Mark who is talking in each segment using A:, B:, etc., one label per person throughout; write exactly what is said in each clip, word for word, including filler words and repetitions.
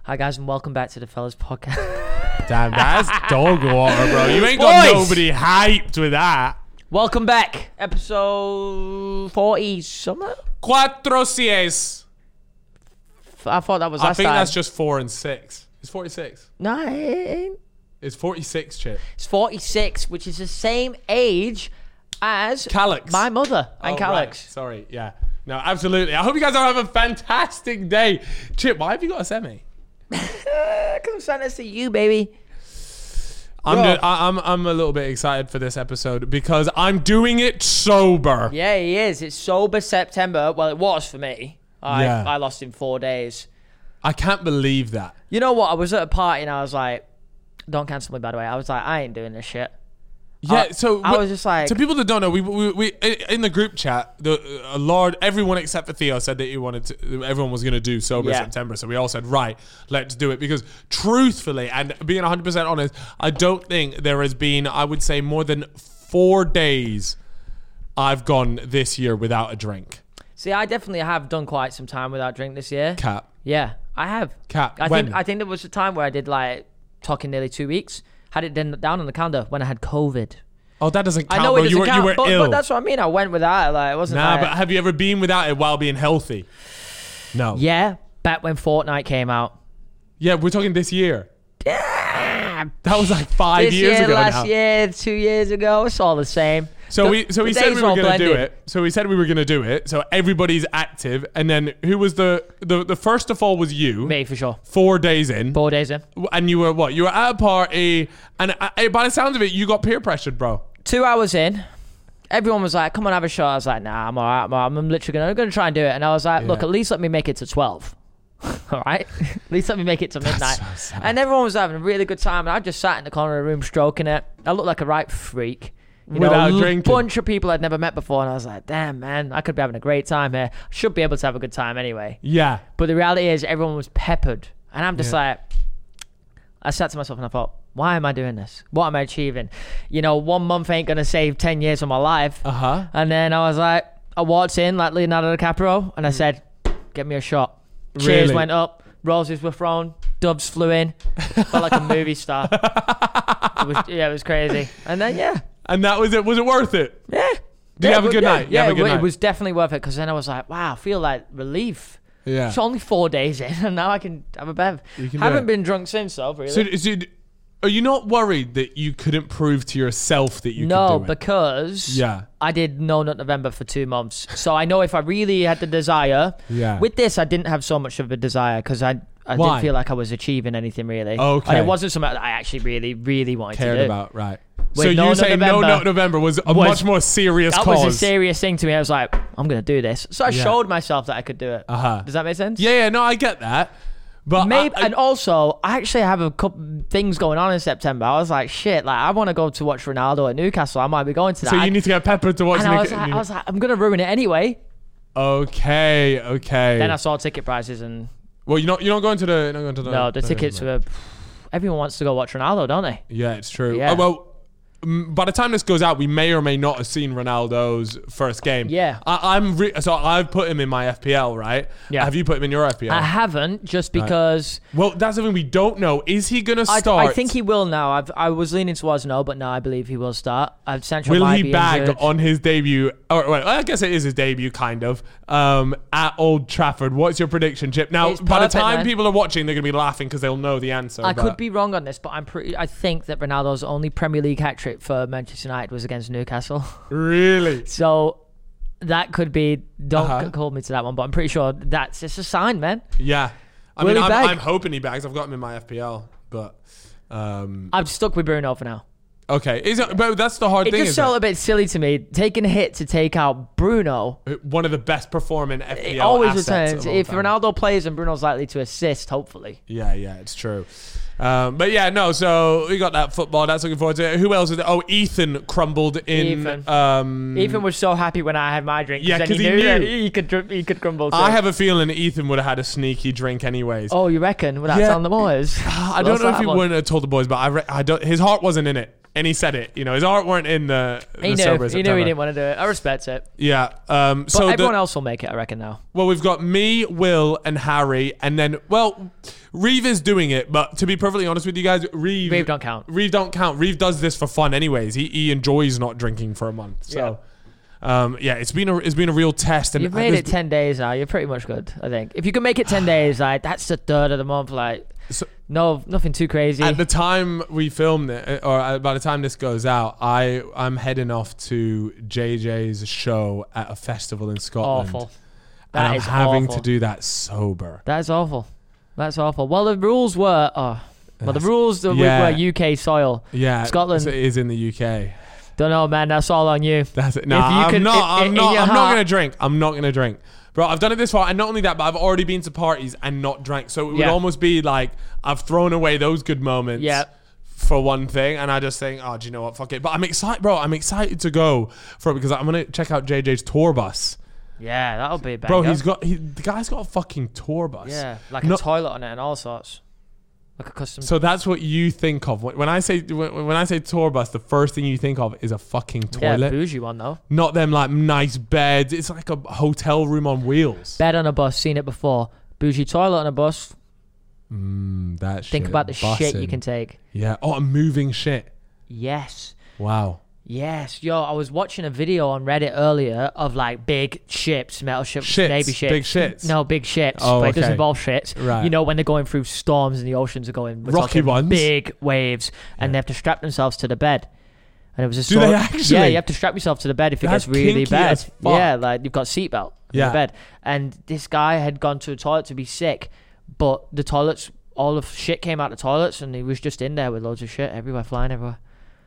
A: Hi guys, and welcome back to the Fellas Podcast.
B: Damn, that's dog water, bro. You ain't got
A: Boys.
B: nobody hyped with that.
A: Welcome back, episode forty something.
B: Cuatro sies.
A: I thought that was
B: I
A: last
B: think
A: time.
B: that's just four and six. It's forty-six.
A: No, it ain't.
B: It's forty-six, Chip.
A: It's forty-six, which is the same age as
B: Calyx.
A: my mother and
B: Oh,
A: Calyx.
B: right. Sorry, yeah. No, absolutely. I hope you guys all have a fantastic day. Chip, why have you got a semi?
A: Because I'm sending this to you, baby.
B: I'm,
A: Bro.
B: do- I- I'm I'm a little bit excited for this episode because I'm doing it sober.
A: Yeah, he is. It's sober September. Well, it was for me. I
B: Yeah.
A: I lost in four days.
B: I can't believe that.
A: You know what? I was at a party and I was like, don't cancel me, by the way. I was like, I ain't doing this shit.
B: Yeah,
A: I-
B: so
A: I
B: but-
A: was just like-
B: to people that don't know, we we, we in the group chat, the uh, Lord, everyone except for Theo said that he wanted to. Everyone was going to do sober
A: Yeah.
B: September, so we all said, right, let's do it. Because truthfully, and being one hundred percent honest, I don't think there has been, I would say, more than four days I've gone this year without a drink.
A: See, I definitely have done quite some time without drink this year.
B: Cap,
A: Yeah, I have.
B: cap.
A: I
B: when?
A: think I think there was a time where I did like talking nearly two weeks. Had it done- down on the calendar when I had COVID.
B: oh, that doesn't count.
A: I know
B: bro.
A: it doesn't
B: you were
A: count,
B: you were
A: but,
B: ill.
A: but that's what I mean. I went without it. Like it wasn't.
B: nah,
A: like,
B: but have you ever been without it while being healthy? No.
A: yeah, back when Fortnite came out.
B: Yeah, we're talking this year.
A: Damn.
B: That was like five
A: This
B: years
A: year,
B: ago
A: last
B: now.
A: year, two years ago, it's all the same.
B: So
A: The-
B: we so we
A: the
B: said
A: days
B: we
A: are
B: were
A: all
B: going to do
A: blended.
B: it. So we said we were going to do it. So everybody's active, and then who was the the the first of all was you.
A: Me for sure.
B: Four days in,
A: Four days in.
B: and you were what? You were at a party, and uh, by the sounds of it, you got peer pressured, bro.
A: Two hours in, everyone was like, "Come on, have a shot." I was like, "Nah, I'm alright. I'm, all right. I'm literally gonna, I'm gonna try and do it." And I was like, "Look,
B: Yeah.
A: at least let me make it to twelve." All right, at least let me make it to midnight.
B: so sad.
A: And everyone was having a really good time, and I just sat in the corner of the room stroking it. I looked like a right freak. You
B: Without
A: know, a
B: drinking.
A: bunch of people I'd never met before, and I was like, "Damn, man, I could be having a great time here. I should be able to have a good time anyway."
B: Yeah,
A: But the reality is, everyone was peppered, and I'm just
B: Yeah.
A: like, I sat to myself and I thought, why am I doing this? What am I achieving? You know, one month ain't gonna save ten years of my life.
B: uh huh.
A: And then I was like, I walked in like Leonardo DiCaprio, and I said, "Get me a shot." Cheers
B: Really?
A: went up, roses were thrown, doves flew in, felt like a movie star. It was, yeah, it was crazy. And then yeah,
B: And that was it. Was it worth it?
A: yeah.
B: Did you have a
A: but
B: good
A: yeah,
B: night? You
A: Yeah,
B: have a
A: it
B: good
A: wa-
B: night?
A: it was definitely worth it, because then I was like, wow, I feel like relief.
B: Yeah.
A: It's only four days in, and now I can have a bev.
B: You can do
A: Haven't
B: it.
A: been drunk since, though, really.
B: So, so are you not worried that you couldn't prove to yourself that you
A: no,
B: could do it?
A: because
B: Yeah.
A: I did No Nut November for two months. So I know if I really had the desire.
B: Yeah.
A: With this, I didn't have so much of a desire because I, I
B: Why?
A: didn't feel like I was achieving anything really.
B: Okay.
A: And it wasn't something that I actually really, really wanted
B: Cared
A: to do.
B: about, right?
A: With
B: so
A: No
B: you
A: Nut
B: saying No
A: November
B: Nut November was a
A: was-
B: much more serious
A: That
B: cause.
A: was a serious thing to me. I was like, I'm going to do this. So I
B: Yeah.
A: showed myself that I could do it.
B: Uh-huh.
A: Does that make sense?
B: Yeah, yeah, no, I get that. But
A: Maybe,
B: I, I,
A: and also, I actually have a couple things going on in September. I was like, shit, like I want to go to watch Ronaldo at Newcastle. I might be going to that.
B: so you need to get peppered to watch
A: and I
B: Nick-
A: was, like, I was like, I'm going to ruin it anyway.
B: Okay, okay.
A: Then I saw ticket prices and
B: well, you're not you're not going to the you're not going to the
A: no, the tickets were. Everyone wants to go watch Ronaldo, don't they?
B: Yeah, it's true.
A: Yeah.
B: Oh, well, mm, by the time this goes out, we may or may not have seen Ronaldo's first game.
A: Yeah.
B: I, I'm re- so I've put him in my F P L, right?
A: Yeah.
B: Have you put him in your F P L?
A: I haven't, just because
B: well, that's the thing we don't know. Is he going to
A: I,
B: start?
A: I think he will now. I've, I was leaning towards no, but no, I believe he will start. I've Sancho
B: Will
A: might
B: he
A: be
B: bag
A: injured.
B: on his debut? Or well, I guess it is his debut, kind of. Um, at Old Trafford. What's your prediction, Chip? Now,
A: It's
B: by the
A: perfect,
B: time
A: man.
B: people are watching, they're going to be laughing because they'll know the answer.
A: I
B: but-
A: could be wrong on this, but I'm pretty. I think that Ronaldo's only Premier League hat trick for Manchester United was against Newcastle.
B: Really.
A: So that could be. Don't
B: Uh-huh.
A: hold me to that one, but I'm pretty sure that's just a sign, man.
B: Yeah. I
A: Will
B: mean,
A: he
B: I'm,
A: bag?
B: I'm hoping he bags. I've got him in my F P L, but um,
A: I'm stuck with Bruno for now.
B: okay. Is it, but that's the hard
A: It
B: thing.
A: just
B: Is
A: felt a bit silly to me taking a hit to take out Bruno.
B: it? One of the best performing F P L
A: It always
B: assets
A: returns.
B: of all
A: If
B: time.
A: Ronaldo plays and Bruno's likely to assist, hopefully.
B: Yeah, yeah, it's true. Um, but yeah, no. So we got that football. That's looking forward to it. Who else is there? Oh, Ethan crumbled in.
A: Ethan.
B: Um,
A: Ethan was so happy when I had my drink.
B: Yeah,
A: then
B: 'cause
A: he
B: he
A: knew, that
B: knew.
A: he could dr- he could crumble too.
B: I have a feeling Ethan would have had a sneaky drink anyways.
A: Oh, you reckon? Without
B: Yeah.
A: telling the boys?
B: I don't know if he
A: one.
B: wouldn't have told the boys, but I, re- I don't. His heart wasn't in it. and he said it. You know, his heart weren't in the,
A: He
B: the
A: knew.
B: sober
A: He
B: September.
A: knew he didn't want to do it. I respect it.
B: Yeah. Um,
A: But
B: so
A: everyone
B: the,
A: else will make it, I reckon, now.
B: well, we've got me, Will, and Harry, and then well, Reeve is doing it. But to be perfectly honest with you guys, Reeve
A: Reeve don't count.
B: Reeve don't count. Reeve does this for fun, anyways. He he enjoys not drinking for a month. So. Um, yeah, it's been a it's been a real test, and
A: You've made
B: there's
A: it ten days now. You're pretty much good, I think. If you can make it ten days, like that's the third of the month. Like,
B: So-
A: no, nothing too crazy.
B: At the time we filmed it, or by the time this goes out, I I'm heading off to J J's show at a festival in Scotland.
A: Awful.
B: and
A: That
B: I'm
A: is
B: having
A: awful.
B: to do that sober.
A: That is awful. That's awful. Well, the rules were, oh, well, the rules were,
B: Yeah.
A: were U K soil.
B: Yeah,
A: Scotland-
B: so it is in the U K.
A: Don't know, man. That's all on you.
B: That's it. No,
A: If you
B: I'm
A: can-
B: not.
A: i-
B: I'm
A: in
B: not.
A: your
B: I'm not
A: heart-
B: gonna drink. I'm not gonna drink, bro. I've done it this far, and not only that, but I've already been to parties and not drank. So it would
A: Yeah.
B: almost be like I've thrown away those good moments.
A: Yeah.
B: For one thing, and I just think, oh, do you know what? Fuck it. But I'm excited, bro. I'm excited to go for it because I'm gonna check out J J's tour bus.
A: Yeah, that'll be bad.
B: Bro, he's got he, the guy's got a fucking tour bus.
A: Yeah, like
B: No-
A: a toilet on it and all sorts. Like a custom.
B: So that's what you think of when when I say when, when I say tour bus. The first thing you think of is a fucking
A: yeah,
B: toilet,
A: bougie one though.
B: not them like nice beds. It's like a hotel room on wheels.
A: Bed on a bus, seen it before. Bougie toilet on a bus.
B: Mm, that shit.
A: Think about the shit you
B: Bussing.
A: can take.
B: Yeah. Oh, and moving shit.
A: Yes.
B: Wow.
A: Yes, yo, I was watching a video on Reddit earlier of like big ships, metal ships,
B: Shits,
A: navy ships.
B: big shits.
A: No, big ships,
B: Oh,
A: but it does
B: okay.
A: involve shits.
B: Right.
A: You know, when they're going through storms and the oceans are going, we're
B: Rocky
A: talking
B: ones.
A: big waves, and
B: Yeah.
A: they have to strap themselves to the bed. And it was a
B: Do
A: sort
B: they
A: of-
B: actually?
A: Yeah, you have to strap yourself to the bed if it
B: That's
A: gets really
B: kinky
A: bad.
B: as fuck.
A: Yeah, like you've got seatbelt in
B: Yeah.
A: the bed. And this guy had gone to a toilet to be sick, but the toilets, all of shit came out the toilets, and he was just in there with loads of shit everywhere, flying everywhere.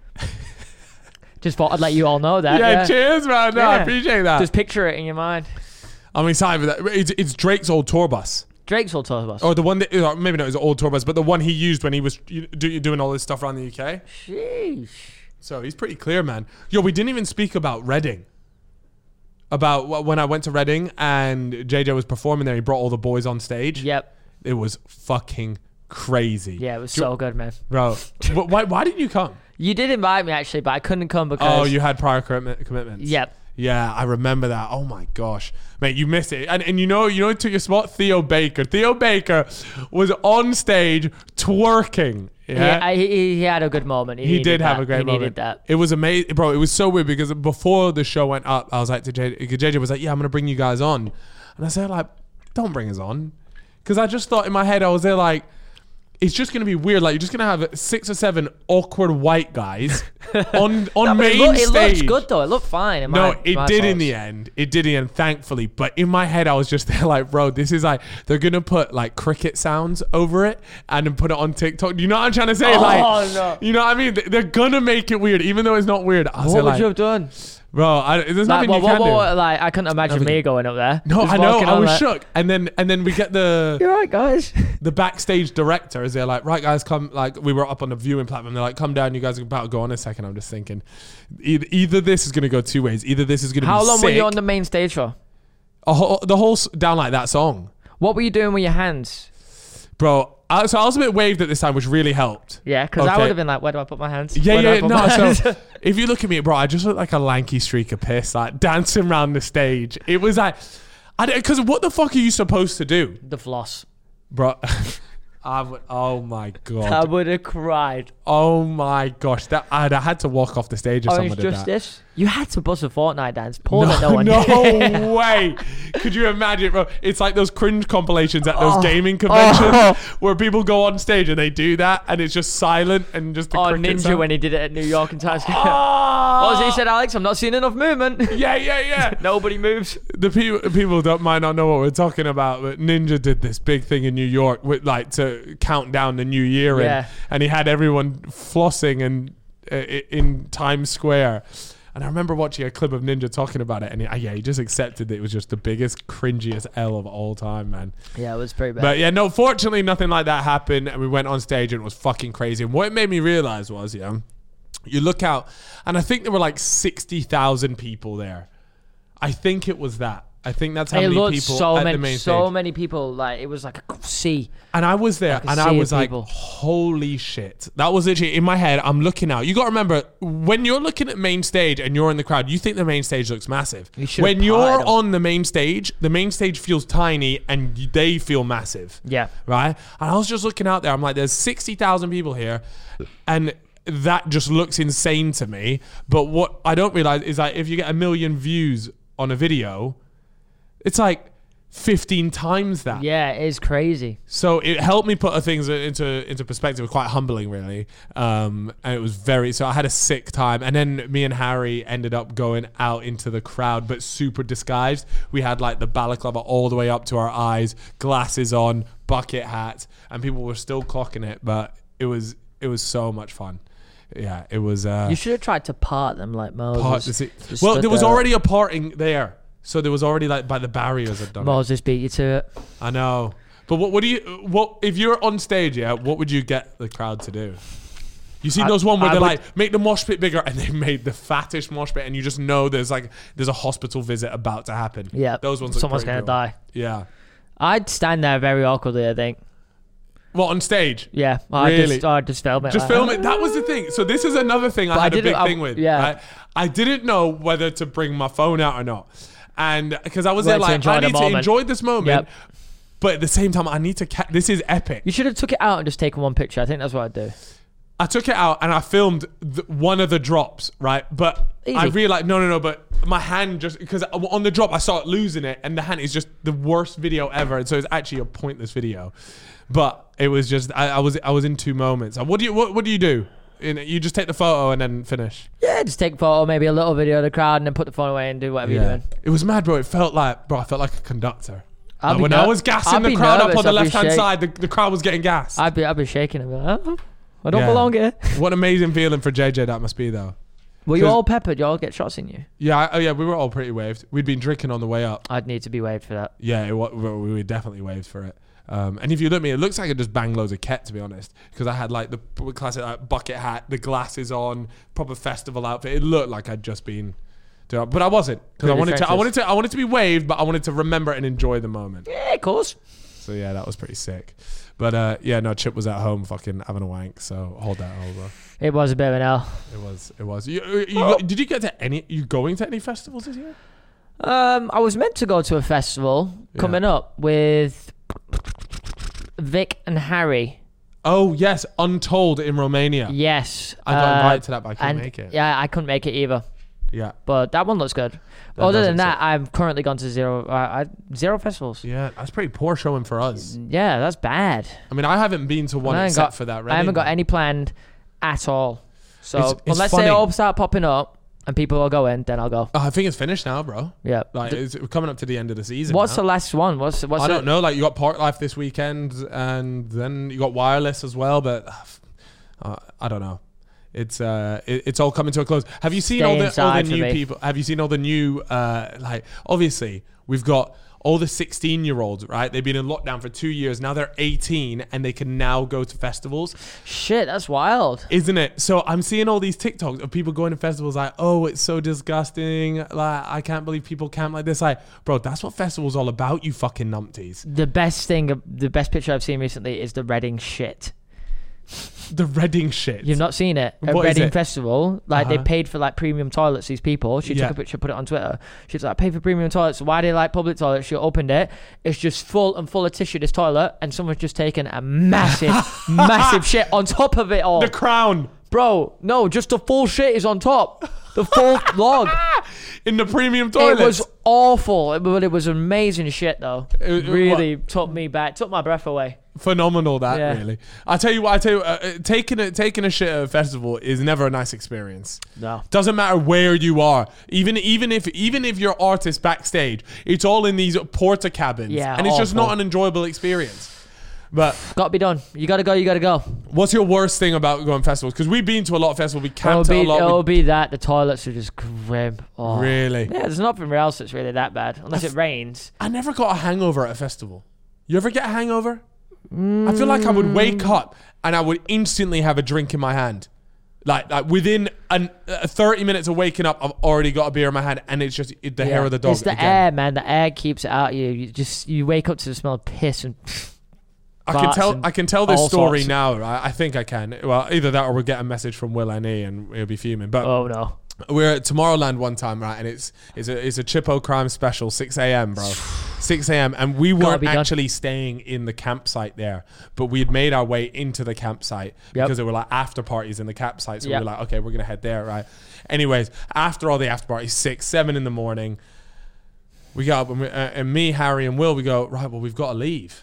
A: Just thought I'd let you all know that.
B: Yeah,
A: Yeah,
B: cheers, man. No, I
A: Yeah.
B: appreciate that.
A: Just picture it in your mind.
B: I'm excited for that. It's, it's Drake's old tour bus.
A: Drake's all told us.
B: Or the one that, or maybe not his old tour bus, but the one he used when he was you- do, doing all this stuff around the U K.
A: Sheesh.
B: So he's pretty clear, man. Yo, we didn't even speak about Reading. About wh- when I went to Reading and J J was performing there, he brought all the boys on stage.
A: Yep.
B: It was fucking crazy.
A: Yeah, it was
B: Do you-
A: so good, man.
B: Bro, wh- why, why didn't you come?
A: You did invite me actually, but I couldn't come because.
B: Oh, you had prior commitment, commitments.
A: Yep.
B: Yeah, I remember that. Oh my gosh, mate, you missed it. And and you know, you know, who took your spot, Theo Baker. Theo Baker was on stage twerking. Yeah,
A: Yeah, I, he, he had a good moment. He,
B: he
A: needed
B: did have
A: that.
B: a great
A: he
B: moment.
A: needed that.
B: It was amazing, bro. It was so weird because before the show went up, I was like to J J, J J was like, "Yeah, I'm gonna bring you guys on," and I said like, "Don't bring us on," because I just thought in my head I was there like, it's just gonna be weird. Like you're just gonna have six or seven awkward white guys on on
A: No, but
B: main
A: it, look, it
B: stage.
A: looked good though. It looked fine. in
B: No,
A: my-
B: it
A: my
B: did in
A: thoughts.
B: the end. It did in the end, thankfully. But in my head, I was just there like, bro, this is like, they're going to put like cricket sounds over it and then put it on TikTok. Do you know what I'm trying to say?
A: Oh,
B: like,
A: no.
B: You know what I mean? They- They're going to make it weird, even though it's not weird. I was
A: What
B: there
A: would
B: like,
A: you have done?
B: bro, I, there's
A: Like,
B: nothing
A: what,
B: you can
A: what,
B: do.
A: what, like, I couldn't imagine
B: Nothing.
A: me going up there.
B: No,
A: Just
B: I know.
A: walking
B: I
A: on
B: was
A: like,
B: shook. And then and then we get the
A: You're right, guys.
B: the backstage directors. They're like, right, guys, come. Like, we were up on the viewing platform. They're like, come down. You guys are about to go on a second. I'm just thinking, either, either this is going to go two ways. Either this is going to be
A: How long
B: sick.
A: were you on the main stage for?
B: a whole, the whole s- down like that song,
A: What were you doing with your hands?
B: bro. I, so I was a bit waved at this time, which really helped.
A: Yeah, because I
B: Okay.
A: would have been like, where do I put my hands?
B: Yeah,
A: Where do I
B: yeah,
A: put
B: no.
A: my hands?
B: So if you look at me, bro, I just look like a lanky streak of piss, like dancing around the stage. It was like, I because what the fuck are you supposed to do,
A: the floss.
B: bro? I would, oh my
A: I
B: god,
A: would have cried.
B: oh my gosh, that I'd have had to walk off the stage if
A: Orange
B: someone did that.
A: Justice. You had to bust a Fortnite dance. Poor that no
B: No,
A: one
B: no way. Could you imagine, bro? It's like those cringe compilations at those
A: Oh.
B: gaming conventions
A: Oh.
B: where people go on stage and they do that and it's just silent and just the
A: Oh,
B: cricket
A: Ninja
B: sound.
A: when he did it at New York and Times Square.
B: Oh,
A: What was it he said, Alex? I'm not seeing enough movement.
B: Yeah, yeah, yeah.
A: Nobody moves.
B: The people people don't might not know what we're talking about, but Ninja did this big thing in New York with like to count down the new year,
A: Yeah.
B: and, and he had everyone flossing and uh, in Times Square. And I remember watching a clip of Ninja talking about it, and he, uh, yeah, he just accepted that it was just the biggest, cringiest L of all time, man.
A: Yeah, it was pretty bad.
B: But yeah, no, fortunately, nothing like that happened, and we went on stage, and it was fucking crazy. And what it made me realize was, yeah, you look out, and I think there were like sixty thousand people there. I think it was that. I think that's how
A: It
B: many
A: looked
B: people
A: so
B: at
A: many,
B: the main
A: so
B: stage.
A: many people. Like it was like a sea.
B: And I was there,
A: Like a
B: and
A: sea
B: I
A: of
B: was like,
A: people.
B: holy shit. That was literally in my head. I'm looking out. You got to remember, when you're looking at main stage and you're in the crowd, you think the main stage looks massive.
A: You should've
B: When you're
A: parted 'em.
B: on the main stage, the main stage feels tiny and they feel massive.
A: Yeah.
B: Right? And I was just looking out there. I'm like, there's sixty thousand people here. And that just looks insane to me. But what I don't realize is like, if you get a million views on a video, it's like fifteen times that.
A: Yeah, it is crazy.
B: So it helped me put things into into perspective. Quite humbling, really. Um, and it was very. So I had a sick time, and then me and Harry ended up going out into the crowd, but super disguised. We had like the balaclava all the way up to our eyes, glasses on, bucket hats, and people were still clocking it. But it was it was so much fun. Yeah, it was. Uh,
A: You should have tried to part them like Moses.
B: part to see-
A: Just
B: well,
A: stood
B: there was
A: there.
B: already a parting there, so there was already like by the barriers had done it.
A: Moses beat you to it.
B: I know. But what, what do you, what, if you're on stage, yeah, what would you get the crowd to do? You seen
A: I-
B: those one where
A: I
B: they're
A: would-
B: like, make the mosh pit bigger, and they made the fattest mosh pit, and you just know there's like, there's a hospital visit about to happen.
A: Yeah,
B: Those ones look
A: someone's
B: pretty
A: gonna
B: cool.
A: die.
B: Yeah.
A: I'd stand there very awkwardly. I think.
B: Well, on stage.
A: Yeah, I'd
B: Really?
A: just, I'd just film it.
B: Just
A: like,
B: film it. That was the thing. So this is another thing I
A: But I
B: had a
A: didn't-
B: big
A: I-
B: thing with.
A: yeah.
B: Right? I didn't know whether to bring my phone out or not. And because I was
A: Wanted
B: there
A: to
B: like,
A: enjoy
B: I
A: the
B: need to
A: moment.
B: enjoy this moment.
A: Yep.
B: But at the same time, I need to, ca- this is epic.
A: You should have took it out and just taken one picture. I think that's what I'd do.
B: I took it out and I filmed th- one of the drops, right? But I
A: Easy.
B: realized, no, no, no, but my hand just, because on the drop I started losing it, and the hand is just the worst video ever. And so it's actually a pointless video. But it was just, I, I was I was in two moments. Uh, What do you what, what do you do? In, you just take the photo and then finish?
A: Yeah, just take a photo, maybe a little video of the crowd, and then put the phone away and do whatever you're doing.
B: It was mad, bro. It felt like, bro, I felt like a conductor.
A: I'd
B: Like
A: be
B: when
A: ner-
B: I was gassing
A: I'd
B: the
A: be
B: crowd up
A: nervous,
B: on the
A: I'd be
B: left hand
A: shake-
B: side, the, the crowd was getting gassed.
A: I'd be, I'd be shaking. I'd be like, oh, I don't
B: Yeah.
A: belong here.
B: What an amazing feeling for J J that must be, though.
A: Were you
B: 'Cause-
A: all peppered? You all get shots in you?
B: Yeah, I, oh yeah, we were all pretty waved. We'd been drinking on the way up.
A: I'd need to be waved for that.
B: Yeah, it, wa- we were definitely waved for it. Um, and if you look at me, it looks like I just banged loads of ket, to be honest, because I had like the p- classic like, bucket hat, the glasses on, proper festival outfit. It looked like I'd just been, doing it, but I wasn't, because I
A: Pretty
B: wanted to, I
A: effective.
B: wanted to, I wanted to be waved, but I wanted to remember and enjoy the moment.
A: Yeah, of course.
B: So yeah, that was pretty sick. But uh, yeah, no, Chip was at home fucking having a wank. So hold that over.
A: It was a bit of an L.
B: It was, it was. You, you, you did you get to any? You going to any festivals this year?
A: Um, I was meant to go to a festival
B: Yeah.
A: coming up with Vic and Harry.
B: Oh yes, Untold in Romania.
A: Yes.
B: I got
A: uh,
B: invited to that, but I couldn't
A: and
B: make it.
A: Yeah, I couldn't make it either.
B: Yeah.
A: But that one looks good.
B: That
A: Other
B: does
A: than
B: look
A: that,
B: sick.
A: I've currently gone to zero uh, I, zero festivals.
B: Yeah, that's pretty poor showing for us.
A: Yeah, that's bad.
B: I mean, I haven't been to one
A: I ain't
B: except
A: got-
B: for that.
A: I
B: Reading
A: haven't got
B: one.
A: any planned at all. So
B: It's- it's
A: unless
B: funny.
A: they all start popping up and people are going, then I'll go.
B: Oh, I think it's finished now, bro.
A: Yeah.
B: Like
A: D-
B: it's we're coming up to the end of the season.
A: what's
B: now.
A: the last one? What's what's
B: I
A: it?
B: don't know. Like you got Park Life this weekend, and then you got Wireless as well. But uh, I don't know. It's uh, it, it's all coming to a close. Have you seen
A: Stay
B: all the all the
A: inside for
B: new
A: me.
B: people? Have you seen all the new uh, like? Obviously, we've got all the sixteen year olds, right? They've been in lockdown for two years. Now they're eighteen, and they can now go to festivals.
A: Shit, that's wild.
B: Isn't it? So I'm seeing all these TikToks of people going to festivals like, oh, it's so disgusting. Like, I can't believe people camp like this. Like, bro, that's what festivals all about, you fucking numpties.
A: The best thing, the best picture I've seen recently is the Reading shit.
B: The Reading shit.
A: You've not seen it at
B: What is
A: Reading
B: it?
A: Festival. Like
B: Uh-huh.
A: they paid for like premium toilets. These people. She
B: Yeah.
A: took a picture, put it on Twitter. She's like, pay for premium toilets. Why do they like public toilets? She opened it. It's just full and full of tissue. This toilet, and someone's just taken a massive, massive shit on top of it all.
B: The Crown.
A: Bro, no, just the full shit is on top. The full log.
B: In the premium toilets.
A: It was awful, but it was amazing shit though.
B: It-
A: It
B: it-
A: really took me back, took my breath away.
B: phenomenal, that
A: Yeah.
B: really. I tell you what, I tell you, uh, uh, taking a taking a shit at a festival is never a nice experience.
A: No.
B: Doesn't matter where you are, even even if even if you're artist backstage, it's all in these porta cabins,
A: Yeah,
B: and it's just
A: awful.
B: not an enjoyable experience. But
A: Got to be done. You got to go, you got to go.
B: what's your worst thing about going festivals? Because we've been to a lot of festivals, we
A: It'll
B: camped at
A: be,
B: a lot.
A: it'll
B: we-
A: be that. The toilets are just grim. Oh.
B: Really,
A: Yeah, there's nothing else that's really that bad. Unless it rains.
B: I never got a hangover at a festival. You ever get a hangover? I feel like I would wake up and I would instantly have a drink in my hand. Like, like within an, uh, thirty minutes of waking up, I've already got a beer in my hand, and it's just the
A: Yeah.
B: hair of the dog.
A: It's the
B: again.
A: air, man. The air keeps it out of you. You just you wake up to the smell of piss and.
B: I can
A: farts
B: tell.
A: and
B: I can tell this
A: all
B: story
A: sorts.
B: now. Right? I think I can. Well, either that or we'll get a message from Will N E and he'll be fuming. But
A: Oh no.
B: we're at Tomorrowland one time, right? And it's it's a it's a Chippo Crime special, six a.m. bro, six a.m. And we
A: Gotta
B: weren't
A: be done.
B: actually staying in the campsite there, but we had made our way into the campsite
A: Yep.
B: because there were like after parties in the campsite. So
A: Yep.
B: we were like, okay, we're gonna head there, right? Anyways, after all the after parties, six, seven in the morning, we got up and, we, uh, and me, Harry, and Will, we go, right, well, we've got to leave.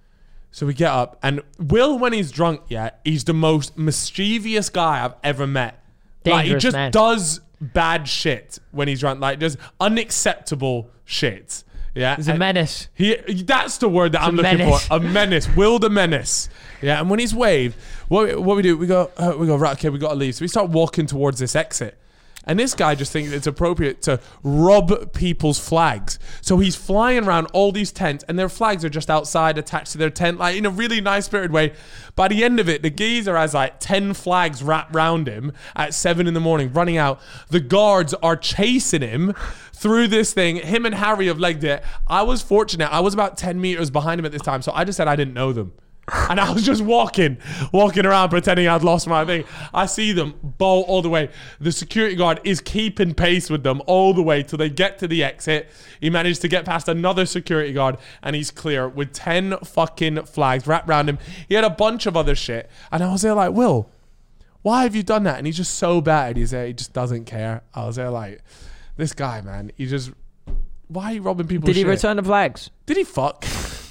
B: So we get up, and Will, when he's drunk, yeah, he's the most mischievous guy I've ever met. Like, he
A: Dangerous
B: just
A: man.
B: does bad shit when he's drunk, like just unacceptable shit. Yeah,
A: He's a
B: And
A: menace.
B: He that's the word that I'm
A: a
B: looking
A: menace.
B: for. A menace. Will the menace. Yeah, and when he's waved, what what we do? We go, uh, we go right. Okay, we got to leave. So we start walking towards this exit. And this guy just thinks it's appropriate to rob people's flags. So he's flying around all these tents, and their flags are just outside attached to their tent, like in a really nice spirited way. By the end of it, the geezer has like ten flags wrapped around him at seven in the morning, running out. The guards are chasing him through this thing. Him and Harry have legged it. I was fortunate. I was about ten meters behind him at this time, so I just said I didn't know them. And I was just walking, walking around pretending I'd lost my thing. I see them bowl all the way. The security guard is keeping pace with them all the way till they get to the exit. He managed to get past another security guard and he's clear with ten fucking flags wrapped around him. He had a bunch of other shit. And I was there like, Will, why have you done that? And he's just so bad. He's there, he just doesn't care. I was there like, this guy, man, he just, why are you robbing people's
A: Did he
B: shit?
A: return the flags?
B: Did he fuck?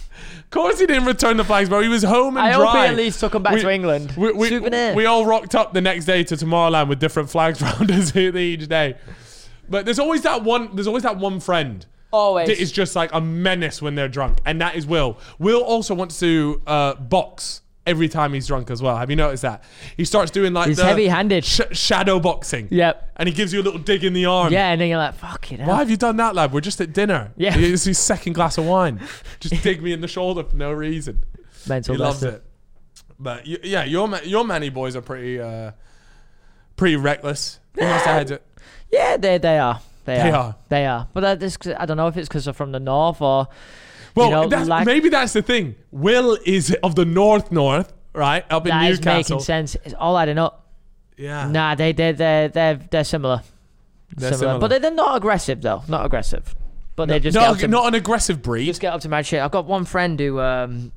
B: Of course he didn't return the flags, bro. He was home and
A: I
B: dry.
A: hope he at least took them back
B: We-
A: to England.
B: We, we,
A: Souvenir.
B: we all rocked up the next day to Tomorrowland with different flags around us each day. But there's always that one. There's always that one friend
A: Always.
B: that is just like a menace when they're drunk, and that is Will. Will also wants to uh, box every time he's drunk as well. Have you noticed that? He starts doing like
A: He's
B: the
A: heavy-handed.
B: sh- shadow boxing.
A: Yep.
B: And he gives you a little dig in the arm.
A: Yeah, and then you're like, fuck it.
B: Why have you done that, lad? We're just at dinner.
A: Yeah.
B: It's his second glass of wine. Just dig me in the shoulder for no reason.
A: Mental
B: He loves
A: bastard.
B: it. But y- yeah, your ma- your Manny boys are pretty uh, pretty reckless. He must have had it.
A: Yeah, they they are. They,
B: They
A: are.
B: are.
A: They are. But that is, I don't know if it's because they're from the north or.
B: Well,
A: you know,
B: that's,
A: like,
B: maybe that's the thing. Will is of the north north, right? Up in
A: that is
B: Newcastle.
A: making sense. It's all adding up.
B: Yeah.
A: Nah, they they they they're they're similar.
B: They're similar.
A: But they're, they're not aggressive though. Not aggressive. But they just get
B: No,
A: up to,
B: not an aggressive breed.
A: just get up to mad shit. I've got one friend who um.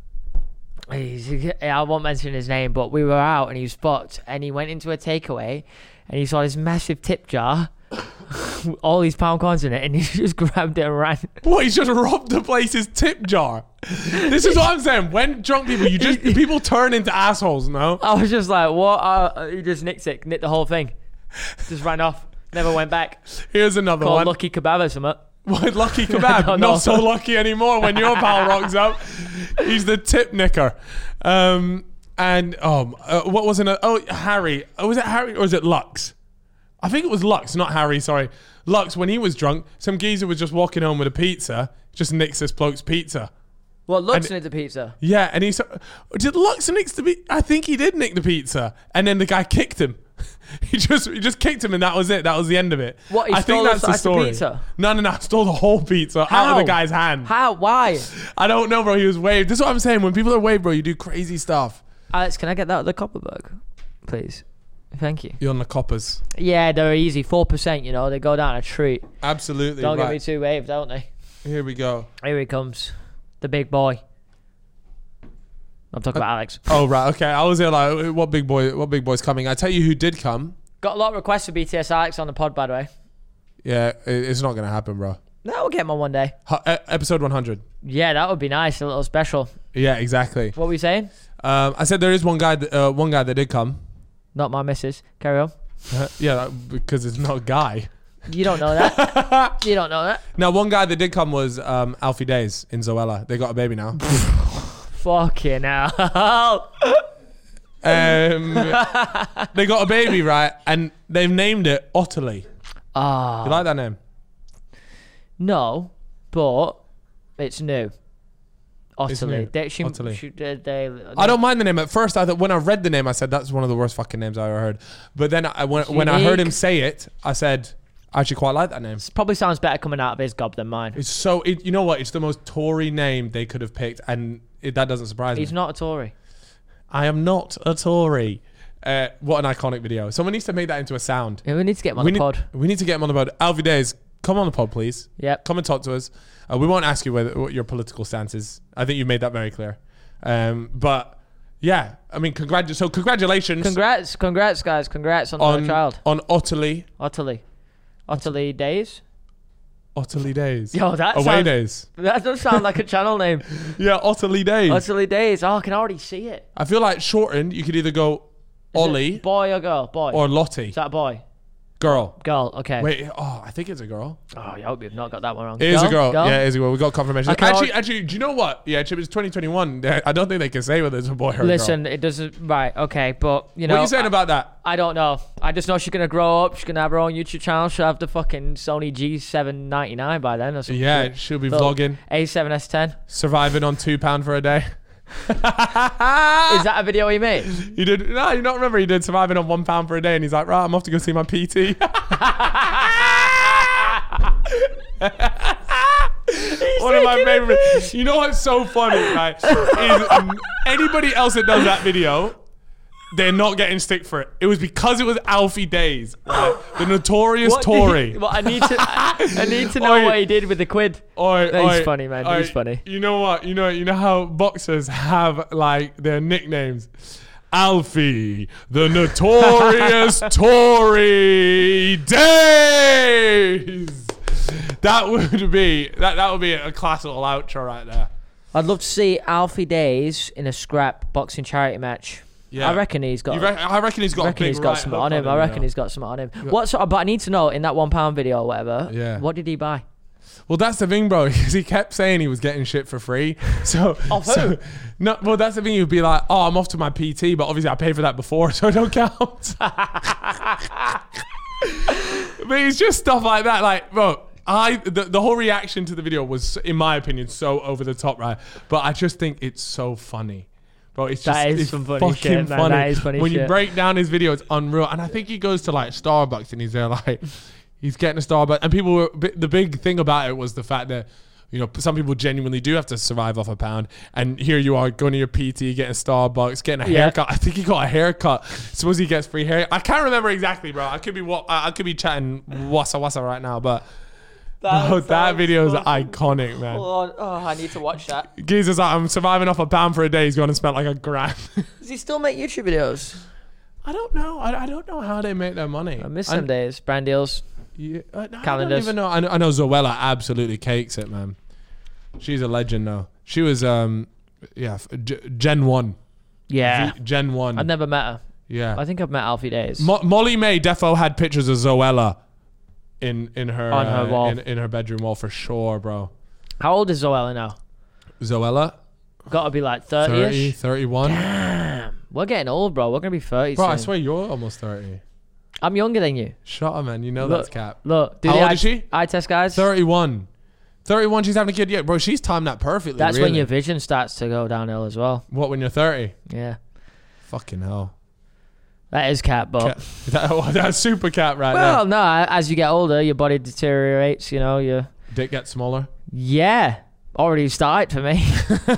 A: He's, I won't mention his name, but we were out and he was fucked, and he went into a takeaway, and he saw this massive tip jar, with all these pound coins in it, and he just grabbed it and ran.
B: What? He's just robbed the place's tip jar. This is what I'm saying. When drunk people, you just people turn into assholes. No.
A: I was just like, what? Uh, he just nicked it, nicked the whole thing, just ran off, never went back.
B: Here's another
A: Called
B: one.
A: Lucky Kebab or something.
B: What, lucky
A: I
B: kebab?
A: don't
B: Not
A: know.
B: so lucky anymore when your pal rocks up. He's the tip nicker. Um, and um, uh, what was it? Oh, Harry. Oh, was it Harry or was it Lux? I think it was Lux, not Harry. Sorry, Lux. When he was drunk, some geezer was just walking home with a pizza. Just nicks this bloke's pizza.
A: What looks
B: And-
A: like the pizza?
B: Yeah, and he said, "Did Lux nick the pizza?" I think he did nick the pizza, and then the guy kicked him. he just he just kicked him, and that was it. That was the end of it.
A: What, he
B: I
A: stole
B: think
A: a
B: that's the
A: slice of
B: story.
A: pizza?
B: No, no, no. I stole the whole pizza out of
A: How?
B: the guy's hand.
A: How? Why?
B: I don't know, bro. He was waved. This is what I'm saying. When people are waved, bro, you do crazy stuff.
A: Alex, can I get that at the Copperberg, please? Thank you.
B: You're on the coppers.
A: Yeah, they're easy. Four percent. You know, they go down a treat.
B: Absolutely.
A: Don't
B: right.
A: get me too waved, don't they?
B: Here we go.
A: Here he comes, the big boy. I'm talking about Alex.
B: Oh right, okay. I was there like, what big boy? What big boy's coming? I tell you who did come.
A: Got a lot of requests for B T S Alex on the pod, by the way.
B: Yeah, it, it's not gonna happen, bro.
A: No, we'll get him on one day.
B: Hu- e- episode one hundred.
A: Yeah, that would be nice. A little special.
B: Yeah, exactly.
A: What were you saying?
B: Um, I said there is one guy. That, uh, one guy that did come.
A: Not my missus. Carry on.
B: Uh, yeah, that- because it's not a guy.
A: You don't know that. You don't know that.
B: Now, one guy that did come was um, Alfie Days in Zoella. They got a baby now.
A: Fucking hell.
B: um, they got a baby, right? And they've named it Otterly.
A: Ah.
B: You like that name?
A: No, but it's new.
B: It's
A: Utterly.
B: new.
A: They, she,
B: Utterly.
A: she, they, they,
B: I don't mind the name. At first, I thought when I read the name, I said that's one of the worst fucking names I ever heard. But then I, when, when I heard him say it, I said I actually quite like that name.
A: It probably sounds better coming out of his gob than mine.
B: It's so it, you know what? It's the most Tory name they could have picked, and it, that doesn't surprise
A: He's
B: me.
A: not a Tory.
B: I am not a Tory. Uh, what an iconic video. Someone needs to make that into a sound.
A: Yeah, we need to get him on
B: we
A: the
B: need,
A: pod.
B: We need to get him on the pod. Alfie Days, come on the pod, please.
A: Yep.
B: Come and talk to us. Uh, we won't ask you whether, what your political stance is. I think you made that very clear. Um, but yeah, I mean, congratu- so congratulations.
A: Congrats, congrats, guys. Congrats on,
B: on
A: the child.
B: on Utterly.
A: Utterly. Utterly Days.
B: Utterly Days.
A: Yo, that
B: Away
A: sounds,
B: Days.
A: that does sound like a channel name.
B: Yeah, Utterly Days.
A: Utterly Days. Oh, I can already see it.
B: I feel like shortened, you could either go
A: Is
B: Ollie
A: it boy or girl? Boy.
B: or Lottie.
A: Is that a boy?
B: Girl.
A: Girl. Okay.
B: Wait, oh, I think it's a girl.
A: Oh, I hope you've not got that one wrong.
B: It is a girl. Yeah, it is a girl. We got confirmation.
A: I can
B: Actually,
A: al-
B: actually, do you know what? Yeah, actually, it's twenty twenty-one. They- I don't think they can say whether it's a boy or a girl.
A: Listen, it doesn't. Right. Okay. But you know.
B: What are you saying
A: I,
B: about that?
A: I don't know. I just know she's gonna grow up. She's gonna have her own YouTube channel. She'll have the fucking Sony G seven ninety-nine by then or something.
B: Yeah, she'll be
A: Little
B: vlogging,
A: A seven S ten.
B: surviving on two pound for a day.
A: Is that a video he made?
B: He did. No, you don't remember? He did surviving on one pound for a day, and he's like, right, I'm off to go see my P T. One of my favorite. You know what's so funny, right? Is um, anybody else that does that video, they're not getting stick for it. It was because it was Alfie Days, right? The notorious
A: What did
B: Tory.
A: he- well, I need to. I, I need to know
B: Oi.
A: what he did with the quid.
B: Oi,
A: He's
B: oi,
A: funny, man.
B: oi.
A: He's funny.
B: You know what? You know. You know how boxers have like their nicknames. Alfie, the notorious Tory Days. That would be that. That would be a class little outro right there.
A: I'd love to see Alfie Days in a scrap boxing charity match.
B: Yeah.
A: I reckon he's got.
B: You re- I reckon he's got.
A: I
B: a
A: reckon
B: big
A: he's got
B: right
A: something
B: hook
A: on him. I
B: you
A: reckon
B: know.
A: he's got something on him. What sort of, but I need to know in that one pound video or whatever.
B: Yeah.
A: What did he buy?
B: Well, that's the thing, bro. Because he kept saying he was getting shit for free. So,
A: Of
B: so
A: who?
B: no. Well, that's the thing. You'd be like, "Oh, I'm off to my P T," but obviously I paid for that before, so it don't count. But it's just stuff like that. Like, bro, I the, the whole reaction to the video was, in my opinion, so over the top, right? But I just think it's so funny. Bro, it's just
A: That is
B: it's
A: some funny
B: fucking
A: shit, man.
B: funny.
A: That is funny
B: when you
A: shit.
B: break down his video, it's unreal. And I think he goes to like Starbucks and he's there like, he's getting a Starbucks. And people were, the big thing about it was the fact that, you know, some people genuinely do have to survive off a pound. And here you are going to your P T, getting a Starbucks, getting a
A: Yeah.
B: haircut. I think he got a haircut. Suppose he gets free hair. I can't remember exactly, bro. I could be wa- I I could be chatting wassa wassa right now, but bro, that video is iconic, man.
A: Oh, oh, I need to watch that.
B: Geezer's like, I'm surviving off a pound for a day. He's going to spend like a grand.
A: Does he still make YouTube videos?
B: I don't know. I, I don't know how they make their money.
A: I miss
B: I-
A: some days. Brand deals.
B: Yeah, I, I don't
A: Calendars.
B: even know. I know, I know Zoella absolutely cakes it, man. She's a legend now. She was, um, yeah, f- G- Gen one.
A: Yeah.
B: V- Gen one.
A: I've never met her.
B: yeah.
A: I think I've met Alfie Days.
B: Mo- Molly May defo had pictures of Zoella in in her
A: On her
B: uh,
A: wall.
B: in, in her bedroom wall for sure, bro.
A: How old is Zoella now?
B: Zoella,
A: Got to be like
B: thirty,
A: thirty-ish.
B: thirty-one.
A: Damn. We're getting old, bro. We're going to be thirty
B: Bro,
A: soon.
B: I swear you're almost thirty.
A: I'm younger than you.
B: Shut up, man. You know
A: Look,
B: that's cap.
A: Look. Do
B: How
A: the
B: old
A: eye,
B: is she?
A: eye test, guys?
B: thirty-one. thirty-one, she's having a kid. Yeah, bro, she's timed that perfectly.
A: That's
B: really.
A: when your vision starts to go downhill as well.
B: What, when you're thirty?
A: Yeah.
B: Fucking hell.
A: That is cat, but...
B: Cat. That, oh, that's super cat right
A: Well, no, as you get older, your body deteriorates, you know, you...
B: there. Dick gets smaller.
A: Yeah. Already started for me.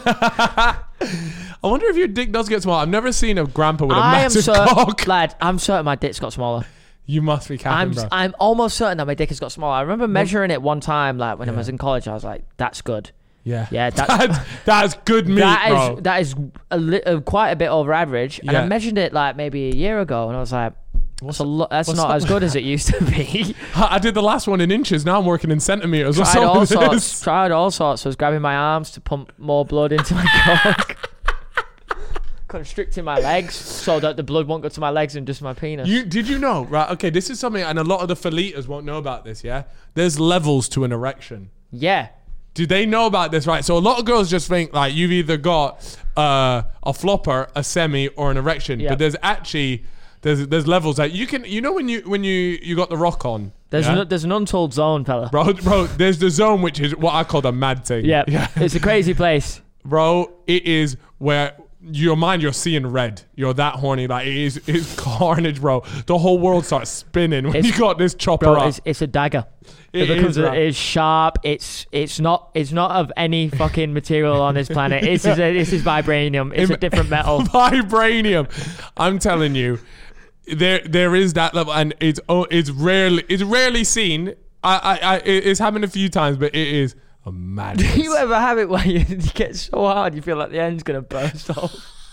B: I wonder if your dick does get smaller. I've never seen a grandpa with a
A: I am
B: massive
A: certain...
B: cock.
A: Lad, I'm certain my dick's got smaller.
B: You must be capping,
A: I'm
B: bro.
A: I'm almost certain that my dick has got smaller. I remember measuring it one time, like when I
B: Yeah.
A: was in college. I was like, "That's good."
B: yeah.
A: Yeah, that-
B: that's, that's good meat,
A: That
B: bro.
A: is that is a li- uh, quite a bit over average. And
B: Yeah.
A: I measured it like maybe a year ago, and I was like,
B: What's
A: "That's, a lo- that's
B: what's
A: not
B: up
A: as
B: with
A: good as it used to be."
B: I I did the last one in inches. Now I'm working in centimeters. What's
A: tried
B: up
A: all
B: with
A: sorts.
B: this?
A: Tried all sorts. I was grabbing my arms to pump more blood into my cock. Constricting my legs so that the blood won't go to my legs and just my penis.
B: You did you know? Right. Okay. This is something, and a lot of the felitas won't know about this. Yeah. There's levels to an erection.
A: yeah.
B: Do they know about this? Right. So a lot of girls just think like you've either got uh, a flopper, a semi, or an erection.
A: Yep.
B: But there's actually there's there's levels that you can. You know when you when you you got the rock on.
A: There's
B: yeah?
A: an, there's an untold zone, fella.
B: Bro, bro, there's the zone which is what I call the mad thing.
A: Yeah.
B: Yeah.
A: It's a crazy place.
B: bro, it is where your mind, you're seeing red. You're that horny. Like, it is it's carnage, bro. The whole world starts spinning when
A: It's-
B: you got this chopper
A: Bro,
B: up.
A: it's, it's a dagger.
B: It
A: It, becomes
B: is,
A: a,
B: bro.
A: it's sharp. It's it's not it's not of any fucking material on this planet. It's just a, this is vibranium. It's
B: Im-
A: a different metal.
B: Vibranium. I'm telling you, there there is that level, and it's oh, it's rarely it's rarely seen. I, I, I it's happened a few times, but it is a madness.
A: Do you ever have it where you, you get so hard you feel like the end's gonna burst off?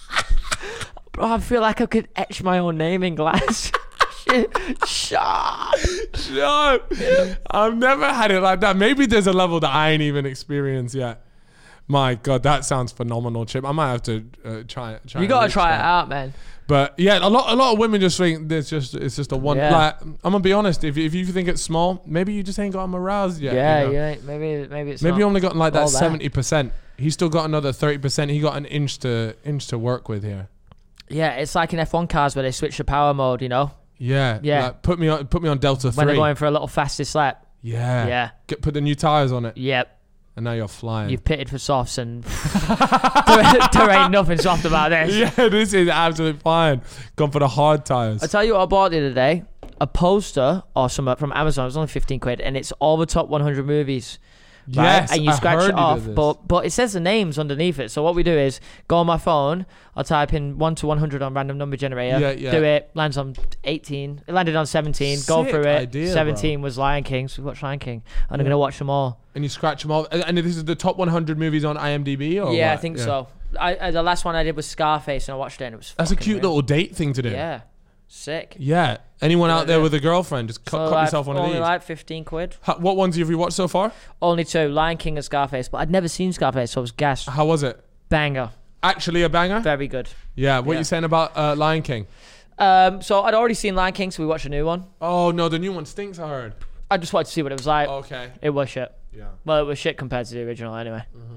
A: Bro, I feel like I could etch my own name in glass. Shit. Sharp.
B: No, I've never had it like that. Maybe there's a level that I ain't even experienced yet. My God, that sounds phenomenal, Chip. I might have to uh, try it. Try
A: You
B: and
A: gotta
B: reach
A: try
B: that.
A: it out, man.
B: But yeah, a lot, a lot of women just think there's just it's just a one.
A: Yeah.
B: Like, I'm gonna be honest. If if you think it's small, maybe you just ain't got them aroused yet.
A: Yeah,
B: you know?
A: yeah. Maybe maybe it's
B: Maybe
A: not
B: you only got like that
A: all that.
B: seventy percent. He's still got another thirty percent. He got an inch to inch to work with here.
A: Yeah, it's like in F one cars where they switch the power mode, you know,
B: Yeah,
A: Yeah.
B: Like, put me on, put me on Delta
A: when they're
B: three.
A: going for a little fastest lap.
B: Yeah,
A: Yeah.
B: Get, put the new tires on it,
A: Yep.
B: and now you're flying.
A: You've pitted for softs and there, there ain't nothing soft about this.
B: Yeah, this is absolutely fine. Gone for the hard tires.
A: I tell you what I bought the other day. A poster or something from Amazon. It was only fifteen quid and it's all the top one hundred movies. Right?
B: Yes,
A: and you
B: I
A: scratch
B: heard
A: it
B: you
A: off,
B: did this.
A: but but it says the names underneath it. So what we do is go on my phone. I'll type in one to one hundred on random number generator.
B: Yeah, yeah.
A: Do it. Lands on eighteen. It landed on seventeen. Go
B: Sick
A: through it.
B: idea,
A: seventeen was Lion King. So we watched Lion King, and I'm
B: Yeah.
A: gonna watch them all.
B: And you scratch them all. And and this is the top one hundred movies on IMDb, or
A: yeah,
B: what?
A: I think so. I, I the last one I did was Scarface, and I watched it, and it was.
B: That's a
A: fucking
B: cute
A: real.
B: little date thing to do.
A: Yeah, sick.
B: Yeah. Anyone
A: Yeah,
B: out there
A: yeah.
B: with a girlfriend, just cut,
A: So,
B: cut
A: like,
B: yourself one of
A: only
B: these.
A: like fifteen quid.
B: How, what ones have you watched so far?
A: Only two, Lion King and Scarface, but I'd never seen Scarface, so I was gassed.
B: How was it?
A: Banger,
B: Actually a banger?
A: very good.
B: Yeah. What
A: Yeah.
B: you saying about uh, Lion King?
A: Um, so I'd already seen Lion King, so we watched a new one.
B: Oh no, the new one stinks. I heard.
A: I just wanted to see what it was like.
B: Okay.
A: It was shit.
B: Yeah.
A: Well, it was shit compared to the original, anyway.
B: Mm-hmm.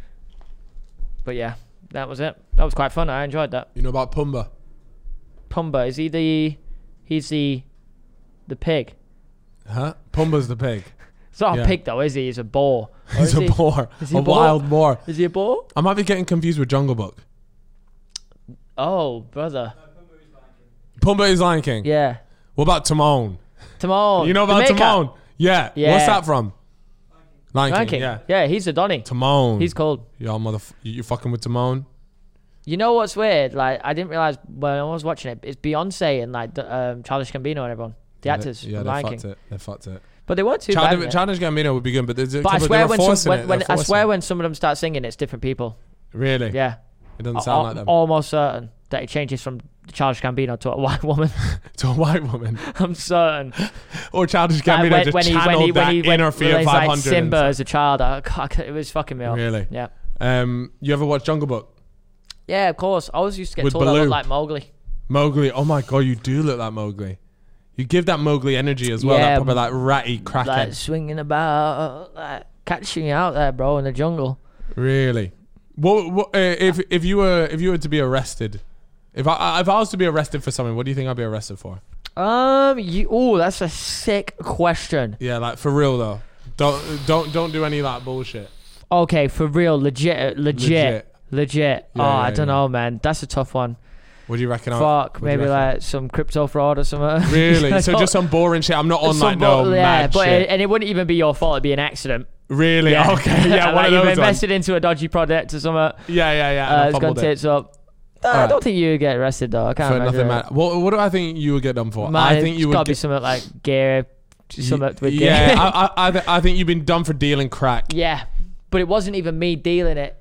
A: But yeah, that was it. That was quite fun. I enjoyed that.
B: You know about Pumbaa?
A: Pumbaa, is he the? He's the, the pig.
B: Huh? Pumbaa's the pig.
A: It's not
B: Yeah.
A: a pig though, is he? He's a boar. Or
B: He's
A: is
B: a
A: he?
B: boar.
A: Is he
B: A
A: a boar?
B: wild boar.
A: Is he a boar?
B: I might be getting confused with Jungle Book.
A: Oh, brother.
B: Pumbaa is Lion King.
A: Yeah.
B: What about Timon?
A: Timon.
B: You know about
A: Jamaica.
B: Timon? Yeah.
A: Yeah.
B: What's that from? Lion King.
A: Lion King.
B: Yeah.
A: Yeah, he's a Donny.
B: Timon.
A: He's cold.
B: Y'all mother. You fucking with Timon?
A: You know what's weird? Like, I didn't realize when I was watching it, it's Beyonce and like the, um, Childish Gambino and everyone, the
B: Yeah,
A: actors
B: They, yeah,
A: from
B: they
A: Lion
B: fucked
A: King.
B: it. They fucked it.
A: But they weren't too bad. in
B: Childish,
A: it.
B: Childish Gambino would be good, but there's a
A: But I
B: couple.
A: swear
B: they were
A: when some,
B: forcing
A: when,
B: it.
A: when
B: They're
A: I
B: forcing
A: swear
B: it.
A: when some of them start singing, it's different people.
B: Really?
A: Yeah.
B: It doesn't
A: I-
B: sound
A: I'm
B: like them.
A: almost certain that it changes from Childish Gambino to a white woman.
B: To a white woman.
A: I'm certain.
B: Or Childish
A: Like,
B: Gambino
A: when,
B: just
A: when he
B: channeled
A: when he
B: that
A: when he when,
B: inner
A: when
B: fear
A: he's
B: five
A: like
B: hundred.
A: Simba as a child, I, God, it was fucking me up.
B: Really?
A: Yeah.
B: Um, you ever watch Jungle Book?
A: Yeah, of course. I always used to get
B: With
A: told I
B: Baloo.
A: looked like Mowgli.
B: Mowgli. Oh my God, you do look like Mowgli. You give that Mowgli energy as well.
A: Yeah,
B: that probably like ratty crackhead.
A: Like swinging about, like catching you out there, bro, in the jungle.
B: Really? What? What? Uh, if if you were if you were to be arrested, if I if I was to be arrested for something, what do you think I'd be arrested for?
A: Um, you. Oh, that's a sick question.
B: Yeah, like for real though. Don't don't don't do any like bullshit.
A: Okay, for real, legit, legit, legit.
B: Legit.
A: oh,
B: Yeah,
A: I
B: yeah,
A: don't
B: yeah.
A: know, man. That's a tough one.
B: What do you reckon? I-
A: Fuck,
B: what do you
A: maybe
B: reckon?
A: like some crypto fraud or something.
B: Really?
A: I
B: So
A: don't-
B: just some boring shit. I'm not on
A: some
B: like no
A: bo- yeah,
B: mad
A: but
B: shit.
A: it, and it wouldn't even be your fault. It'd be an accident.
B: Really? Okay. Yeah. One
A: like
B: of
A: you've
B: those ones.
A: invested into a dodgy product or something.
B: Yeah, yeah, yeah. and I
A: Uh, it's gone
B: fumbled it.
A: tits up. Uh, I
B: Alright.
A: don't think you would get arrested though. I can't
B: For
A: imagine
B: nothing
A: it.
B: matter. What, what do I think you would get done for?
A: Man,
B: I think you
A: it's gotta
B: would
A: be
B: get.
A: something like gear, something with
B: Yeah,
A: gear.
B: I, I, I, th- I think you've been done for dealing crack.
A: yeah, but it wasn't even me dealing it.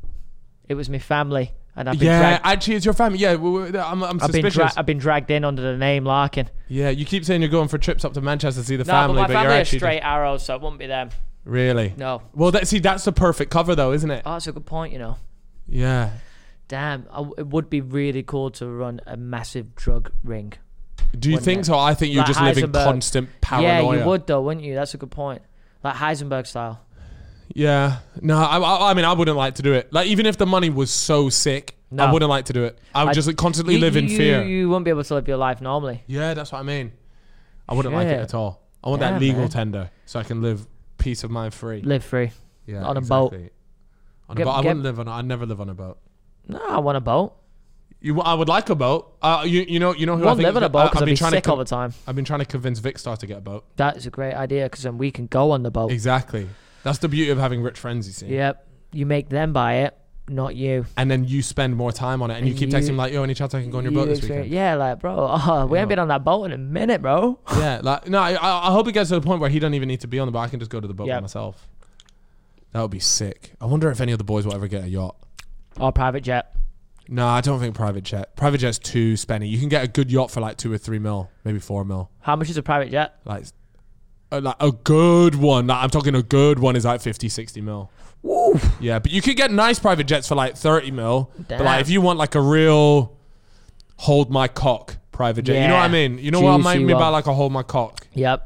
A: It was my family, and I've been
B: Yeah,
A: dragged.
B: actually, it's your family. Yeah, we- we- I'm, I'm
A: I've been,
B: suspicious.
A: dra- I've been dragged in under the name Larkin.
B: yeah, you keep saying you're going for trips up to Manchester to see the
A: No,
B: family,
A: but my
B: but
A: family
B: you're
A: are
B: actually
A: straight arrows, so it wouldn't be them.
B: really.
A: No.
B: Well, that, see, that's the perfect cover, though, isn't it?
A: Oh, that's a good point. You know.
B: Yeah.
A: Damn, I w- it would be really cool to run a massive drug ring.
B: Do you
A: Wouldn't
B: think
A: it?
B: so? I think you
A: Like
B: just live in
A: Heisenberg.
B: constant paranoia.
A: Yeah, you would though, wouldn't you? That's a good point. Like Heisenberg style.
B: Yeah. No, I, I, I mean, I wouldn't like to do it. Like, even if the money was so sick,
A: No.
B: I wouldn't like to do it. I would
A: I-
B: just constantly
A: You-
B: live in
A: you,
B: fear.
A: You wouldn't be able to live your life normally.
B: Yeah, that's what I mean. I wouldn't like it
A: Shit.
B: at all. I want
A: Yeah,
B: that legal
A: man.
B: tender so I can live peace of mind free.
A: Live free.
B: Yeah,
A: on a boat.
B: exactly. On
A: Get-
B: a boat. I
A: get-
B: wouldn't live on. I'd never live on a boat.
A: No, I want a boat.
B: You, I would like a boat. Uh, you, you know, you know who
A: I
B: I
A: won't
B: think
A: live
B: is
A: on a
B: good?
A: boat
B: I-
A: because
B: I've
A: I'd
B: been
A: be
B: trying to
A: sick
B: con-
A: all the time.
B: I've been trying to convince Vicstar to get a boat.
A: That is a great idea because then we can go on the boat.
B: Exactly. That's the beauty of having rich friends. You see.
A: Yep. You make them buy it, not you.
B: And then you spend more time on it, and you
A: And
B: keep
A: you-
B: texting like, "Yo, any chance I can go on your
A: You
B: boat this
A: experience-
B: weekend?"
A: Yeah, like, bro, oh, we
B: Yeah.
A: ain't been on that boat in a minute, bro.
B: Yeah, like no, I, I hope it gets to the point where he doesn't even need to be on the boat. I can just go to the boat by
A: Yep.
B: myself. That would be sick. I wonder if any of the boys will ever get a yacht.
A: Or private jet.
B: No, I don't think private jet. Private jet's too spenny. You can get a good yacht for like two or three mil, maybe four mil.
A: How much is a private jet?
B: Like, uh, like a good one. Like, I'm talking a good one is like fifty, sixty mil.
A: Woo.
B: Yeah, but you could get nice private jets for like thirty mil. But
A: Damn.
B: like if you want like a real hold my cock private jet, you know what I
A: Yeah.
B: mean? You know what I
A: Juicy
B: mean me
A: one.
B: about like a hold my cock?
A: Yep.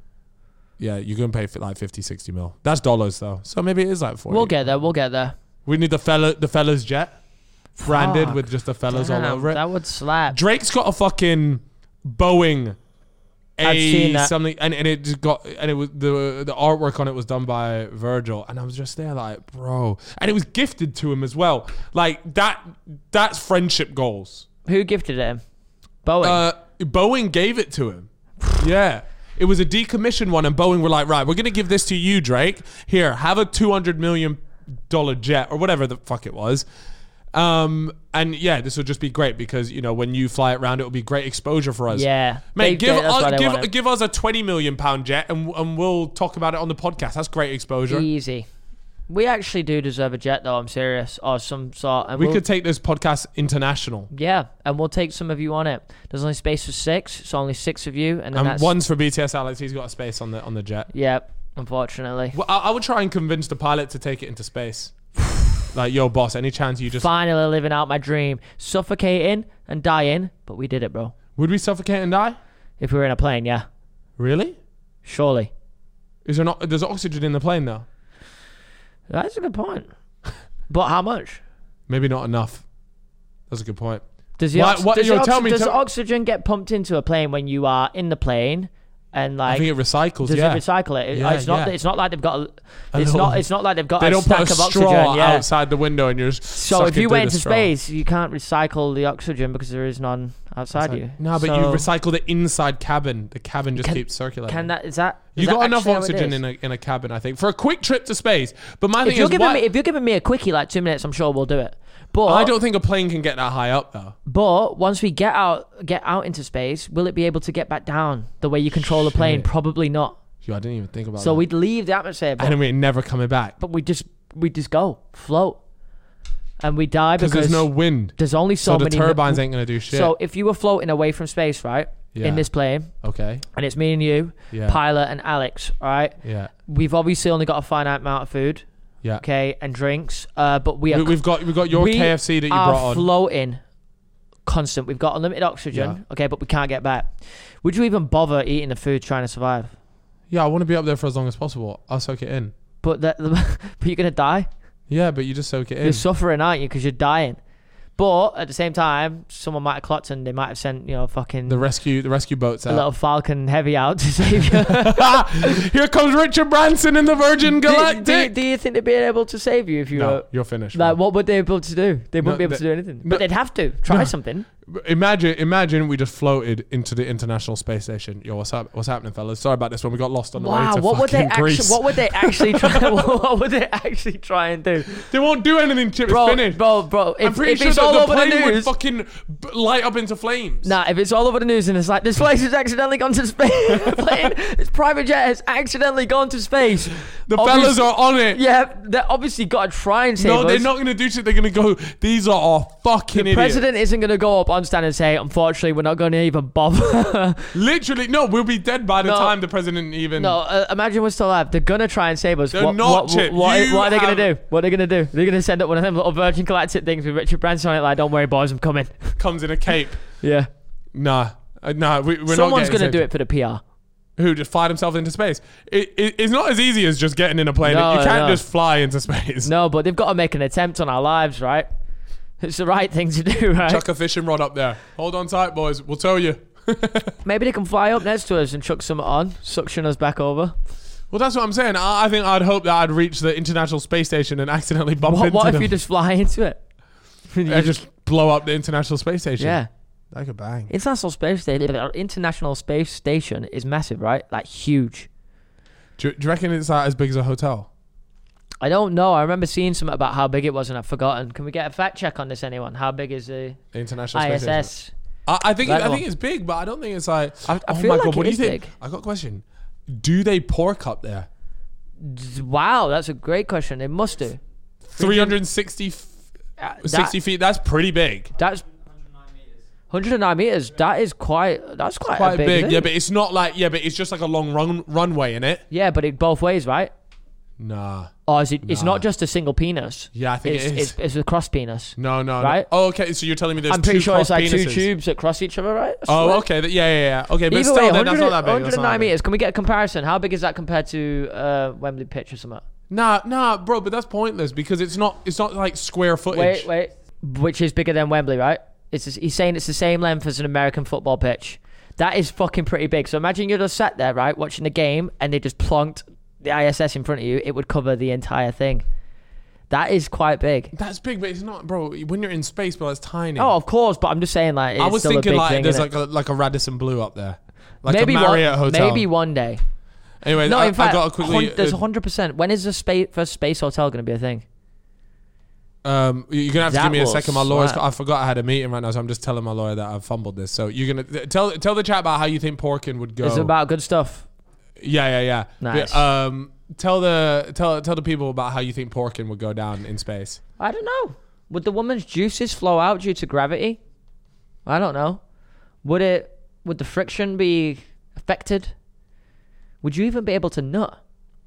B: Yeah, you're going to pay for like fifty, sixty mil. That's dollars though. So maybe it is like forty.
A: We'll get there. We'll get there.
B: We need the fella, the fella's jet. Branded
A: Fuck.
B: with just the fellas
A: Damn,
B: all over it.
A: That would slap.
B: Drake's got a fucking Boeing
A: I've
B: A
A: seen that.
B: something, and, and it just got, and it was the the artwork on it was done by Virgil, and I was just there like, bro, and it was gifted to him as well. Like that, that's friendship goals.
A: Who gifted it him? Boeing.
B: Uh, Boeing gave it to him. Yeah. It was a decommissioned one, and Boeing were like, right, we're gonna give this to you, Drake. Here, have a two hundred million dollar jet or whatever the fuck it was. Um, and yeah, this will just be great because you know when you fly it around, it will be great exposure for us.
A: yeah.
B: Mate,
A: They-
B: give
A: they- that's why
B: us,
A: they want
B: give
A: it.
B: give us a twenty million pound jet, and and we'll talk about it on the podcast. That's great exposure.
A: Easy. We actually do deserve a jet, though. I'm serious, or some sort. And
B: We
A: we'll,
B: could take this podcast international.
A: yeah, and we'll take some of you on it. There's only space for six, so only six of you, and then
B: And
A: that's
B: one's for B T S Alex. He's got a space on the on the jet.
A: yeah. Unfortunately,
B: Well, I, I would try and convince the pilot to take it into space. Like, yo, boss, any chance you just
A: finally living out my dream, suffocating and dying, but we did it, bro.
B: would we suffocate and die?
A: If we were in a plane, yeah,
B: Really?
A: surely.
B: Is there not? There's oxygen in the plane though.
A: That's a good point. But how much?
B: Maybe not enough. That's a good point.
A: Does the,
B: Why-
A: ox-
B: what-
A: does,
B: yo,
A: the, ox-
B: tell me,
A: does
B: tell-
A: the oxygen get pumped into a plane when you are in the plane, and
B: I
A: like
B: think it recycles.
A: does
B: Yeah.
A: it recycle it? It-
B: Yeah,
A: it's not.
B: yeah.
A: It's not like they've got. A,
B: A
A: it's
B: little-
A: not. It's not like they've got
B: They
A: a
B: don't
A: stack
B: put a
A: of
B: straw
A: oxygen. Yeah.
B: outside the window, and you're just
A: So
B: sucking
A: if you
B: through
A: went
B: the
A: into
B: straw.
A: space, you can't recycle the oxygen because there is none outside you.
B: No, but
A: So
B: you recycle the inside cabin. The cabin just
A: Can-
B: keeps circulating.
A: Can that? Is that? Is
B: you
A: that
B: got enough
A: actually how it
B: oxygen
A: is?
B: in a in a cabin, I think, for a quick trip to space. But my
A: If
B: thing
A: you're
B: is,
A: giving
B: why,
A: me, if you're giving me a quickie like two minutes, I'm sure we'll do it. But
B: I don't think a plane can get that high up though.
A: But once we get out, get out into space, will it be able to get back down the way you control a plane?
B: Shit.
A: Probably not.
B: Yo, I didn't even think about
A: So
B: that.
A: we'd leave the atmosphere, but,
B: and we're never coming back
A: but we just we just go float, and we die because
B: because there's no wind.
A: there's only so,
B: So, the
A: many
B: turbines ain't gonna do shit.
A: So if you were floating away from space, right,
B: Yeah.
A: in this plane,
B: okay.
A: and it's me and you,
B: Yeah.
A: pilot and Alex, all right,
B: Yeah.
A: we've obviously only got a finite amount of food,
B: Yeah.
A: okay, and drinks, uh, but we are
B: We, we've got we've got your
A: we
B: K F C that you
A: are
B: brought on.
A: floating constant. We've got unlimited oxygen,
B: Yeah.
A: okay, but we can't get back. Would you even bother eating the food trying to survive?
B: Yeah, I want to be up there for as long as possible. I'll soak it in.
A: But that, but you're gonna die.
B: Yeah, but you just soak it in.
A: You're suffering, aren't you? Because you're dying. But at the same time, someone might have clocked and they might have sent, you know, fucking
B: The rescue the rescue boats
A: a
B: out.
A: little Falcon Heavy out to save you.
B: Here comes Richard Branson in the Virgin
A: do, do,
B: Galactic.
A: do you think they'd be able to save you if you
B: no,
A: were?
B: you're finished.
A: Like,
B: man.
A: what would they be able to do? They wouldn't
B: No,
A: be able
B: they-
A: to do anything.
B: no-
A: but they'd have to try
B: no.
A: something.
B: Imagine, imagine we just floated into the International Space Station. Yo, what's up? What's happening, fellas? Sorry about this one. We got lost on the way
A: Wow,
B: to
A: what would they
B: fucking
A: actually?
B: Greece.
A: What would they actually try? what would they actually try and do,
B: They won't do anything. Chip,
A: bro?
B: it's finished.
A: Bro, bro,
B: I'm
A: if,
B: pretty
A: if
B: sure
A: it's
B: that
A: all
B: the
A: over the
B: plane would
A: news,
B: fucking b- light up into flames.
A: nah, if it's all over the news and it's like this place has accidentally gone to space, plane, this private jet has accidentally gone to space.
B: the
A: Obvious-
B: fellas are on it.
A: Yeah, they're obviously got to try and save
B: No,
A: us.
B: they're not going to do shit. They're going to go, these are our fucking
A: The
B: idiots.
A: president isn't going to go up on stand and say, unfortunately, we're not going to even bother.
B: Literally, no, we'll be dead by the
A: No.
B: time the president even...
A: no, uh, imagine we're still alive. They're going to try and save us.
B: They're
A: what,
B: not,
A: what,
B: Chip.
A: What,
B: You
A: what are they going to
B: have-
A: do? What are they going to do? They're going to send up one of them little Virgin Galactic things with Richard Branson on it like, don't worry, boys, I'm coming.
B: comes in a cape.
A: Yeah.
B: Nah. Uh, nah, we, we're
A: Someone's
B: not
A: going to do
B: saved.
A: it for the P R.
B: Who just fired himself into space? It, it, it's not as easy as just getting in a plane.
A: No,
B: you can't
A: no.
B: just fly into space.
A: No, but they've got to make an attempt on our lives, right? It's the right thing to do, right?
B: Chuck a fishing rod up there. Hold on tight, boys. We'll tow you.
A: Maybe they can fly up next to us and chuck something on, suction us back over.
B: Well, that's what I'm saying. I, I think I'd hope that I'd reach the International Space Station and accidentally bump
A: What,
B: into
A: what if
B: them.
A: you just fly into it?
B: I just blow up the International Space Station.
A: Yeah.
B: Like a bang.
A: International Space Station. International Space Station is massive, right? Like huge.
B: Do, do you reckon it's like as big as a hotel?
A: I don't know. I remember seeing something about how big it was, and I've forgotten. Can we get a fact check on this? Anyone? How big is the
B: The International Space
A: I S
B: Station.
A: S?
B: I, I think it, I
A: Level.
B: think it's big, but I don't think it's like.
A: I, I
B: oh
A: feel
B: my
A: like
B: god! What
A: it
B: do you
A: is
B: think?
A: big.
B: I got a question. Do they pork up there?
A: D- Wow, that's a great question. They must do.
B: three hundred sixty,
A: Uh,
B: sixty
A: that,
B: feet. That's pretty big.
A: That's one hundred nine meters. That is quite. That's quite,
B: Quite
A: a big.
B: big.
A: thing.
B: Yeah, but it's not like yeah, but it's just like a long run runway in it.
A: Yeah, but it both ways, right?
B: Nah.
A: Or is it? It's
B: Nah.
A: not just a single penis.
B: Yeah, I think
A: It's,
B: it is.
A: it's, it's a cross penis.
B: no, no,
A: right?
B: no. Oh, okay. So you're telling me there's
A: I'm pretty
B: two
A: sure it's
B: cross
A: like two
B: penises.
A: tubes that cross each other, right? I
B: Oh,
A: swear.
B: okay. Th- Yeah, yeah, yeah. Okay, but
A: Either
B: still,
A: way,
B: then that's not that big.
A: one
B: That's
A: hundred
B: not that
A: nine
B: big.
A: meters. Can we get a comparison? How big is that compared to uh, Wembley pitch or something?
B: Nah, nah, bro. But that's pointless because it's not. It's not like square footage.
A: Wait, wait. Which is bigger than Wembley, right? It's just, he's saying it's the same length as an American football pitch. That is fucking pretty big. So imagine you're just sat there, right, watching the game, and they just plonked the I S S in front of you. It would cover the entire thing. That is quite big.
B: That's big, but it's not, bro. When you're in space, bro, it's tiny.
A: Oh, of course, but I'm just saying, like, it's
B: I was
A: still
B: thinking
A: a big
B: like
A: thing,
B: there's
A: innit?
B: like a like a Radisson Blu up there, like
A: maybe
B: a Marriott
A: one,
B: hotel.
A: Maybe one day.
B: Anyway,
A: No,
B: I,
A: in fact,
B: I got to quickly.
A: hun- there's
B: uh,
A: one hundred percent. When is the space first space hotel going to be a thing?
B: Um, you're gonna have to
A: That
B: give me a
A: will
B: second. My lawyer's.
A: slap.
B: I forgot I had a meeting right now, so I'm just telling my lawyer that I've fumbled this. So you're gonna th- tell tell the chat about how you think porking would go.
A: It's about good stuff.
B: yeah, yeah, yeah.
A: Nice.
B: But, um, tell the tell tell the people about how you think porking would go down in space.
A: I don't know. Would the woman's juices flow out due to gravity? I don't know. Would it? Would the friction be affected? Would you even be able to nut?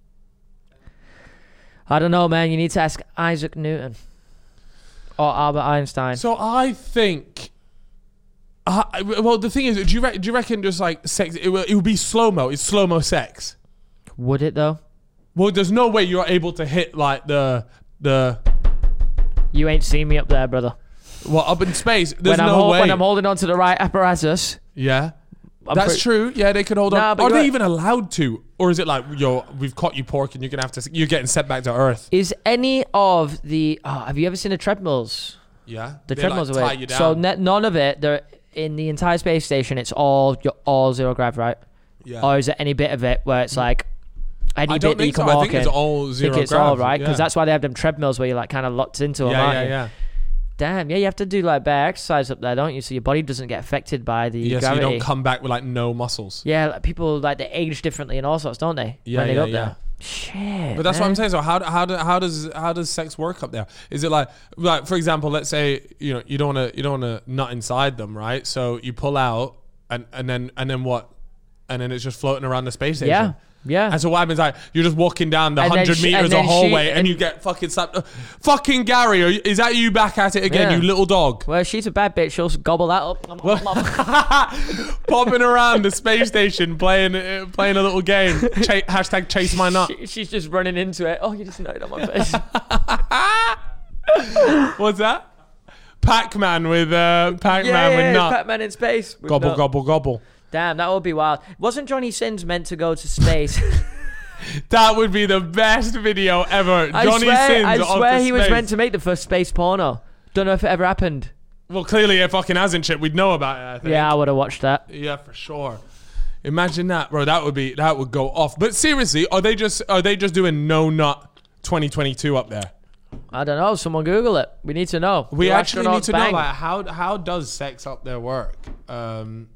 A: I don't know, man. You need to ask Isaac Newton or Albert Einstein.
B: So I think. Uh, well, the thing is, do you re- do you reckon just like sex? It will, it will be slow mo. It's slow mo sex.
A: Would it though?
B: Well, there's no way you're able to hit like the the
A: You ain't seen me up there, brother.
B: well up in space. There's
A: When I'm,
B: no
A: hol-
B: way.
A: when I'm holding on to the right apparatus,
B: yeah,
A: I'm
B: that's
A: pretty-
B: true. Yeah, they could hold
A: Nah,
B: on.
A: but
B: Are
A: you're
B: they
A: right.
B: even allowed to, or is it like yo, we've caught you porking, you're gonna have to, you're getting sent back to Earth?
A: Is any of the? Oh, have you ever seen the treadmills?
B: Yeah,
A: The
B: They,
A: treadmills
B: like,
A: are
B: tie
A: weird.
B: you down.
A: So ne- none of it. They're in the entire space station. It's all you're all zero grav, right?
B: yeah.
A: Or is it any bit of it where it's like any
B: I
A: bit
B: don't
A: that you
B: think
A: can
B: so. I
A: walk
B: think
A: in?
B: it's all
A: I
B: zero
A: think it's
B: grav.
A: all right because
B: yeah.
A: that's why they have them treadmills where you're like kind of locked into them.
B: yeah,
A: aren't
B: yeah,
A: you?
B: yeah.
A: Damn, yeah, you have to do like bare exercise up there, don't you? So your body doesn't get affected by the
B: Yeah, so
A: gravity.
B: you don't come back with like no muscles.
A: yeah, like people like they age differently and all sorts, don't they?
B: Yeah,
A: when they
B: yeah,
A: go up
B: yeah.
A: there. Shit.
B: But that's what
A: man.
B: I'm saying. So how how do, how does how does sex work up there? Is it like like for example, let's say you know you don't want to you don't want to nut inside them, right? So you pull out and and then and then what? And then it's just floating around the space station.
A: Yeah, yeah.
B: And so what happens? Like you're just walking down the
A: And then
B: hundred
A: she-
B: meters
A: and
B: of
A: then she-
B: hallway, and,
A: and-
B: you get fucking slapped. Uh, fucking Gary, are you, is that you back at it again,
A: Yeah.
B: you little dog?
A: Well, she's a bad bitch. She'll gobble that up.
B: Popping around the space station, playing uh, playing a little game. Ch- hashtag chase my nut.
A: She- she's just running into it. Oh, you just nutted on my face.
B: What's that? Pac-Man with uh, Pac-Man
A: yeah,
B: with
A: yeah,
B: nut.
A: Pac-Man in space. with
B: Gobble
A: nut.
B: gobble gobble.
A: Damn, that would be wild. Wasn't Johnny Sins meant to go to space?
B: That would be the best video ever.
A: I
B: Johnny
A: swear,
B: Sins
A: I
B: off
A: swear
B: to
A: he was
B: space.
A: meant to make the first space porno. Don't know if it ever happened.
B: Well, clearly it fucking hasn't. Shit, we'd know about it. I think.
A: Yeah, I would have watched that.
B: Yeah, for sure. Imagine that, bro. That would be that would go off. But seriously, are they just are they just doing no nut twenty twenty-two up there?
A: I don't know. Someone Google it. We need to know.
B: We
A: Do
B: actually need
A: astronauts
B: to
A: bang?
B: know like how how does sex up there work? Um,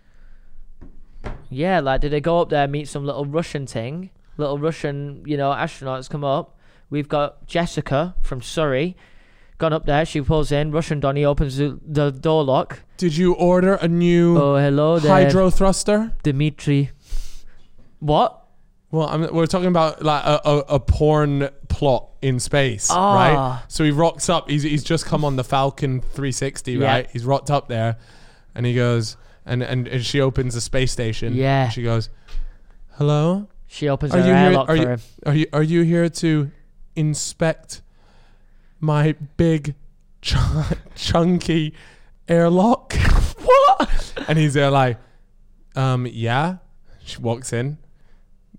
A: Yeah, like did they go up there meet some little Russian thing? Little Russian, you know, astronauts come up. We've got Jessica from Surrey. Gone up there. She pulls in. Russian Donny opens the, the door lock.
B: did you order a new
A: Oh, hello there,
B: hydro thruster?
A: Dimitri. What?
B: Well, I'm, we're talking about like a, a, a porn plot in space,
A: Ah.
B: right? So he rocks up. He's he's just come on the Falcon three sixty,
A: Yeah.
B: right? He's rocked up there, and he goes, and, and and she opens the space station.
A: Yeah.
B: She goes, "Hello,
A: She opens
B: are
A: her
B: you here?
A: airlock
B: Are
A: for
B: you
A: him.
B: are you are you here to inspect my big ch- chunky airlock?"
A: What?
B: And he's there like, um, yeah. She walks in.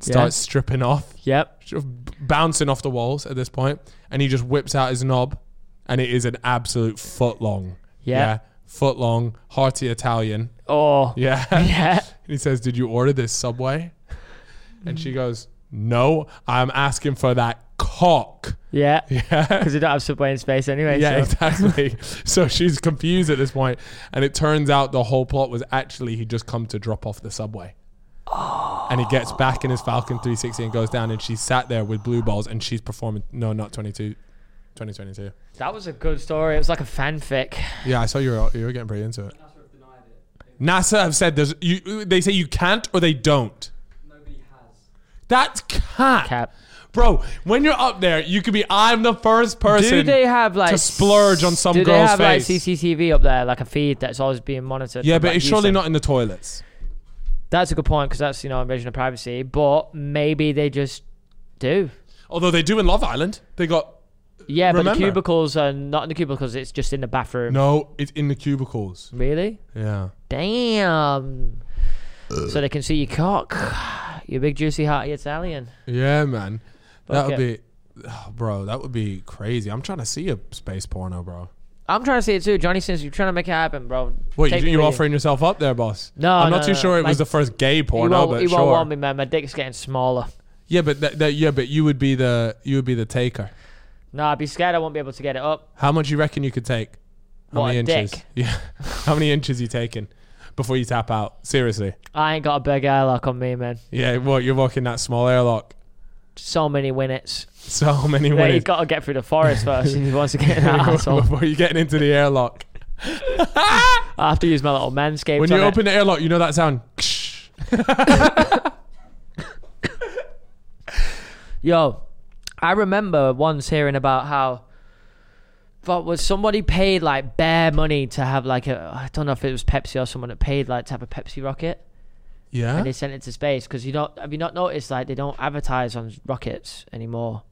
B: starts stripping off,
A: Yep.
B: sort of b- bouncing off the walls at this point, and he just whips out his knob, and it is an absolute foot long.
A: Yeah.
B: Yeah, foot long, hearty Italian.
A: Oh.
B: Yeah.
A: Yeah.
B: And he says, "Did you order this Subway?" And she goes, "No, I'm asking for that cock."
A: Yeah.
B: Yeah.
A: Because you don't have Subway in space anyway.
B: Yeah,
A: so.
B: exactly. So she's confused at this point, and it turns out the whole plot was actually he just come to drop off the Subway. Oh. And he gets back in his Falcon three sixty and goes down, and she's sat there with blue balls, and she's performing. No, not twenty-two, twenty twenty-two.
A: That was a good story. It was like a fanfic.
B: Yeah, I saw you were you were getting pretty into it. NASA have said there's you. They say you can't or they don't.
C: Nobody has.
B: That's cap.
A: Cap.
B: Bro, when you're up there, you could be, I'm the first person
A: Do they have like
B: to splurge on some
A: do
B: girl's
A: they have like
B: face.
A: C C T V up there, like a feed that's always being monitored?
B: Yeah,
A: from,
B: but
A: like,
B: it's surely
A: Houston?
B: not in the toilets.
A: That's a good point because that's, you know, invasion of privacy. But maybe they just do.
B: Although they do in Love Island. They got...
A: Yeah, but
B: Remember?
A: the cubicles are not in the cubicles. It's just in the bathroom.
B: No, it's in the cubicles.
A: Really?
B: Yeah.
A: Damn. So they can see your cock. You big juicy hearty Italian.
B: Yeah, man. That would
A: Fuck
B: be... Oh, bro, that would be crazy. I'm trying to see a space porno, bro.
A: I'm trying to see it too, Johnny. Since you're trying to make it happen, bro.
B: Wait,
A: Take
B: you,
A: me
B: you
A: with
B: offering yourself up there, boss?
A: No,
B: I'm
A: no,
B: not too
A: no,
B: sure it
A: like-
B: was the first gay
A: He
B: porno,
A: won't,
B: but
A: he
B: sure.
A: won't want me, man. My dick's getting smaller.
B: Yeah, but that, that, yeah, but you would be the you would be the taker.
A: No, I'd be scared I won't be able to get it up.
B: How much you reckon you could take? How
A: What,
B: many
A: a
B: inches?
A: dick?
B: Yeah. How many inches you taking before you tap out? Seriously.
A: I ain't got a big airlock on me, man.
B: Yeah, what, you're walking that small airlock.
A: So many winnets.
B: So many
A: Yeah,
B: ways.
A: you've got to get through the forest first if he wants to get in that asshole.
B: Before you getting into the airlock.
A: I have to use my little manscaped.
B: When you
A: on it.
B: open the airlock, you know that sound?
A: Yo, I remember once hearing about how but was somebody paid like bare money to have like a, I don't know if it was Pepsi or someone that paid like to have a Pepsi rocket
B: Yeah?
A: and they sent it to space because you don't have you not noticed like they don't advertise on rockets anymore.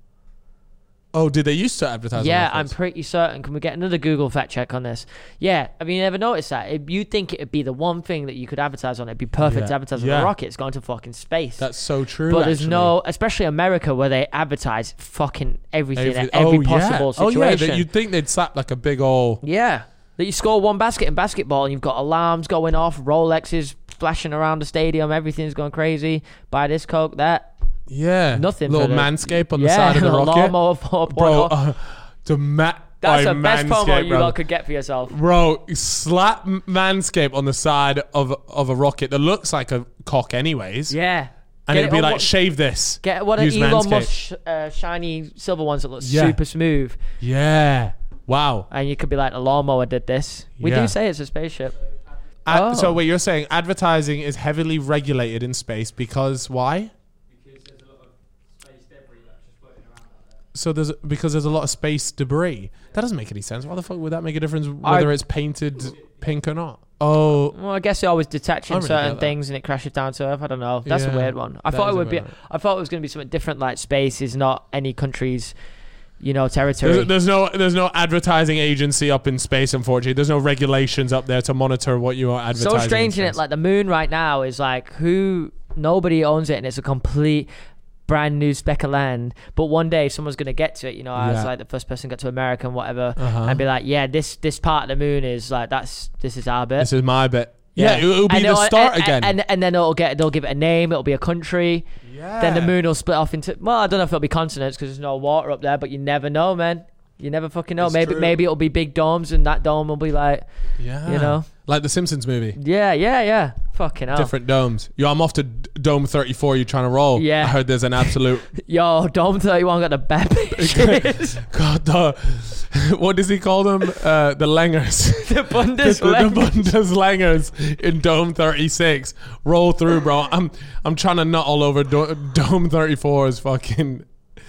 B: Oh, did they used to advertise
A: Yeah,
B: on
A: I'm
B: rockets?
A: pretty certain. Can we get another Google fact check on this? Yeah, have you never noticed that? If you'd think it'd be the one thing that you could advertise on. It'd be perfect
B: Yeah.
A: to advertise
B: Yeah.
A: on a rocket. It's going to fucking space.
B: That's so true,
A: but there's
B: actually.
A: no, especially America, where they advertise fucking everything,
B: Every-
A: every
B: oh,
A: possible
B: yeah.
A: situation.
B: Oh, yeah, that you'd think they'd slap like a big old...
A: Yeah, that you score one basket in basketball and you've got alarms going off, Rolexes flashing around the stadium, everything's going crazy. Buy this Coke, that.
B: Yeah.
A: Nothing.
B: Little
A: for the,
B: manscape on the
A: yeah,
B: side of the
A: little
B: rocket.
A: lawnmower four point
B: Bro,
A: oh.
B: uh, the ma-
A: That's
B: oh,
A: the best
B: Manscaped,
A: promo you
B: bro.
A: lot could get for yourself.
B: Bro, slap Manscaped on the side of of a rocket that looks like a cock anyways.
A: Yeah.
B: And
A: Get
B: it'd
A: it
B: be
A: on
B: like,
A: what-
B: shave this.
A: Get one of
B: Use
A: Elon
B: Manscaped.
A: Musk's sh- uh, shiny silver ones that look
B: Yeah.
A: super smooth.
B: Yeah. Wow.
A: And you could be like, the lawnmower did this. We
B: Yeah.
A: do say it's a spaceship.
B: Ad-
A: Oh.
B: So wait, you're saying advertising is heavily regulated in space because why?
C: Because there's a lot of space debris that's just floating around out there.
B: So there's because there's a lot of space debris. That doesn't make any sense. Why the fuck would that make a difference whether
A: I-
B: it's painted pink or not? Oh,
A: Well, I guess it always detaching
B: I really
A: certain
B: get that.
A: things and it crashes down to Earth. I don't know. That's
B: Yeah,
A: a weird one. I
B: that
A: thought
B: is
A: it
B: a
A: would be.
B: weird one.
A: I thought it was going to be something different. Like space is not any country's, you know, territory.
B: there's, there's no there's no advertising agency up in space. Unfortunately, there's no regulations up there to monitor what you are advertising.
A: So strange in
B: in
A: it.
B: space.
A: Like the moon right now is like who nobody owns it and it's a complete brand new speck of land. But one day someone's gonna get to it. You know, as
B: Yeah.
A: like the first person got to America and whatever,
B: Uh-huh.
A: and be like, yeah, this this part of the moon is like that's this is our bit.
B: This is my bit. Yeah, it'll, it'll be
A: And
B: the
A: it'll-
B: start
A: and,
B: again.
A: and, and then it'll get they'll give it a name. It'll be a country.
B: yeah.
A: Then the moon will split off into. Well, I don't know if it'll be continents because there's no water up there, but you never know, man. You never fucking know.
B: It's
A: maybe
B: true.
A: maybe it'll be big domes, and that dome will be like,
B: Yeah.
A: you know,
B: like the Simpsons movie.
A: yeah, yeah, yeah. Fucking hell.
B: Different domes. Yo, I'm off to D- Dome thirty-four. You trying to roll?
A: Yeah.
B: I heard there's an absolute.
A: Yo, Dome thirty-one got the bad bitches.
B: God, the, what does he call them? Uh, the Langers.
A: the
B: the,
A: Bundesliga.
B: the Bundeslangers in Dome thirty-six. Roll through, bro. I'm I'm trying to nut all over Do- Dome thirty-four's fucking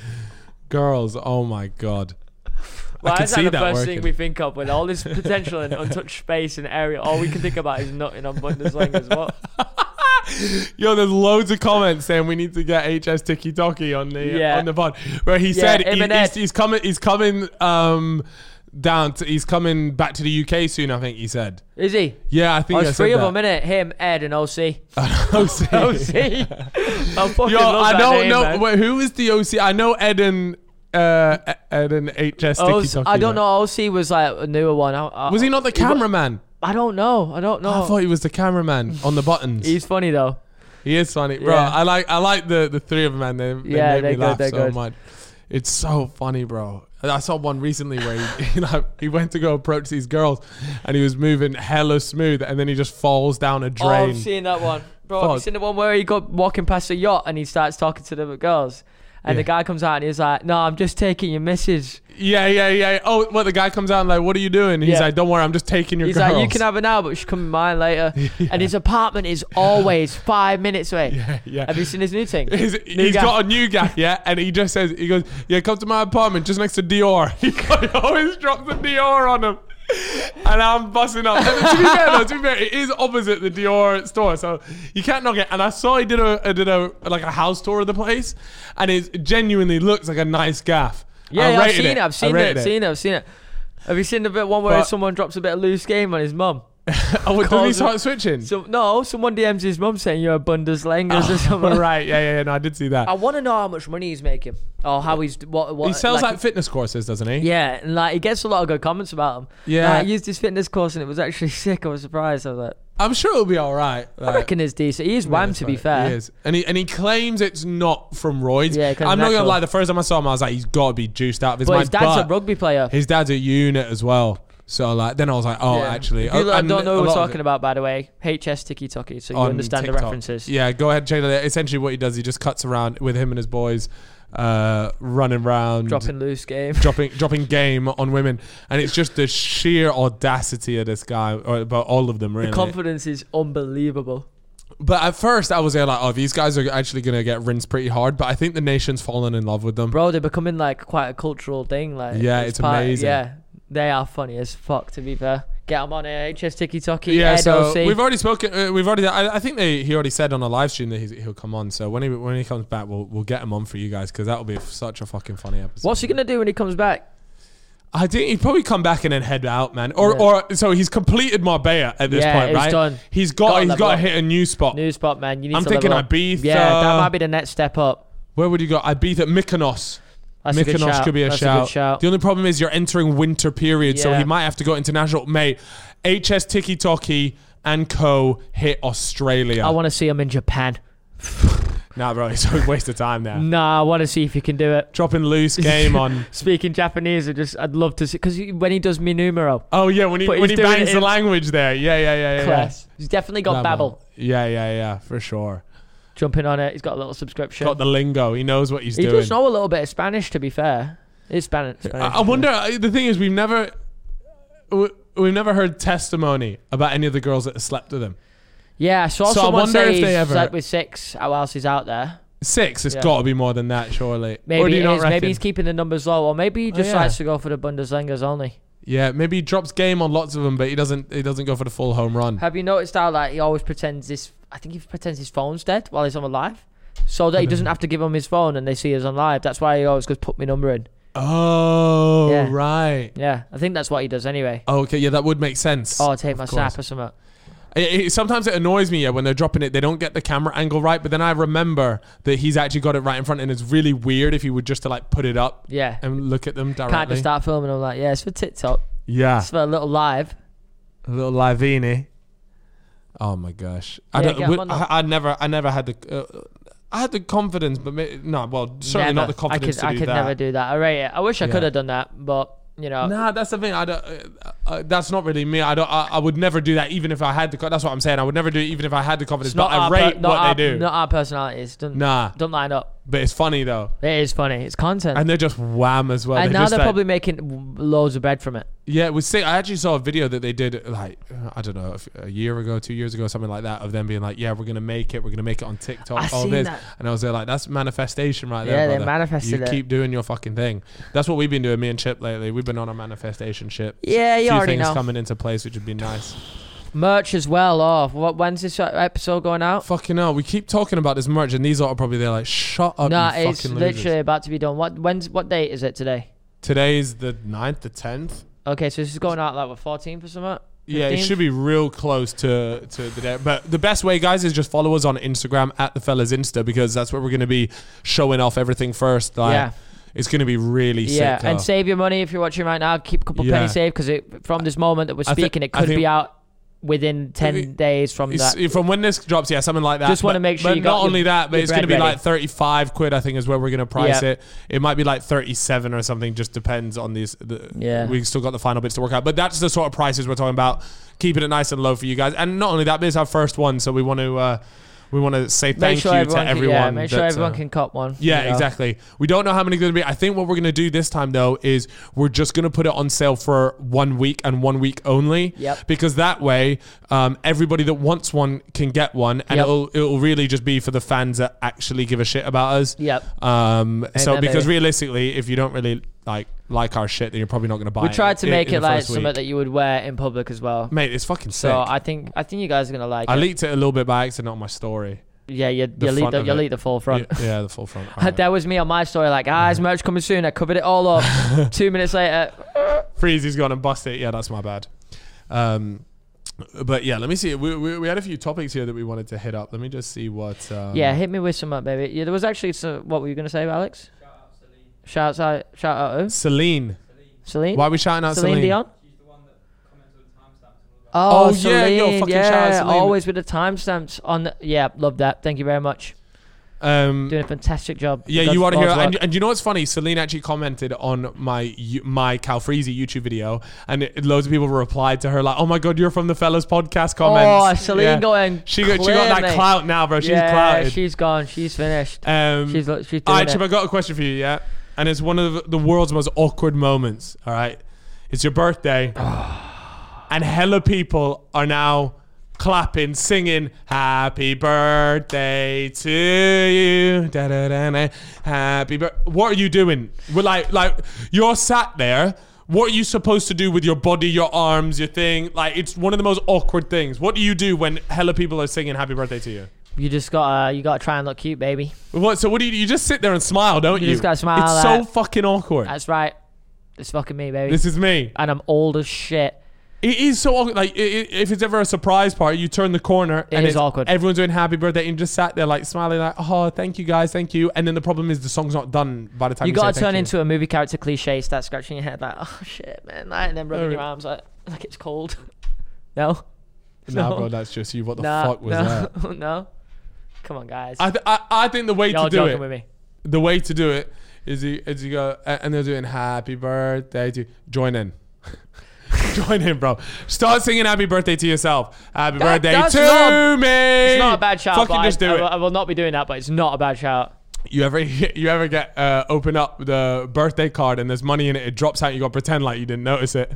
B: girls. Oh my god.
A: Why
B: I can
A: is that
B: see
A: the
B: that
A: first
B: working.
A: thing we think of with all this potential and untouched space and area? All we can think about is nutting on Bundeslingers. What?
B: Yo, there's loads of comments saying we need to get H S Tiki Toki on the
A: Yeah.
B: on the pod. Where he
A: Yeah,
B: said
A: him
B: he,
A: and
B: he's,
A: Ed.
B: he's coming. He's coming. Um, down. To, he's coming back to the U K soon. I think he said.
A: Is he?
B: Yeah, I think
A: Oh,
B: I
A: there's
B: said
A: three of
B: that.
A: them, innit? Him, Ed, and O C.
B: O C.
A: O C. I fucking
B: Yo,
A: love
B: I
A: that
B: don't
A: name,
B: know.
A: man.
B: Wait, who is the O C? I know Ed and uh, Ed and H S
A: O
B: Tiki
A: C,
B: Toki.
A: I don't know. O C was like a newer one. I, I,
B: Was he not the
A: wa-
B: cameraman?
A: I don't know. I don't know.
B: I thought he was the cameraman on the buttons.
A: He's funny though.
B: He is funny, bro.
A: Yeah.
B: I like I like the, the three of them, man. They, they
A: Yeah,
B: make
A: they're
B: me
A: good,
B: laugh
A: they're
B: so
A: good.
B: much. It's so funny, bro. I saw one recently where he, you know, he went to go approach these girls, and he was moving hella smooth, and then he just falls down a
A: Oh,
B: drain.
A: I've seen that one. Bro, have you
B: Fuck.
A: seen the one where he got walking past a yacht and he starts talking to the girls? And
B: Yeah.
A: the guy comes out and he's like, no, I'm just taking your missus.
B: Yeah, yeah, yeah. Oh, what the guy comes out and like, what are you doing? He's
A: Yeah.
B: like, don't worry, I'm just taking your
A: He's
B: girls.
A: like, you can have her now, but she's coming mine later. And his apartment is always five minutes away.
B: Yeah, yeah.
A: Have you seen his new thing?
B: He's,
A: New
B: he's
A: gaff.
B: got a new gaff, yeah, and he just says, he goes, yeah, come to my apartment just next to Dior. He always drops a Dior on him. And I'm busting up. And to be fair, though, to be fair, it is opposite the Dior store, so you can't knock it. And I saw he did a, a did a like a house tour of the place, and it genuinely looks like a nice gaff.
A: Yeah,
B: I
A: yeah, I've
B: rated
A: seen it. I've
B: I
A: seen
B: rated
A: it, seen it, I've seen it. Have you seen the bit one where
B: But-
A: someone drops a bit of loose game on his mum?
B: Oh, did he
A: Calls
B: start
A: it-
B: switching?
A: So no, someone D Ms his mum saying you're a Bundesliga or something.
B: right, yeah, yeah, yeah, no, I did see that.
A: I want to know how much money he's making, or how he's what. what
B: he sells like,
A: like
B: fitness courses, doesn't he?
A: yeah, and like he gets a lot of good comments about him.
B: Yeah.
A: Like, I used his fitness course and it was actually sick. I was surprised. I was like,
B: I'm sure it'll be all right.
A: I
B: Like,
A: reckon it's decent. He is
B: yeah,
A: wham,
B: it's
A: to be
B: fine.
A: fair.
B: He is. And he and he claims it's not from roids.
A: Yeah, it comes
B: I'm not gonna
A: natural.
B: lie. The first time I saw him, I was like, he's got to be juiced out of his
A: But
B: mind.
A: his dad's
B: but
A: a rugby player.
B: his dad's a unit as well. So like, then I was like, oh,
A: Yeah.
B: actually,
A: If you
B: oh,
A: I
B: and
A: don't know
B: a
A: what we're
B: lot of
A: talking
B: it
A: about, by the way, H S Tiki Toki, so you
B: on
A: understand
B: TikTok.
A: the references.
B: Yeah, go ahead, check it out. Essentially, what he does, he just cuts around with him and his boys, uh, running around,
A: Dropping loose game.
B: dropping dropping game on women, and it's just the sheer audacity of this guy, or about all of them, really.
A: The confidence is unbelievable.
B: But at first, I was there like, oh, these guys are actually gonna get rinsed pretty hard. But I think the nation's fallen in love with them.
A: Bro, they're becoming like quite a cultural thing. Like,
B: Yeah, it's
A: part-
B: amazing.
A: Yeah, they are funny as fuck. To be fair, get them on here. H S Tiki Toki.
B: Yeah,
A: Ed
B: so
A: O C.
B: we've already spoken. Uh, we've already. I, I think they. He already said on a live stream that he's, he'll come on. So when he when he comes back, we'll we'll get him on for you guys because that'll be such a fucking funny episode.
A: What's he gonna do when he comes back?
B: I think he'd probably come back and then head out, man. Or
A: Yeah.
B: or so he's completed Marbella at this
A: Yeah,
B: point,
A: it's
B: right?
A: done.
B: He's got
A: Got
B: he's
A: level
B: got to
A: up.
B: hit a new spot.
A: New spot, man. You need
B: I'm
A: to
B: thinking
A: level up.
B: Ibiza.
A: Yeah, that might be the next step up.
B: Where would you go? Ibiza, Mykonos.
A: That's a good
B: Mykonos
A: shout.
B: could be a
A: That's
B: shout.
A: a good shout.
B: The only problem is you're entering winter period, so
A: Yeah.
B: he might have to go international. Mate, H S Tiki Toki and Co hit Australia.
A: I want to see him in Japan.
B: Nah, bro, it's a waste of time there.
A: Nah, I want to see if he can do it.
B: Dropping loose game on.
A: Speaking Japanese, I just I'd love to see because when he does mi numero,
B: Oh yeah, when he
A: But
B: when
A: he's
B: he
A: doing
B: bangs
A: it
B: the
A: in-
B: language there. Yeah, yeah, yeah, yeah.
A: class. He's definitely got
B: yeah.
A: babble.
B: Yeah, yeah, yeah, for sure.
A: Jumping on it. He's got a little subscription.
B: Got the lingo. He knows what he's
A: he
B: doing.
A: does know a little bit of Spanish. To be fair, it's Spanish.
B: I,
A: Spanish
B: I wonder. uh, The thing is, we've never we, we've never heard testimony about any of the girls that slept with him.
A: Yeah, I saw
B: So I
A: someone
B: wonder
A: say
B: if
A: he's
B: they ever-
A: slept with six whilst he's out there.
B: Six. It's
A: Yeah.
B: got to be more than that, surely. or
A: Maybe
B: do you
A: it
B: not
A: is.
B: reckon?
A: Maybe he's keeping the numbers low, or maybe he
B: Oh,
A: just
B: yeah.
A: likes to go for the Bundesligas only.
B: Yeah, maybe he drops game on lots of them, but he doesn't. He doesn't go for the full home run.
A: Have you noticed how like he always pretends this? I think he pretends his phone's dead while he's on live, so that he doesn't have to give him his phone and they see us on live. That's why he always goes put my number in.
B: Oh,
A: Yeah.
B: right.
A: Yeah, I think that's what he does anyway.
B: Okay, yeah, that would make sense.
A: Oh, take my
B: Of
A: snap
B: course.
A: or something.
B: It, it, sometimes it annoys me, yeah, when they're dropping it, they don't get the camera angle right. But then I remember that he's actually got it right in front, and it's really weird if he would just to like put it up
A: Yeah,
B: and look at them directly.
A: can't just start filming. I'm like, yeah, it's for TikTok.
B: Yeah,
A: It's for a little live.
B: a little livini. Oh my gosh, I
A: Yeah,
B: don't.
A: get 'em
B: would-
A: on the-
B: I, I never, I never had the. Uh, I had the confidence, but may, no, well, certainly not
A: Never.
B: the confidence
A: I could,
B: to
A: I
B: do
A: could
B: that.
A: never do that. I rate it. I wish I
B: Yeah.
A: could have done that, but you know,
B: Nah, that's the thing. I don't. Uh, uh, that's not really me. I don't. I, I would never do that, even if I had the. co- That's what I'm saying. I would never do it, even if I had the confidence.
A: it's
B: But
A: not
B: I
A: our
B: rate
A: per- not
B: what
A: our,
B: they do.
A: Not our personalities. Don't,
B: Nah,
A: don't line up.
B: but it's funny though,
A: It is funny. It's content.
B: and they're just wham as well.
A: and
B: They're
A: now
B: just
A: they're
B: like-
A: probably making w- loads of bread from it.
B: Yeah, it was sick. I actually saw a video that they did like uh, I don't know, a f- a year ago, two years ago, something like that, of them being like, "Yeah, we're gonna make it. We're gonna make it on TikTok."
A: I
B: all
A: seen
B: this,
A: that.
B: and I was there like, "That's manifestation right
A: Yeah,
B: there."
A: they
B: brother.
A: manifested
B: You
A: it.
B: keep doing your fucking thing. That's what we've been doing, me and Chip lately. We've been on a manifestation ship.
A: Yeah, you
B: few
A: already
B: things
A: know.
B: coming into place, which would be nice.
A: Merch as well. Oh, what? When's this episode going out?
B: Fucking hell, we keep talking about this merch, and these are probably they're like, "Shut up,
A: Nah,
B: you
A: it's
B: fucking
A: literally
B: losers."
A: about to be done. What? When's? What date is it today?
B: Today's the ninth, the tenth.
A: Okay, so this is going out like what, fourteenth or something?
B: Yeah, it
A: fifteenth?
B: should be real close to, to the day. But the best way, guys, is just follow us on Instagram at the fellas Insta, because that's where we're going to be showing off everything first. Like,
A: Yeah.
B: It's going to be really
A: Yeah,
B: sick.
A: and
B: though.
A: save your money if you're watching right now. Keep a couple
B: Yeah.
A: pennies saved, because from this moment that we're
B: I thi-
A: speaking, it
B: I
A: could
B: think-
A: be out within ten
B: It-
A: days from
B: It's-
A: that.
B: from when this drops, yeah, something like that.
A: Just wanna
B: But-
A: make sure
B: but
A: you got
B: not
A: your-
B: only that, but
A: your
B: it's going to
A: bread
B: be
A: ready.
B: like thirty-five quid, I think, is where we're going to price
A: Yeah.
B: it. It might be like thirty-seven or something, just depends on these. The,
A: Yeah.
B: We've still got the final bits to work out. But that's the sort of prices we're talking about. Keeping it nice and low for you guys. And not only that, but it's our first one, so we want to uh, we want to say
A: Make
B: thank
A: sure
B: you
A: everyone
B: to
A: can,
B: everyone.
A: yeah, make sure
B: that's,
A: everyone
B: uh,
A: can cop one.
B: Yeah,
A: you know.
B: exactly. We don't know how many going to be. I think what we're going to do this time, though, is we're just going to put it on sale for one week and one week only.
A: Yep.
B: Because that way, um, everybody that wants one can get one, and
A: Yep.
B: it'll it'll really just be for the fans that actually give a shit about us.
A: Yep.
B: Um. So
A: Amen,
B: because
A: baby.
B: realistically, if you don't really like like our shit, then you're probably not going to buy
A: We
B: it.
A: tried to
B: in-
A: make
B: in
A: it
B: the
A: like
B: first
A: something
B: week.
A: that you would wear in public as well.
B: Mate, it's fucking sick.
A: So I think I think you guys are gonna like
B: I
A: it.
B: leaked it a little bit by accident on my story.
A: Yeah, you
B: the
A: you lead
B: front
A: the
B: of
A: you
B: it.
A: lead the full front.
B: Yeah, yeah, the full front. All right.
A: That was me on my story, like, guys, merch coming soon. I covered it all up. Two minutes later,
B: Freezy's gone and bust it. Yeah, that's my bad. Um, but yeah, let me see. We, we, we had a few topics here that we wanted to hit up. Let me just see what. Um,
A: yeah, hit me with some up, baby. Yeah, there was actually some. What were you gonna say, Alex?
C: Shout out
A: Shout out,
C: Celine.
A: shout out who?
B: Celine.
A: Celine.
B: Why are we shouting out
A: Celine
B: Celine?
A: Dion.
C: She's the one that commented on the timestamps and all that.
A: Oh,
B: Oh, yeah, yo,
A: Celine,
B: fucking shout out
A: yeah,
B: Celine.
A: always with the timestamps on. The, yeah, love that. Thank you very much.
B: Um,
A: Doing a fantastic job.
B: yeah,
A: Does
B: you want to hear,
A: God's
B: and,
A: work.
B: and you know what's funny? Celine actually commented on my you- my Calfreezy YouTube video, and it, loads of people replied to her like, "Oh my god, you're from the Fellas Podcast." Comments.
A: Oh, Celine
B: Yeah.
A: going.
B: She got she
A: clear,
B: got that
A: mate.
B: clout now, bro. She's
A: yeah,
B: clouted.
A: she's gone. She's finished.
B: Um,
A: she's lo- she's
B: all
A: doing
B: right, Chip,
A: it.
B: I got a question for you, yeah? And it's one of the world's most awkward moments, all right? It's your birthday, and hella people are now clapping, singing, "Happy birthday to you, da da da da, happy birthday." What are you doing? We're like, like, you're sat there. What are you supposed to do with your body, your arms, your thing? Like, it's one of the most awkward things. What do you do when hella people are singing happy birthday to you?
A: You just gotta you gotta try and look cute, baby.
B: What? So what do you do? You just sit there and smile, don't you?
A: You just gotta smile
B: It's
A: like-
B: so fucking awkward.
A: That's right. It's fucking me, baby.
B: This is me.
A: and I'm old as shit.
B: It is so awkward. Like, i- i- if it's ever a surprise party, you turn the corner
A: It
B: and
A: is
B: it's
A: awkward.
B: everyone's doing happy birthday and you just sat there like smiling, like, "Oh, thank you guys, thank you." And then the problem is the song's not done by the time
A: You
B: you,
A: gotta
B: say
A: turn
B: thank you.
A: into a movie character cliche, start scratching your head like, oh shit, man, like, and then rubbing
B: Oh.
A: your arms like like it's cold. No,
B: Nah,
A: no.
B: bro, that's just you. What the
A: Nah,
B: fuck was
A: no,
B: that?
A: no. Come on, guys.
B: I, th- I I think the way
A: Y'all
B: to do
A: joking
B: it,
A: with me?
B: the way to do it is you, is you go a- and they're doing happy birthday to join in. Join in, bro. Start singing happy birthday to yourself. Happy
A: That-
B: birthday
A: that's
B: to
A: not-
B: me.
A: It's not a bad shout.
B: Fucking
A: but
B: just
A: I,
B: do
A: I,
B: it.
A: will- I will not be doing that, but it's not a bad shout.
B: You ever you ever get uh, open up the birthday card and there's money in it? It drops out. You got to pretend like you didn't notice it.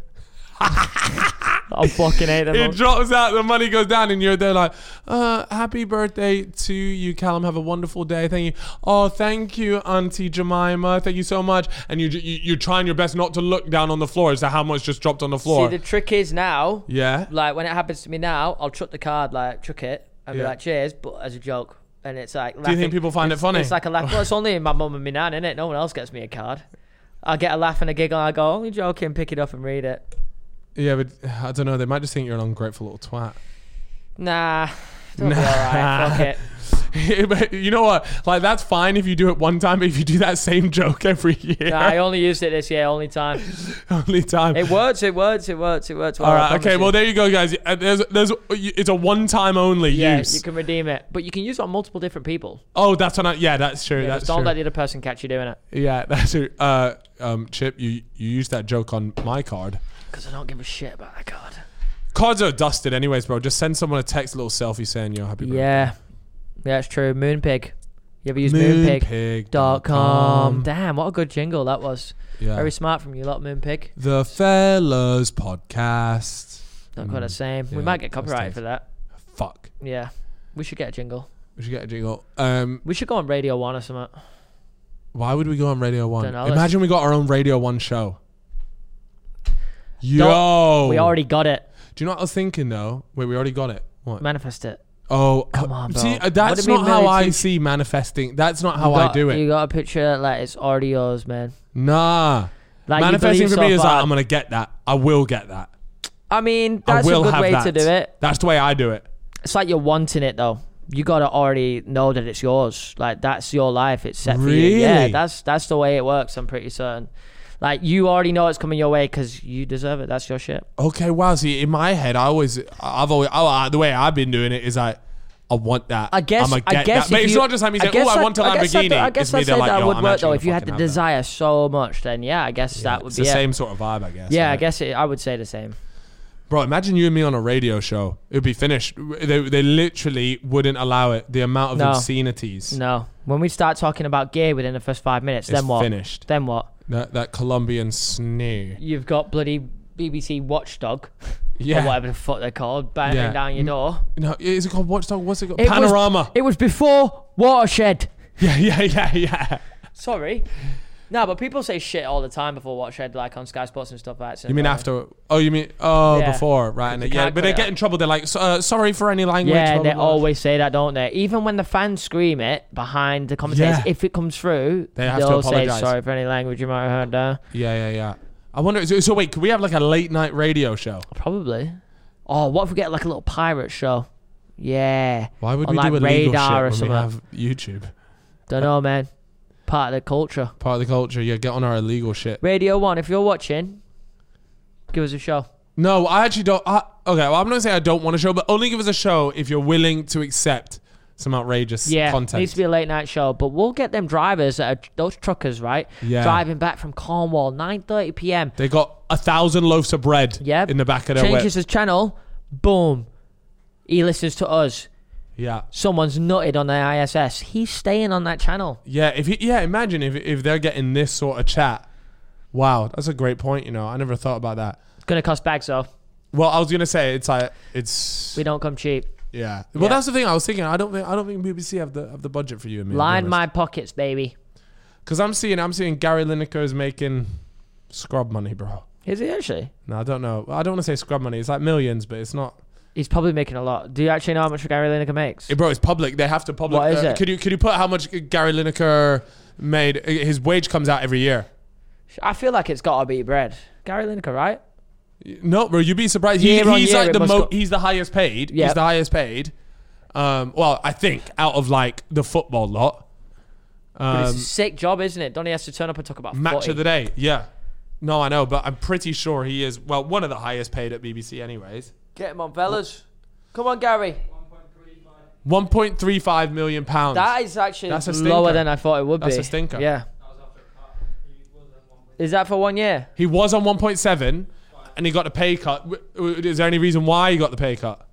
A: I fucking hate them.
B: It drops out. The money goes down, and you're there like, uh, "Happy birthday to you, Callum. Have a wonderful day. Thank you. Oh, thank you, Auntie Jemima. Thank you so much." And you, you you're trying your best not to look down on the floor as to how much just dropped on the floor.
A: See, the trick is now,
B: yeah.
A: like when it happens to me now, I'll chuck the card, like chuck it, and
B: Yeah.
A: be like, "Cheers," but as a joke, and it's like.
B: Do you think
A: laughing.
B: people find it funny?
A: It's like a laugh. Well, it's only my mum and my nan, innit? No one else gets me a card. I get a laugh and a giggle, and I go, "Only joking." Pick it up and read it.
B: Yeah, but I don't know. They might just think you're an ungrateful little twat.
A: Nah, it'll be alright. Fuck it.
B: But you know what? Like, that's fine if you do it one time, but if you do that same joke every year,
A: Nah, I only used it this year, only time.
B: only time.
A: It works. It works. It works. It works. Well,
B: All
A: I
B: right.
A: promise
B: Okay.
A: you.
B: Well, there you go, guys. Uh, There's, there's, it's a one-time only
A: yeah,
B: use.
A: you can redeem it, but you can use it on multiple different people.
B: Oh, that's what I. Yeah, that's true.
A: Yeah,
B: that's
A: just don't
B: true.
A: let the other person catch you doing it.
B: Yeah, that's true. Uh, um, Chip, you you used that joke on my card.
A: Because I don't give a shit about that card.
B: Cards are dusted, anyways, bro. Just send someone a text, a little selfie saying you're happy birthday.
A: Yeah, yeah, it's true. Moonpig. You ever use Moonpig?
B: Moonpig
A: Dot com. Damn, what a good jingle that was.
B: Yeah.
A: Very smart from you lot, Moonpig.
B: The Fellas Podcast.
A: Not quite the same.
B: yeah,
A: we might get
B: that's
A: copyrighted
B: nice.
A: for that.
B: Fuck.
A: Yeah, we should get a jingle.
B: We should get a jingle. Um,
A: We should go on Radio One or something.
B: why would we go on Radio One?
A: Dunno, let's-
B: Imagine we got our own Radio One show. Yo.
A: We already got it.
B: Do you know what I was thinking though? Wait, we already got it. What?
A: Manifest it.
B: Oh,
A: Come on, bro.
B: see, uh,
A: What
B: that's
A: do you
B: not
A: mean
B: how I
A: really
B: see manifesting. That's not how
A: You
B: I
A: got-
B: do it.
A: You got a picture like it's already yours, man.
B: Nah.
A: Like you
B: Manifesting
A: believe
B: for me
A: so
B: is like,
A: far.
B: I'm going to get that. I will get that.
A: I mean,
B: I
A: that's a
B: will
A: good
B: have
A: way
B: that.
A: to do it.
B: That's the way I do it.
A: It's like you're wanting it though. You gotta already know that it's yours. Like that's your life. It's set for you. Yeah,
B: Really?
A: that's that's the way it works. I'm pretty certain. Like you already know it's coming your way because you deserve it. That's your shit.
B: Okay, wow. See, in my head, I always, I've always, I, the way I've been doing it is I, I want that.
A: I guess.
B: I'm gonna
A: I
B: get
A: guess.
B: that. But
A: if
B: it's
A: you-
B: not just like me
A: I
B: saying,
A: guess
B: "Oh, I
A: that-
B: want a
A: I guess
B: Lamborghini."
A: that- I guess
B: It's me
A: I
B: they're
A: said
B: like,
A: that
B: "Yo,
A: would
B: I'm
A: work
B: actually
A: though.
B: gonna
A: If you had the
B: fucking have that."
A: desire so much, then yeah, I guess that would
B: It's
A: be
B: the
A: it.
B: same sort of vibe, I guess.
A: Yeah,
B: right?
A: I guess it, I would say the same.
B: Bro, imagine you and me on a radio show. It would be finished. They, they literally wouldn't allow it. The amount of
A: No.
B: obscenities.
A: No, when we start talking about gay within the first five minutes,
B: It's
A: then what?
B: finished.
A: Then what?
B: That that Colombian sneer.
A: You've got bloody B B C Watchdog,
B: Yeah.
A: or whatever the fuck they're called, banging
B: Yeah.
A: down your
B: Mm.
A: door.
B: No, is it called Watchdog? What's it called?
A: It was-
B: Panorama.
A: It was before Watershed.
B: yeah, yeah, yeah, yeah.
A: Sorry. No, but people say shit all the time before Watershed, like on Sky Sports and stuff like that. so
B: You mean
A: uh,
B: after? Oh, you mean oh
A: Yeah.
B: before, right? And
A: They
B: yeah,
A: can't
B: but
A: cut
B: they
A: it
B: get
A: out.
B: in trouble. They're like, so, uh, sorry for any language.
A: Yeah,
B: blah,
A: they
B: blah, blah.
A: always say that, don't they? Even when the fans scream it behind the commentators,
B: Yeah.
A: if it comes through,
B: They have to
A: they'll say
B: apologise.
A: sorry for any language you might have heard there.
B: Yeah, yeah, yeah. I wonder. So, so wait, could we have like a late night radio show?
A: Probably. Oh, what if we get like a little pirate show? Yeah.
B: Why would
A: On,
B: we
A: like,
B: do illegal
A: Radar
B: shit
A: or
B: when
A: something.
B: we have YouTube?
A: Don't know, man. Part of the culture.
B: Part of the culture. Yeah, get on our illegal shit.
A: Radio One, if you're watching, give us a show.
B: No, I actually don't. I, okay, well, I'm not gonna say I don't want a show, but only give us a show if you're willing to accept some outrageous
A: Yeah,
B: content.
A: needs to be a late night show, but we'll get them drivers, that are, those truckers, right?
B: Yeah.
A: Driving back from Cornwall, nine thirty p.m.
B: They got a thousand loaves of bread
A: Yep.
B: in the back of their whip.
A: Changes his channel, boom. He listens to us.
B: Yeah.
A: Someone's nutted on the I S S. He's staying on that channel.
B: Yeah, if he, yeah, imagine if if they're getting this sort of chat. Wow, that's a great point, you know. I never thought about that.
A: It's gonna cost bags though.
B: Well, I was gonna say it's like it's
A: We don't come cheap.
B: yeah. Well,
A: Yeah.
B: that's the thing I was thinking. I don't think I don't think B B C have the have the budget for you and me.
A: Line my pockets, baby.
B: Because I'm seeing I'm seeing Gary Lineker is making scrub money, bro.
A: Is he actually?
B: No, I don't know. I don't want to say scrub money. It's like millions, but it's not.
A: He's probably making a lot. Do you actually know how much Gary Lineker makes?
B: Eh, bro, it's public. They have to public.
A: What is
B: uh,
A: it?
B: Could you could you put how much Gary Lineker made? Uh, His wage comes out every year.
A: I feel like it's got to be bread. Gary Lineker, right?
B: No, bro, you'd be surprised. He,
A: Year on
B: he's
A: year,
B: like
A: it
B: the
A: must
B: mo-
A: go-
B: he's the highest paid.
A: Yep.
B: He's the highest paid. Um, well, I think out of like the football lot.
A: But
B: Um,
A: it's a sick job, isn't it? Donny has to turn up and talk about
B: match
A: footy.
B: of the day. Yeah. No, I know, but I'm pretty sure he is well one of the highest paid at B B C, anyways.
A: Get him on, fellas. Come on, Gary.
B: one point three five million pounds.
A: That is actually
B: That's a
A: lower
B: stinker.
A: than I thought it would
B: That's
A: be.
B: a stinker.
A: Yeah. Is that for one year?
B: He was on one point seven, and he got a pay cut. W- w- Is there any reason why he got the pay cut?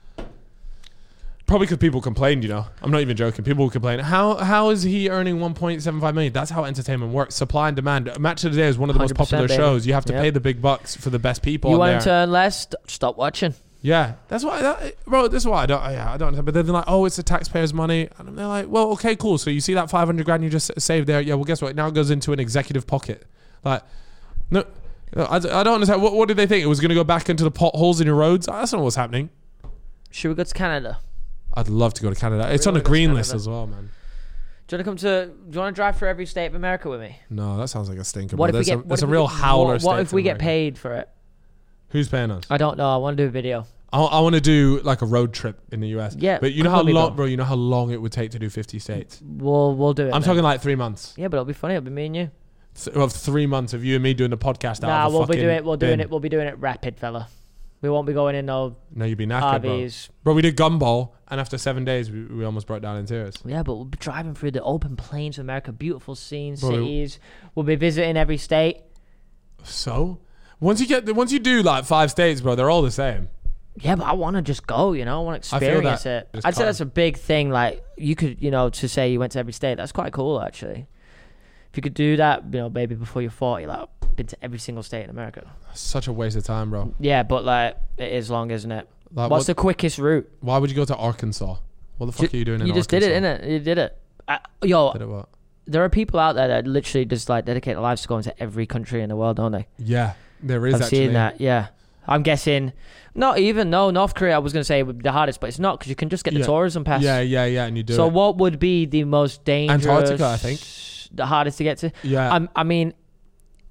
B: Probably because people complained, you know. I'm not even joking. People will complain. How how is he earning one point seven five million? That's how entertainment works. Supply and demand. Match of the Day is one of the most
A: one hundred percent,
B: popular
A: baby.
B: shows. You have to
A: Yep.
B: pay the big bucks for the best people.
A: You
B: on
A: want
B: there.
A: him to earn less? St- Stop watching.
B: Yeah, that's why, that, bro. This is why I don't. Yeah, I don't understand. But then they're like, "Oh, it's the taxpayers' money," and they're like, "Well, okay, cool. So you see that five hundred grand you just saved there? Yeah. Well, guess what? Now it goes into an executive pocket. Like, no, I, I don't understand. What, what did they think? It was going to go back into the potholes in your roads? That's not what's happening.
A: Should we go to Canada?
B: I'd love to go to Canada. It's
A: Really
B: on a
A: go to
B: green
A: Canada.
B: list as well, man.
A: Do you want to come to? Do you want to drive through every state of America with me?
B: No, that sounds like a stinker.
A: What
B: bro.
A: if we
B: There's
A: get?
B: a,
A: what
B: there's
A: if
B: a
A: we
B: real
A: get-
B: howler.
A: What, what
B: states
A: if we
B: in
A: get
B: America.
A: paid for it?
B: Who's paying us?
A: I don't know. I want to do a video.
B: I, I want to do like a road trip in the U S.
A: Yeah,
B: but you know
A: come
B: how
A: with me,
B: long,
A: bro.
B: bro. You know how long it would take to do fifty states.
A: We'll we'll do it.
B: I'm
A: man.
B: talking like three months.
A: Yeah, but it'll be funny. It'll be me and you.
B: Th- Of three months of you and me doing the podcast. out
A: Nah,
B: of a
A: we'll be
B: fucking
A: doing it. We'll doing
B: bin.
A: it. We'll be doing it rapid, fella. We won't be going in no
B: No, you'd be knackered, bro.
A: R Vs.
B: Bro, we did Gumball, and after seven days, we, we almost broke down in tears.
A: Yeah, but we'll be driving through the open plains of America, beautiful scenes,
B: Bro, we-
A: cities. We'll be visiting every state.
B: So, once you get, the, once you do like five states, bro, they're all the same.
A: Yeah, but I want to just go, you know, I want to
B: I feel
A: experience
B: that.
A: it.
B: Just
A: I'd say
B: come.
A: that's a big thing. Like, you could, you know, to say you went to every state, that's quite cool, actually. If you could do that, you know, baby, before you're forty, like, been to every single state in America.
B: Such a waste of time, bro.
A: Yeah, but, like, it is long, isn't it?
B: Like,
A: What's
B: what,
A: the quickest route?
B: why would you go to Arkansas? What the fuck
A: Ju-
B: are you doing in
A: You just
B: Arkansas?
A: did it, innit? You did it. I, yo,
B: Did it what?
A: there are people out there that literally just, like, dedicate their lives to going to every country in the world, don't they?
B: Yeah, there is
A: I've
B: actually.
A: seen that, yeah. I'm guessing, not even, no, North Korea, I was going to say would be the hardest, but it's not because you can just get the
B: Yeah.
A: tourism pass.
B: Yeah, yeah, yeah, and you do
A: So
B: it.
A: what would be the most dangerous?
B: Antarctica, I think.
A: The hardest to get to?
B: Yeah.
A: I'm, I mean,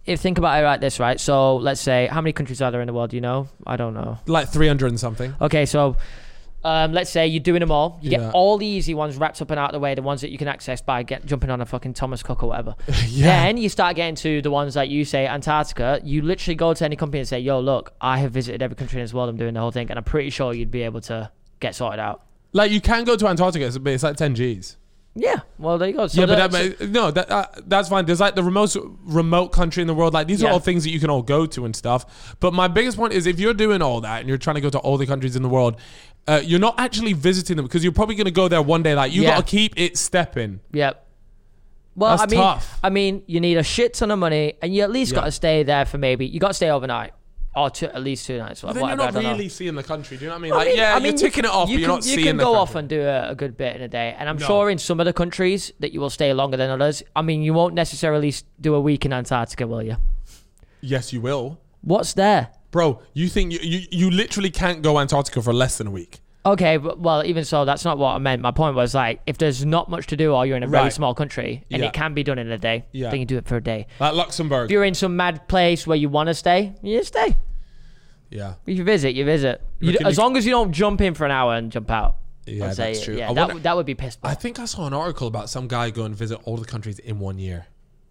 A: if think about it like this, right? So let's say, how many countries are there in the world? Do you know? I don't know.
B: Like three hundred and something.
A: Okay, so um, let's say you're doing them all. You
B: Yeah.
A: get all the easy ones wrapped up and out of the way, the ones that you can access by get jumping on a fucking Thomas Cook or whatever.
B: Yeah.
A: Then you start getting to the ones like you say, Antarctica. You literally go to any company and say, yo, look, I have visited every country in this world. I'm doing the whole thing. And I'm pretty sure you'd be able to get sorted out.
B: Like you can go to Antarctica, but it's like ten G's.
A: Yeah, well, there you go. So
B: yeah, but
A: that-
B: that, no, that uh, that's fine. There's like the most remote country in the world. Like these
A: Yeah.
B: are all things that you can all go to and stuff. But my biggest point is if you're doing all that and you're trying to go to all the countries in the world, uh, you're not actually visiting them because you're probably going to go there one day. Like you
A: Yeah.
B: got to keep it stepping.
A: Yep. Well,
B: That's
A: I mean,
B: tough.
A: I mean, you need a shit ton of money, and you at least
B: Yeah.
A: got to stay there for maybe you got to stay overnight, or two, at least two nights.
B: But then
A: whatever,
B: you're
A: I
B: not
A: don't
B: really
A: know.
B: seeing the country. Do you know what I mean?
A: I
B: Like
A: mean-
B: yeah,
A: I mean,
B: you're
A: you
B: ticking
A: can-
B: it off,
A: You
B: but you're
A: can,
B: not
A: you
B: seeing
A: can
B: the
A: go
B: country.
A: off and do a, a good bit in a day, and I'm
B: No.
A: sure in some of the countries that you will stay longer than others. I mean, you won't necessarily s- do a week in Antarctica, will you?
B: Yes, you will,
A: What's there?
B: bro. You think you, you you literally can't go Antarctica for less than a week?
A: Okay, but well, even so, that's not what I meant. My point was like, if there's not much to do, or you're in a very
B: Right.
A: small country, and
B: Yeah.
A: it can be done in a day,
B: Yeah.
A: then you do it for a day.
B: Like Luxembourg.
A: If you're in some mad place where you want to stay, you stay.
B: Yeah.
A: If you visit, you visit. You,
B: Reckon
A: as
B: you-
A: long as you don't jump in for an hour and jump out.
B: Yeah,
A: I'd say,
B: that's true.
A: Yeah,
B: I
A: that,
B: wonder-
A: would- that would be pissed.
B: I think I saw an article about some guy going to visit all the countries in one year.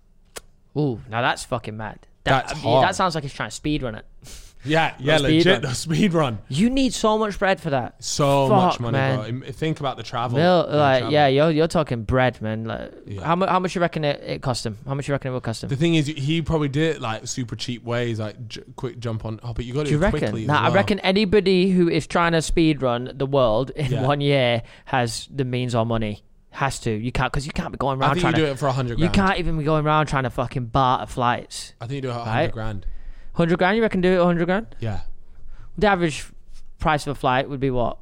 A: Ooh, now that's fucking mad. That,
B: That's
A: I mean,
B: hard.
A: that sounds like he's trying to speed run it.
B: Yeah, yeah,
A: speed
B: legit.
A: run.
B: The speed run.
A: You need so much bread for that.
B: So
A: Fuck,
B: much money,
A: man.
B: bro. Im- Think about the travel.
A: Mil,
B: the
A: like,
B: travel.
A: yeah, you're you're talking bread, man. Like,
B: Yeah.
A: how much? How much you reckon it, it cost him? How much you reckon it will cost him?
B: The thing is, he probably did it like super cheap ways, like j- quick jump on. Oh, but you got to
A: Do
B: do
A: you
B: it
A: reckon?
B: quickly. as
A: Nah, I
B: well.
A: reckon anybody who is trying to speed run the world in
B: Yeah.
A: one year has the means or money. Has to. You can't because you can't be going
B: I
A: around
B: think
A: trying
B: you do
A: to.
B: it for a hundred.
A: You
B: grand.
A: can't even be going around trying to fucking barter flights.
B: I think you do it a hundred
A: Right?
B: grand.
A: Hundred grand? You reckon do it a hundred grand?
B: Yeah.
A: The average price of a flight would be what?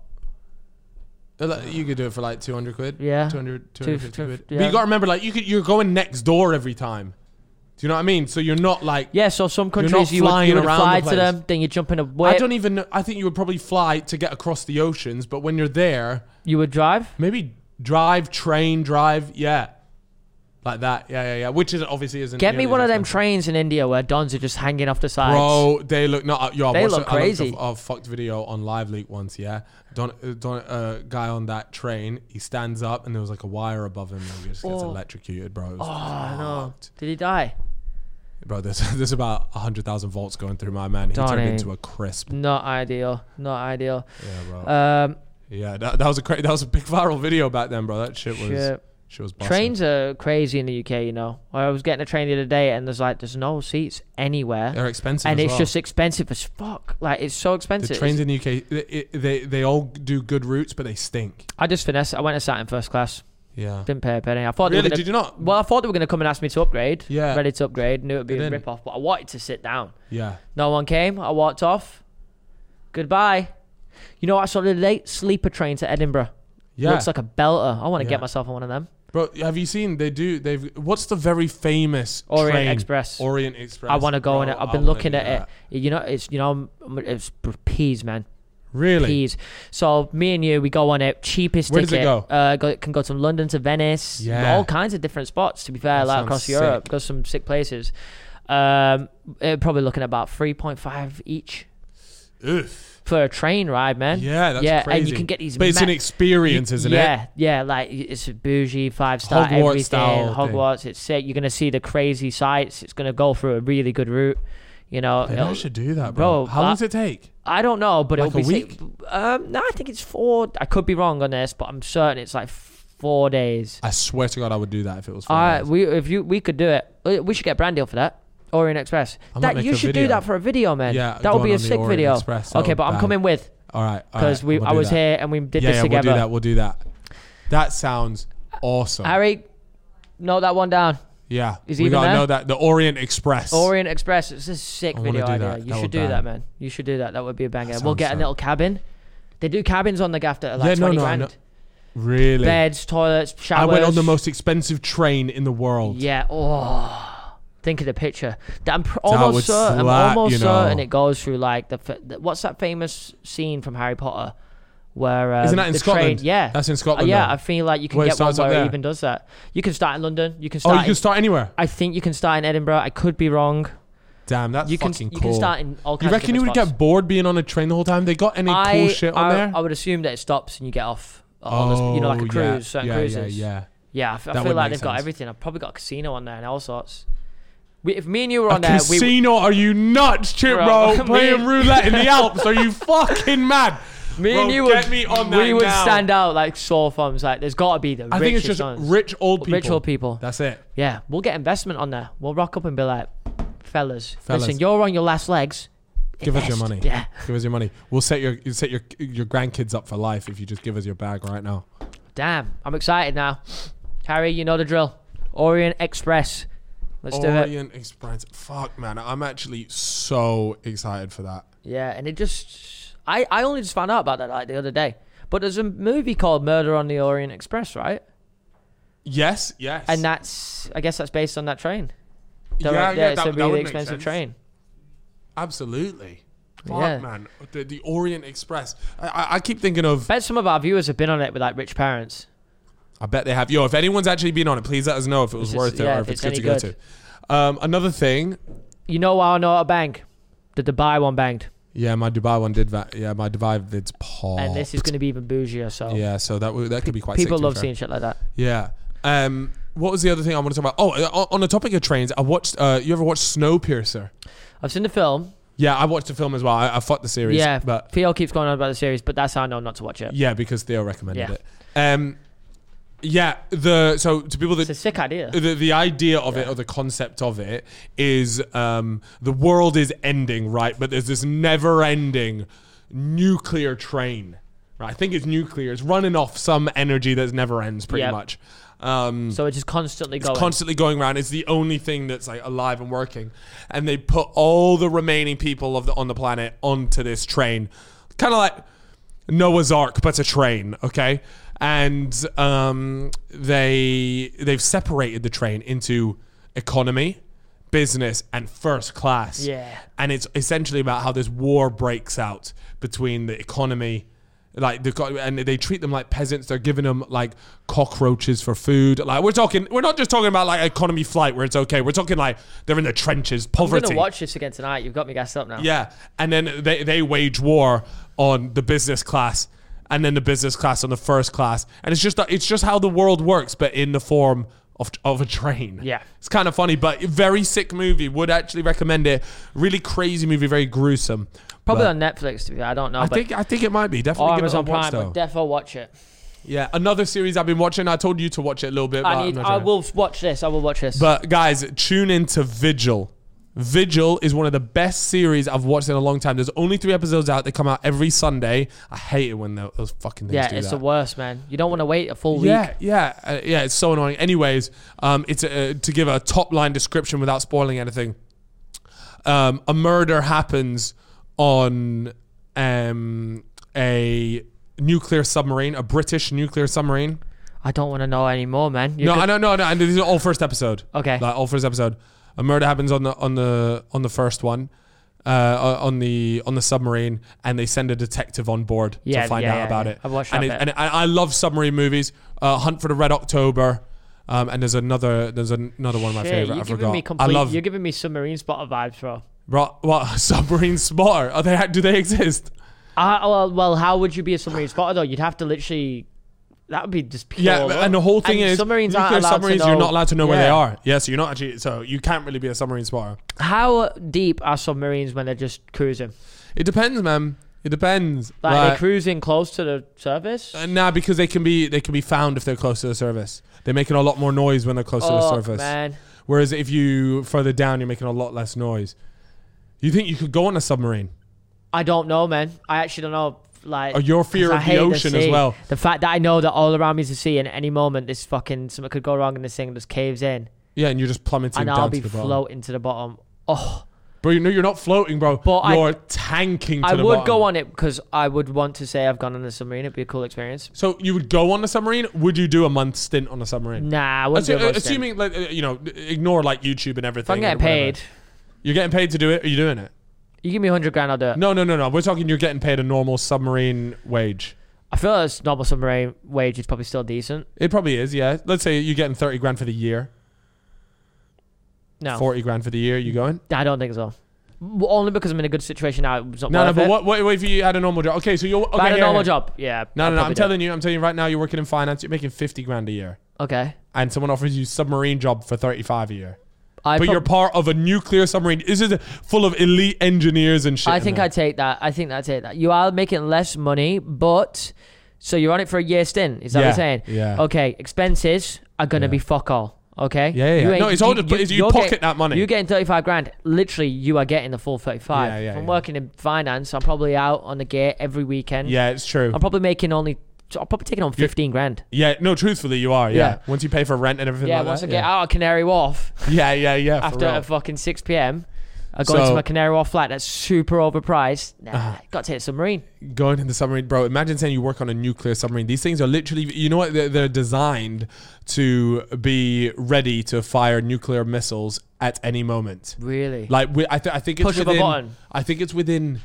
B: Uh, like, You could do it for like two hundred quid.
A: Yeah.
B: two hundred, two
A: Two-
B: hundred fifty
A: two-
B: quid.
A: yeah.
B: But you got to remember, like you could, you're going next door every time. Do you know what I mean? So you're not like.
A: Yeah, so some
B: You're not
A: countries you would,
B: flying
A: you would
B: around
A: fly
B: the
A: to
B: place.
A: them, then you jump in a
B: I
A: whip,
B: don't even. know- I think you would probably fly to get across the oceans, but when you're there,
A: you would drive.
B: maybe drive, train, drive, yeah, like that, yeah, yeah, yeah. Which is obviously isn't.
A: Get me
B: nearly
A: one
B: as
A: of them
B: expensive.
A: trains in India where dons are just hanging off the sides.
B: Bro, they look not. Yo, I
A: They
B: watched
A: look
B: a, I looked
A: crazy.
B: A, a fucked video on Live Leak once. Yeah, Don, uh, Don, uh, guy on that train. He stands up and there was like a wire above him, and he just gets
A: Oh.
B: electrocuted, bro. It was
A: Oh, I know.
B: fucked.
A: Did he die?
B: Bro, there's there's about a hundred thousand volts going through my man. He
A: Donnie.
B: turned into a crisp.
A: Not ideal. Not ideal.
B: Yeah, bro.
A: Um,
B: yeah, that, that was a cra- that was a big viral video back then, bro. That shit was
A: shit.
B: shit was busting.
A: Trains are crazy in the U K, you know. I was getting a train the other day and there's like, there's no seats anywhere.
B: They're expensive,
A: and
B: as
A: it's
B: well.
A: just expensive as fuck. Like, it's so expensive.
B: The trains in the U K, they, they they all do good routes, but they stink.
A: I just finessed. I went and sat in first class.
B: Yeah.
A: Didn't pay a penny. I thought they
B: Really?
A: were gonna,
B: Did you not?
A: Well, I thought they were going to come and ask me to upgrade.
B: Yeah.
A: Ready to upgrade. Knew it would be
B: They
A: a
B: didn't.
A: rip off, but I wanted to sit down.
B: Yeah.
A: No one came. I walked off. Goodbye. You know what I saw the other day? Sleeper train to Edinburgh.
B: Yeah.
A: Looks like a belter. I want to
B: Yeah.
A: get myself on one of them.
B: Bro, have you seen? They do. They've. What's the very famous
A: Orient
B: train?
A: Express.
B: Orient Express.
A: I want to go
B: Bro,
A: in it. I've
B: I
A: been
B: wanna
A: looking
B: do
A: at
B: that.
A: it. You know, it's you know, it's peas, man.
B: Really?
A: Peas. So me and you, we go on it. Cheapest
B: Where does
A: ticket.
B: it go?
A: Uh, go, can go to London to Venice.
B: Yeah.
A: All kinds of different spots. To be fair,
B: That
A: like
B: sounds
A: across
B: sick.
A: Europe, go some sick places. Um, uh, probably looking at about three point five each
B: Oof.
A: for a train ride, man.
B: Yeah, that's
A: yeah,
B: crazy.
A: and you can get these.
B: But it's
A: ma-
B: an experience, isn't
A: yeah,
B: it?
A: Yeah, like it's a bougie five star
B: Hogwarts
A: everything.
B: style thing.
A: Hogwarts, it's sick. You're gonna see the crazy sights. It's gonna go through a really good route. You know,
B: Maybe I
A: it'll-
B: should do that, bro.
A: Bro,
B: How long
A: uh,
B: does it take?
A: I don't know, but
B: Like
A: it'll be
B: a week?
A: sick. Um, no, I think it's four. I could be wrong on this, but I'm certain it's like four days.
B: I swear to God, I would do that if it was. four
A: All right,
B: days.
A: we if you we could do it. Uh, We should get a brand deal for that. Orient Express.
B: I might
A: That
B: make
A: you
B: a
A: should do
B: video.
A: that for a video, man.
B: Yeah,
A: that would
B: going
A: be a
B: on the
A: sick
B: Orient
A: video.
B: Express, that
A: Okay,
B: would
A: but I'm
B: bang.
A: coming with
B: All right, all
A: because
B: right,
A: we
B: we'll
A: I
B: do
A: was
B: that.
A: here and we did
B: yeah,
A: this
B: yeah,
A: together.
B: we'll do that. We'll do that. That sounds awesome.
A: Harry, note that one down.
B: Yeah,
A: Is
B: we
A: he even
B: gotta
A: there?
B: know that the Orient Express.
A: Orient Express. It's a sick
B: I wanna
A: video
B: do
A: idea.
B: that.
A: You
B: That
A: should
B: would
A: do
B: bang.
A: that, man. You should do that. That would be a banger.
B: That
A: We'll
B: sounds
A: get a
B: so-
A: little cabin. They do cabins on the gaff that are like
B: Yeah, no,
A: twenty
B: no,
A: grand.
B: no. Really?
A: Beds, toilets, showers.
B: I went on the most expensive train in the world.
A: Yeah. Oh. Think of the picture. That I'm pr-
B: would
A: almost certain. I'm
B: slap,
A: almost
B: you know.
A: certain it goes through like the, f- the what's that famous scene from Harry Potter, where um,
B: Isn't that in
A: the
B: Scotland?
A: Train, yeah,
B: That's in
A: Uh,
B: Scotland.
A: yeah.
B: though.
A: I feel like you can
B: Where it
A: get one
B: starts up
A: where it
B: there.
A: even does that. You can start in London. You can
B: Oh,
A: start.
B: you
A: in,
B: can start anywhere.
A: I think you can start in Edinburgh. I could be wrong.
B: Damn, that's
A: You can
B: fucking
A: you
B: cool.
A: can start in all kinds
B: You
A: of
B: reckon you would
A: different
B: get bored being on a train the whole time? They got any
A: spots.
B: cool
A: I,
B: shit on
A: I,
B: there?
A: I would assume that it stops and you get off. On the, you know, like a
B: Oh,
A: cruise,
B: yeah,
A: certain
B: yeah,
A: cruises.
B: Yeah, yeah.
A: Yeah, I, f- I
B: That
A: feel
B: would
A: like
B: make
A: they've got
B: sense.
A: everything. I've probably got a casino on there and all sorts. We, if me and you were
B: A
A: on there, we
B: casino? Are you nuts, Chip, bro?
A: Bro,
B: Playing
A: me-
B: roulette in the Alps? Are you fucking mad?
A: me
B: Bro,
A: and you
B: get
A: would
B: me on
A: we
B: that
A: would
B: now.
A: stand out like sore thumbs. Like there's got to be the
B: I think it's
A: richest
B: just
A: ones.
B: rich old people.
A: Rich old people.
B: That's it.
A: Yeah, we'll get investment on there. We'll rock up and be like, fellas,
B: Fellas.
A: listen, you're on your last legs.
B: Give us your
A: Invest."
B: money.
A: Yeah.
B: Give us your money. We'll set your you set your your grandkids up for life if you just give us your bag right now.
A: Damn, I'm excited now. Harry, you know the drill. Orient Express. Let's do it.
B: Orient Express. Fuck, man. I'm actually so excited for that.
A: Yeah, and it just... I, I only just found out about that like the other day. But there's a movie called Murder on the Orient Express, right?
B: Yes, yes.
A: And that's... I guess that's based on that train.
B: yeah,
A: The-
B: yeah,
A: it's
B: that,
A: a
B: that
A: really
B: would make
A: expensive
B: sense.
A: train.
B: Absolutely. Fuck,
A: Yeah.
B: man. The, the Orient Express. I, I, I keep thinking of...
A: Bet some of our viewers have been on it with like rich parents.
B: I bet they have. Yo, if anyone's actually been on it, please let us know if it was
A: It's
B: worth
A: just-
B: it
A: yeah,
B: or
A: if
B: if it's,
A: it's
B: good to
A: any
B: go
A: good.
B: to. Um, another thing...
A: You know why I know a bang? The Dubai one banged.
B: Yeah, my Dubai one did that. Yeah, my Dubai vid's pop.
A: And this is going to be even bougier, so...
B: Yeah, so that w- that could be quite
A: People
B: sick, to be
A: love
B: fair.
A: seeing shit like that.
B: Yeah. Um, what was the other thing I want to talk about? Oh, uh, on the topic of trains, I watched. Uh, you ever watched Snowpiercer?
A: I've seen the film.
B: Yeah, I watched the film as well. I, I fought the series.
A: Yeah,
B: but
A: Theo keeps going on about the series, but that's how I know not to watch it.
B: yeah, because Theo recommended
A: Yeah.
B: it. Um, yeah. The so to people
A: It's a
B: that
A: sick idea.
B: the the idea of it
A: Yeah.
B: or the concept of it is um, the world is ending, right? But there's this never-ending nuclear train. Right? I think it's nuclear. It's running off some energy that never ends, pretty
A: Yep.
B: much. Um,
A: So it's just constantly
B: It's
A: going.
B: constantly going around. It's the only thing that's like alive and working. And they put all the remaining people of the on the planet onto this train, kind of like Noah's Ark, but a train. Okay, and um, they they've separated the train into economy, business, and first class.
A: Yeah.
B: And it's essentially about how this war breaks out between the economy. Like the and they treat them like peasants. They're giving them like cockroaches for food. Like we're talking, we're not just talking about like economy flight where it's okay. We're talking like they're in the trenches,
A: I'm
B: poverty.
A: going to watch this again tonight. You've got me gassed up now.
B: Yeah, and then they they wage war on the business class, and then the business class on the first class, and it's just it's just how the world works, but in the form of of a train.
A: Yeah.
B: It's kind of funny, but very sick movie. Would actually recommend it. Really crazy movie, very gruesome.
A: Probably
B: But
A: on Netflix, to be fair. I don't know.
B: I
A: but
B: think I think it might be
A: or
B: definitely. give it a
A: Amazon
B: watch,
A: Prime,
B: though.
A: but defo watch it.
B: Yeah, another series I've been watching. I told you to watch it a little bit. But
A: I
B: I'm
A: need.
B: not
A: I
B: sure.
A: will watch this. I will watch this.
B: But guys, tune into Vigil. Vigil is one of the best series I've watched in a long time. There's only three episodes out. They come out every Sunday. I hate it when tho- those fucking things
A: yeah,
B: do
A: it's
B: that.
A: the worst, man. You don't want to wait a full week.
B: Yeah, yeah, uh, yeah. It's so annoying. Anyways, um, it's uh, to give a top line description without spoiling anything. Um, a murder happens on um, a nuclear submarine, a British nuclear submarine.
A: I don't want to know anymore, man. You're
B: No,
A: good-
B: I don't know. No, and this is all first episode.
A: Okay.
B: Like all first episode. A murder happens on the on the on the first one, uh, on the on the submarine, and they send a detective on board
A: Yeah,
B: to find
A: yeah,
B: out
A: yeah,
B: about
A: yeah.
B: it.
A: I've watched
B: and
A: that
B: it,
A: bit.
B: and I I love submarine movies. Uh, Hunt for the Red October, um, and there's another there's another one of my
A: Shit,
B: favorite.
A: You're
B: I
A: giving
B: forgot.
A: me
B: I
A: complete.
B: love
A: You're giving me submarine spotter vibes, bro.
B: Bro, what submarine spotter? Are they do they exist?
A: Uh, well, well, how would you be a submarine spotter though? You'd have to literally. That would be just pure.
B: Yeah,
A: luck.
B: and the whole thing
A: And
B: is
A: submarines aren't
B: nuclear
A: allowed to
B: submarines.
A: know-
B: You're not allowed to know where they
A: Yeah.
B: are. Yeah, so you're not actually. So you can't really be a submarine spotter.
A: How deep are submarines when they're just cruising?
B: It depends, man. It depends.
A: Like,
B: Like-
A: they're cruising close to the surface.
B: Uh, nah, because they can be they can be found if they're close to the surface. They're making a lot more noise when they're close to the
A: Oh
B: surface.
A: man,
B: Whereas if you further down, you're making a lot less noise. You think you could go on a submarine?
A: I don't know, man. I actually don't know. Like,
B: Or your fear
A: 'cause I
B: of the
A: hate
B: ocean as
A: sea.
B: well.
A: The fact that I know that all around me is the sea, and at any moment this fucking something could go wrong, and this thing just caves in,
B: Yeah, and you're just plummeting
A: and
B: down
A: I'll
B: to
A: be
B: the bottom.
A: floating to the bottom. Oh,
B: Bro, you know you're not floating, bro.
A: But I-
B: you're tanking to
A: I
B: the
A: would
B: bottom.
A: go on it because I would want to say I've gone on a submarine. It'd be a cool experience.
B: So you would go on a submarine? Would you do a month stint on a submarine?
A: Nah, I wouldn't
B: Assu-
A: do it.
B: assuming, like, uh, you know, ignore like YouTube and everything.
A: If I'm getting
B: and whatever.
A: paid,
B: You're getting paid to do it. Are you doing it?
A: you give me a hundred grand, I'll do it.
B: No, no, no, no. We're talking. You're getting paid a normal submarine wage.
A: I feel like this normal submarine wage is probably still decent.
B: It probably is, yeah. Let's say you're getting thirty grand for the year,
A: No,
B: forty grand for the year. You going?
A: I don't think so. Well, only because I'm in a good situation now. It's not
B: No, no,
A: worth
B: but
A: it.
B: what, what, what if you had a normal job? Okay, so you're okay.
A: If I had a
B: here,
A: normal
B: here.
A: job, yeah.
B: No,
A: I'd
B: no, no. I'm
A: probably do
B: telling you, I'm telling you right now. You're working in finance. You're making fifty grand a year,
A: it. Okay.
B: and someone offers you submarine job for thirty-five a year.
A: I'd
B: But
A: prob-
B: you're part of a nuclear submarine. This is full of elite engineers and shit.
A: I
B: in
A: think
B: there.
A: I'd take that. I think I'd take that. You are making less money, but so you're on it for a year stint. Is that what
B: Yeah,
A: you're saying?
B: yeah.
A: Okay, expenses are gonna
B: Yeah.
A: be fuck all. Okay.
B: Yeah, yeah, yeah.
A: You ain't-
B: No, it's all just- it's you
A: you're
B: pocket
A: getting-
B: that money.
A: You're getting thirty-five grand. Literally, you are getting the full thirty-five.
B: Yeah, yeah,
A: if I'm
B: yeah.
A: working in finance, I'm probably out on the gate every weekend.
B: Yeah, it's true.
A: I'm probably making only. I'm probably taking on fifteen grand.
B: Yeah, no, truthfully, you are. Yeah.
A: Yeah.
B: Once you pay for rent and everything
A: Yeah,
B: like
A: once
B: that.
A: I get
B: yeah.
A: out of Canary Wharf
B: Yeah, yeah, yeah. for
A: after
B: real.
A: a fucking six p.m. I go
B: So-
A: into my Canary Wharf flat that's super overpriced. Nah,
B: Uh-huh.
A: got to take a submarine.
B: Going in the submarine, bro. Imagine saying you work on a nuclear submarine. These things are literally, you know what? They're, they're designed to be ready to fire nuclear missiles at any moment.
A: Really?
B: Like, we, I, th- I think it's
A: Push of a
B: within.
A: button.
B: I think it's within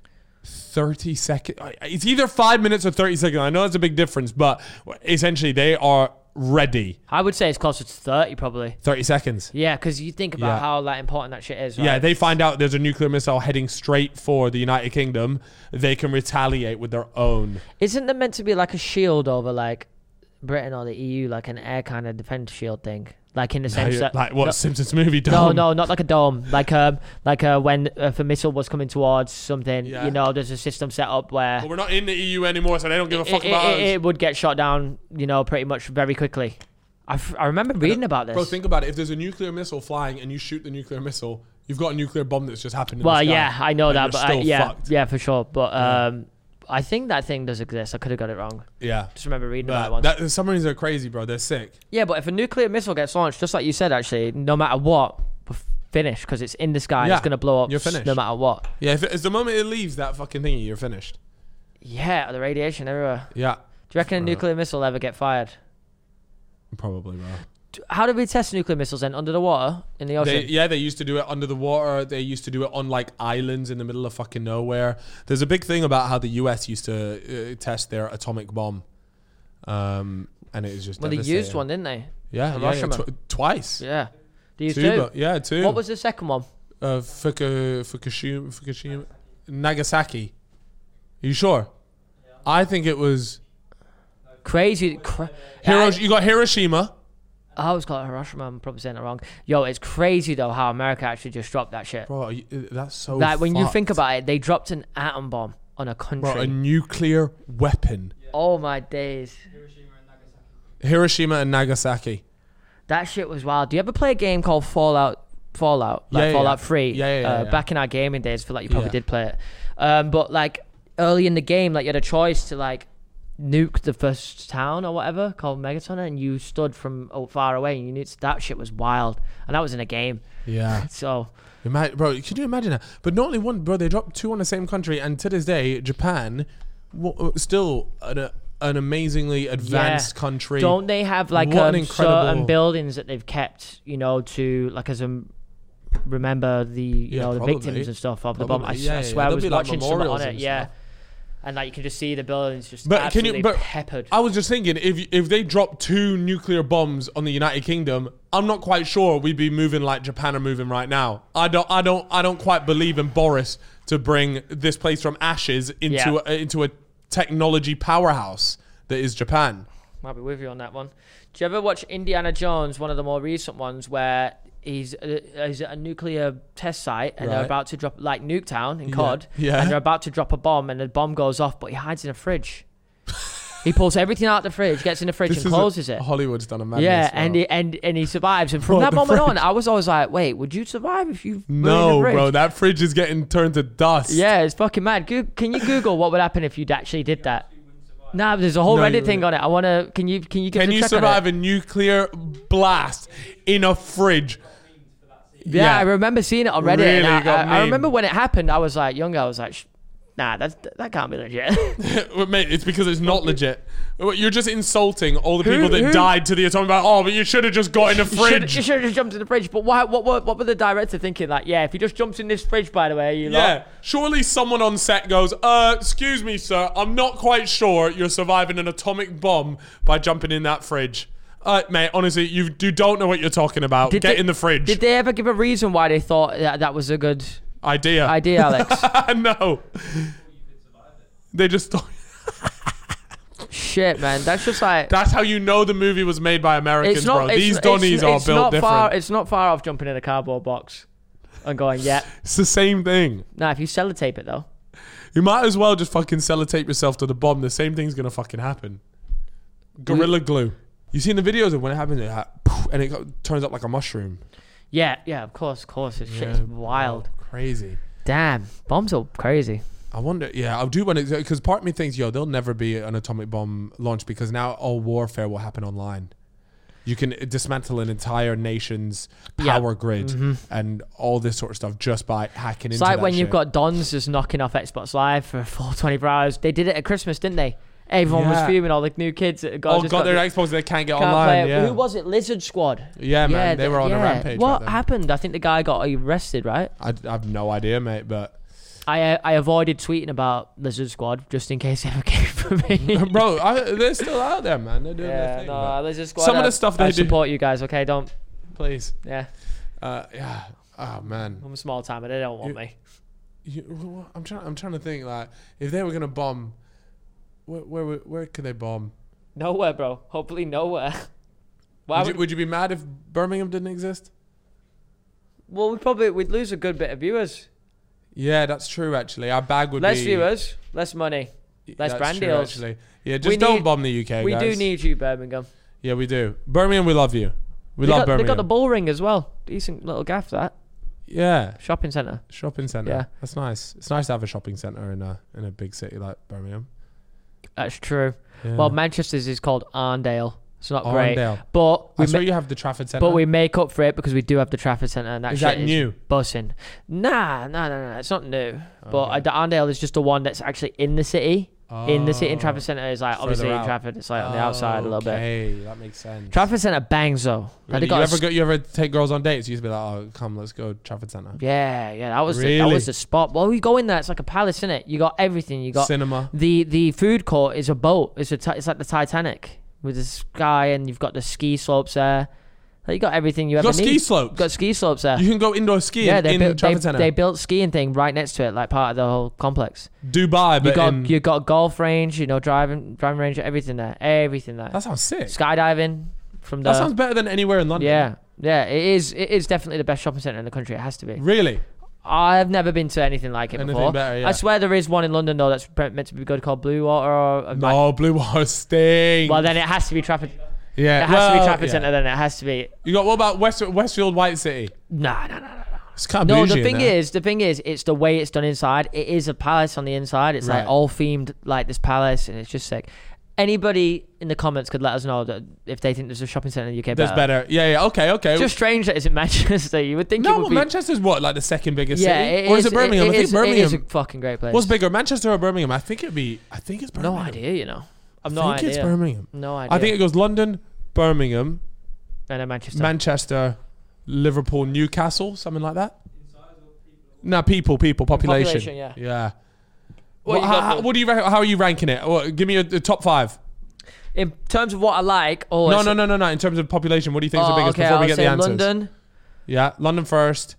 B: thirty seconds. It's either five minutes or thirty seconds. I know it's a big difference, but essentially they are ready.
A: I would say it's closer to thirty, probably.
B: thirty seconds.
A: Yeah, because you think about
B: Yeah.
A: how like important that shit is. Right?
B: Yeah, they find out there's a nuclear missile heading straight for the United Kingdom. They can retaliate with their own.
A: Isn't there meant to be like a shield over like Britain or the E U, like an air kind of defense shield thing, like in the sense that
B: Like what
A: no,
B: Simpsons movie?
A: no,
B: Dome?
A: no, not like a dome, like um, like uh, when uh, if a missile was coming towards something,
B: Yeah.
A: you know, there's a system set up where
B: But we're not in the E U anymore, so they don't give a
A: it,
B: fuck
A: it,
B: about
A: it,
B: us.
A: it would get shot down, you know, pretty much very quickly. I, f- I remember reading about this.
B: Bro, think about it. If there's a nuclear missile flying and you shoot the nuclear missile, you've got a nuclear bomb that's just happened in
A: well,
B: the sky.
A: yeah, I know
B: and
A: that,
B: you're
A: but I,
B: still
A: yeah,
B: fucked.
A: yeah, for sure. But um, I think that thing does exist. I could have got it wrong.
B: Yeah.
A: Just remember reading about it
B: But
A: once.
B: that, the submarines are crazy, bro. They're sick.
A: Yeah, but if a nuclear missile gets launched, just like you said, actually, no matter what, we're finished because it's in the sky.
B: Yeah,
A: It's gonna blow up.
B: you're
A: s-
B: finished.
A: no matter what.
B: Yeah, if it, it's the moment it leaves that fucking thingy, you're finished.
A: Yeah, the radiation everywhere.
B: Yeah.
A: Do you reckon a
B: Right.
A: nuclear missile ever get fired?
B: Probably, bro.
A: D- How did we test nuclear missiles then? Under the water in the ocean?
B: They, yeah, they used to do it under the water. They used to do it on like islands in the middle of fucking nowhere. There's a big thing about how the U S used to uh, test their atomic bomb, um, and it was just
A: well, they used
B: devastating.
A: one, didn't they?
B: Yeah, yeah, yeah
A: Hiroshima.
B: tw- twice.
A: Yeah. They used
B: two,
A: two.
B: but- yeah, two.
A: What was the second one?
B: uh, Fuku, Fukushima, Fukushima, Nagasaki? Are you sure? I think it was
A: Crazy. Cra-
B: Hirosh- You got Hiroshima.
A: I always call it Hiroshima. I'm probably saying it wrong. Yo, it's crazy though how America actually just dropped that shit.
B: Bro, you- that's so.
A: Like when you
B: fucked.
A: think about it, they dropped an atom bomb on a country.
B: bro, a nuclear weapon.
A: Oh my days.
C: Hiroshima and Nagasaki.
B: Hiroshima and Nagasaki.
A: That shit was wild. Do you ever play a game called Fallout? Fallout, like
B: Yeah, yeah,
A: Fallout
B: yeah.
A: three.
B: Yeah, yeah, yeah,
A: uh,
B: yeah.
A: Back in our gaming days, I feel like you probably
B: Yeah.
A: did play it. Um, but like early in the game, like you had a choice to like nuke the first town or whatever called Megaton, and you stood from oh, far away and you knew that shit was wild, and that was in a game.
B: Yeah.
A: So
B: Ima- bro, can you imagine that? But not only one, bro, they dropped two on the same country, and to this day, Japan, w- still an, uh, an amazingly advanced country.
A: don't they have like
B: What an
A: um,
B: incredible-
A: certain buildings that they've kept, you know, to like as a remember the you
B: Yeah,
A: know the
B: probably.
A: victims and stuff of the bomb. I,
B: Probably.
A: s-
B: Yeah,
A: I
B: yeah,
A: swear I
B: there'll
A: was
B: be, like,
A: watching something on
B: memorials
A: it,
B: and
A: yeah,
B: stuff.
A: and like you can just see the buildings just
B: But can you-
A: absolutely
B: but-
A: peppered.
B: I was just thinking, if if they dropped two nuclear bombs on the United Kingdom, I'm not quite sure we'd be moving like Japan are moving right now. I don't, I don't, I don't quite believe in Boris to bring this place from ashes into
A: Yeah.
B: a, into a technology powerhouse that is Japan.
A: Might be with you on that one. Do you ever watch Indiana Jones, one of the more recent ones, where he's, uh, he's at a nuclear test site and they're
B: Right.
A: about to drop, like Nuketown in
B: Yeah.
A: C O D,
B: Yeah.
A: and they're about to drop a bomb and the bomb goes off, but he hides in a fridge. He pulls everything out of the fridge, gets in the fridge
B: This
A: and
B: is
A: closes
B: a,
A: it.
B: Hollywood's done a madness.
A: Yeah,
B: bro.
A: and he, and and he survives. And from
B: What,
A: that
B: the
A: moment on,
B: fridge?
A: I was always like, wait, would you survive if you were in
B: no,
A: the fridge?
B: bro, that fridge is getting turned to dust.
A: Yeah, it's fucking mad. Go- can you Google what would happen if you actually did that? Nah, there's a whole
B: No, you
A: Reddit thing on it. I wanna. Can you can you give
B: Can
A: us a
B: you
A: check on
B: survive
A: it?
B: a nuclear blast in a fridge?
A: Yeah,
B: Yeah.
A: I remember seeing it on Reddit.
B: Really
A: and I,
B: got
A: I, I
B: memed.
A: remember when it happened. I was like younger. I was like, Sh- nah, that's that can't be legit.
B: Well, mate, it's because it's not legit. You're just insulting all the
A: Who-
B: people that
A: who-
B: died to the atomic bomb. Oh, but you should have just got in the
A: You should,
B: fridge.
A: you should have just jumped in the fridge. But why? What? What? What were the director thinking? Like, yeah, if he just jumps in this fridge, by the way, you lot.
B: Yeah, surely someone on set goes, uh, excuse me, sir, I'm not quite sure you're surviving an atomic bomb by jumping in that fridge. Uh, mate, honestly, you, you don't know what you're talking about.
A: Did
B: Get
A: they-
B: in the fridge.
A: Did they ever give a reason why they thought that that was a good?
B: Idea.
A: Idea, Alex.
B: No. They just thought.
A: Shit, man. That's just like.
B: That's how you know the movie was made by Americans,
A: It's not.
B: bro.
A: It's,
B: These
A: it's,
B: Donnies
A: it's,
B: are
A: it's
B: built
A: not
B: different.
A: Far, it's not far off jumping in a cardboard box and going, yeah.
B: It's the same thing.
A: Nah, if you sellotape it though.
B: You might as well just fucking sellotape yourself to the bomb. The same thing's gonna fucking happen. Gorilla glue. You seen the videos of when it happens, it ha- and it go- turns up like a mushroom.
A: Yeah, yeah. Of course, of course. This shit
B: Yeah,
A: is wild.
B: bro, crazy.
A: Damn, bombs are crazy.
B: I wonder. Yeah, I do want to, because part of me thinks, yo, there'll never be an atomic bomb launched because now all warfare will happen online. You can dismantle an entire nation's
A: Yeah.
B: power grid
A: Mm-hmm.
B: and all this sort of stuff just by hacking
A: It's
B: into
A: like
B: that
A: when you've
B: shit.
A: got Dons just knocking off Xbox Live for full twenty-four hours. They did it at Christmas, didn't they? Everyone was
B: Yeah.
A: fuming. All the new kids that got,
B: oh,
A: just
B: got their
A: the-
B: Xbox, they can't get
A: can't
B: online.
A: play it.
B: Yeah.
A: Who was it? Lizard Squad.
B: Yeah, man, they
A: th-
B: were on a
A: yeah.
B: rampage.
A: What
B: right
A: happened? I think the guy got arrested, right?
B: I, I have no idea, mate, but
A: I uh, I avoided tweeting about Lizard Squad just in case it ever came for me.
B: bro, I, they're still out there, man. They're doing their
A: yeah,
B: thing.
A: no,
B: but-
A: Lizard Squad.
B: Some of
A: I-
B: the stuff
A: I
B: they do-
A: support you guys. Okay, don't.
B: Please,
A: Yeah,
B: uh, yeah. Oh man,
A: I'm a small timer. They don't want
B: You-
A: me.
B: you, I'm trying. I'm trying to think. Like, if they were gonna bomb, where where where, where could they bomb?
A: Nowhere, bro. Hopefully nowhere. Why
B: Would
A: would,
B: you, would you be mad if Birmingham didn't exist?
A: well, we probably we'd lose a good bit of viewers.
B: Yeah, that's true. Actually, our bag would
A: Less
B: be
A: viewers, less money. less
B: that's
A: brand
B: true,
A: deals.
B: Actually, yeah, just
A: We
B: don't
A: need-
B: bomb the U K.
A: we do
B: guys.
A: need you, Birmingham.
B: Yeah, we do. Birmingham, we love you. We
A: they
B: love
A: got, They
B: Birmingham.
A: got the bull ring as well. Decent little gaff that
B: yeah,
A: shopping centre.
B: shopping centre.
A: Yeah.
B: That's nice. It's nice to have a shopping centre in a in a big city like Birmingham.
A: That's true.
B: Yeah.
A: Well, Manchester's is called Arndale. It's not great,
B: Arndale.
A: but we
B: I swear
A: ma-
B: you have the Trafford Centre.
A: but we make up for it because we do have the Trafford Centre, and that
B: Is
A: shit
B: that new?
A: bussing. Nah, nah, nah, nah. It's not new. But
B: Okay.
A: uh, the Arndale is just the one that's actually in the city. In the city, in
B: Oh.
A: Trafford Centre is like
B: Further
A: obviously
B: out.
A: Trafford. It's like on the outside a little bit.
B: Okay, that makes sense.
A: Trafford Centre bangs though. Like,
B: Really?
A: they
B: You
A: got a
B: ever
A: s-
B: go? You ever take girls on dates? You used to be like, oh, come, let's go Trafford Centre.
A: Yeah, yeah. That was the, that
B: Really?
A: was the spot. Well, you go in there, it's like a palace, isn't it? You got everything. You got
B: Cinema.
A: the the food court is a boat. It's a ti- it's like the Titanic with the sky, and you've got the ski slopes there. Like, you got everything you
B: You
A: ever
B: got
A: need.
B: ski slopes.
A: You got ski slopes there.
B: You can go indoor skiing
A: yeah, they
B: in
A: built
B: Trafford
A: they,
B: Centre.
A: they built skiing thing right next to it, like part of the whole complex.
B: Dubai,
A: You
B: but
A: got
B: in,
A: you got a golf range, you know, driving driving range, everything there, everything there.
B: that sounds sick.
A: Skydiving from the
B: That sounds better than anywhere in London.
A: yeah yeah. It is it is definitely the best shopping centre in the country. It has to be.
B: Really?
A: I've never been to anything like it
B: Anything
A: before.
B: better, yeah.
A: I swear there is one in London though that's pre- meant to be good called Blue Water. Or
B: No, Blue Water sting.
A: well, then it has to be Trafford.
B: yeah,
A: It has
B: well,
A: to be Trafford
B: yeah.
A: Centre. Then it has to be.
B: You got what about West Westfield White City?
A: Nah, nah, nah, nah.
B: It's kind of
A: No,
B: bougie
A: the
B: in
A: thing
B: there.
A: is, the thing is, it's the way it's done inside. It is a palace on the inside. It's
B: Right.
A: like all themed like this palace, and it's just sick. Anybody in the comments could let us know that if they think there's a shopping centre in the U K
B: There's
A: better.
B: better. Yeah, yeah. Okay, okay.
A: It's just strange that it's in Manchester. You would think it
B: no,
A: would
B: but
A: be.
B: Manchester's what, like the second biggest
A: yeah,
B: city,
A: it
B: or is it Birmingham?
A: It,
B: I think
A: is,
B: Birmingham.
A: It is a fucking great place.
B: What's bigger, Manchester or Birmingham? I think it'd be. I think it's Birmingham.
A: No idea. You know, I've
B: I
A: no
B: think
A: idea.
B: it's Birmingham.
A: No idea.
B: I think it goes London, Birmingham,
A: and then Manchester.
B: Manchester, Liverpool, Newcastle, something like that. No, people, people, population.
A: Population, yeah.
B: Yeah.
A: What
B: What,
A: you
B: how,
A: got,
B: how-
A: Bill?
B: what do you? How are you ranking it? What, give me a, a top five.
A: in terms of what I like, oh,
B: No,
A: it's-
B: no, no, no, no. In terms of population, what do you think is
A: oh,
B: the biggest?
A: okay,
B: Before we
A: I'll
B: get
A: say
B: the answers.
A: London.
B: Yeah, London first.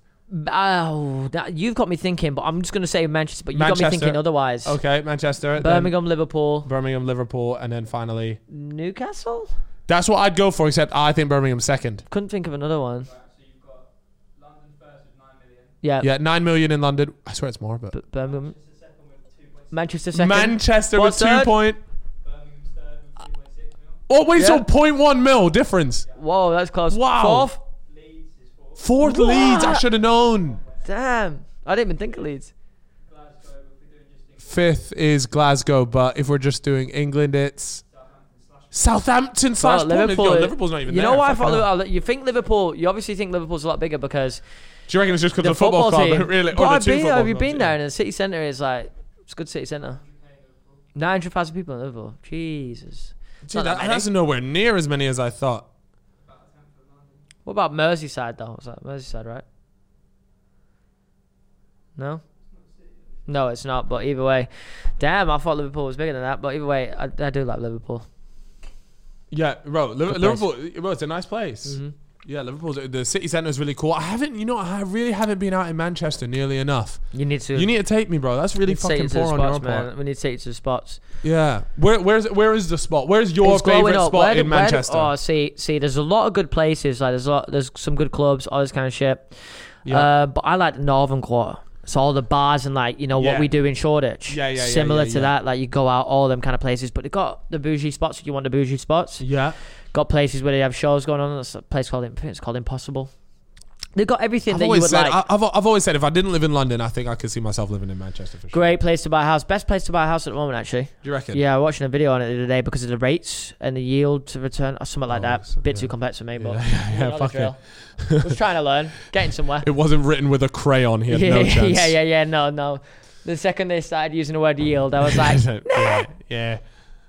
A: Oh, that, you've got me thinking, but I'm just going to say Manchester, but you got me
B: Manchester.
A: thinking otherwise.
B: Okay, Manchester. then
A: Birmingham, Liverpool,
B: Birmingham, Liverpool, and then finally.
A: Newcastle?
B: That's what I'd go for, except I think Birmingham's second.
A: Couldn't think of another one.
C: Right, so you've got London first with nine million.
A: Yeah.
B: Yeah, nine million in London. I swear it's more, but
A: B- Birmingham.
C: Manchester second with two point six.
A: Manchester second.
B: Manchester
A: What's
B: with two
A: third?
B: point.
C: Birmingham's third with two point six mil.
B: Oh wait, so
A: Yeah.
B: point one mil difference.
A: Whoa, that's close.
B: Wow.
A: Fourth?
C: Leeds is fourth.
B: Fourth
A: What?
B: Leeds. I should have known.
A: Damn. I didn't even think of Leeds.
C: Glasgow, if we're doing just England,
B: Fifth is Glasgow, but if we're just doing England, it's
C: Southampton slash.
B: Southampton slash
A: Well,
B: Bournemouth.
A: Liverpool.
B: Yo, Liverpool's not even
A: you
B: there.
A: know why I
B: Fucking
A: thought
B: hell.
A: Liverpool, you think Liverpool, you obviously think Liverpool's a lot bigger because
B: Do you reckon it's just because
A: the
B: the football,
A: football
B: club,
A: team.
B: really?
A: But
B: Or the
A: I've
B: two
A: been,
B: football
A: have you
B: clubs,
A: been
B: yeah.
A: there? And the city centre is like, it's a good city centre. nine hundred thousand people in Liverpool. Jesus. It's
B: Gee,
A: not that
B: that,
A: many.
B: that's nowhere near as many as I thought.
A: What about Merseyside though? What's that? Merseyside, right? No? No, it's not. But either way, damn, I thought Liverpool was bigger than that. But either way, I, I do like Liverpool.
B: Yeah, bro. Liv-
A: Good
B: Liverpool, bro, it's a nice place.
A: hmm
B: Yeah, Liverpool's the city centre is really cool. I haven't, you know, I really haven't been out in Manchester nearly enough.
A: You need to.
B: You need to take me, bro. That's really
A: we need to take
B: fucking
A: you to the
B: poor on your
A: spots,
B: part.
A: man. We need to take you to the spots.
B: Yeah. Where where's where is the spot? Where's your
A: It's growing
B: favorite
A: up.
B: spot
A: Where do-
B: in
A: where do-
B: Manchester?
A: oh, see, see, there's a lot of good places. Like there's a lot, there's some good clubs, all this kind of shit.
B: Yeah.
A: Uh, but I like the Northern Quarter. So all the bars and like you know
B: Yeah.
A: what we do in Shoreditch.
B: Yeah, yeah, yeah,
A: Similar
B: yeah,
A: to
B: yeah.
A: that, like you go out all them kind of places. But they got the bougie spots if you want the bougie spots.
B: yeah.
A: Got places where they have shows going on. There's a place called I think it's called Impossible. They've got everything
B: I've
A: that you
B: always
A: would
B: said
A: like.
B: I, I've I've always said if I didn't live in London, I think I could see myself living in Manchester for sure.
A: Great place to buy a house. Best place to buy a house at the moment, actually.
B: Do you reckon?
A: Yeah, I was watching a video on it the other day because of the rates and the yield to return or something like
B: Oh,
A: that.
B: so-
A: Bit
B: yeah.
A: too complex for me, but
B: Yeah, yeah,
A: you
B: yeah,
A: know the
B: fuck it.
A: drill. Was trying to learn, getting somewhere.
B: It wasn't written with a crayon. He had
A: yeah,
B: no chance.
A: yeah, yeah, yeah. No, no. The second they started using the word yield, I was like,
B: yeah, yeah.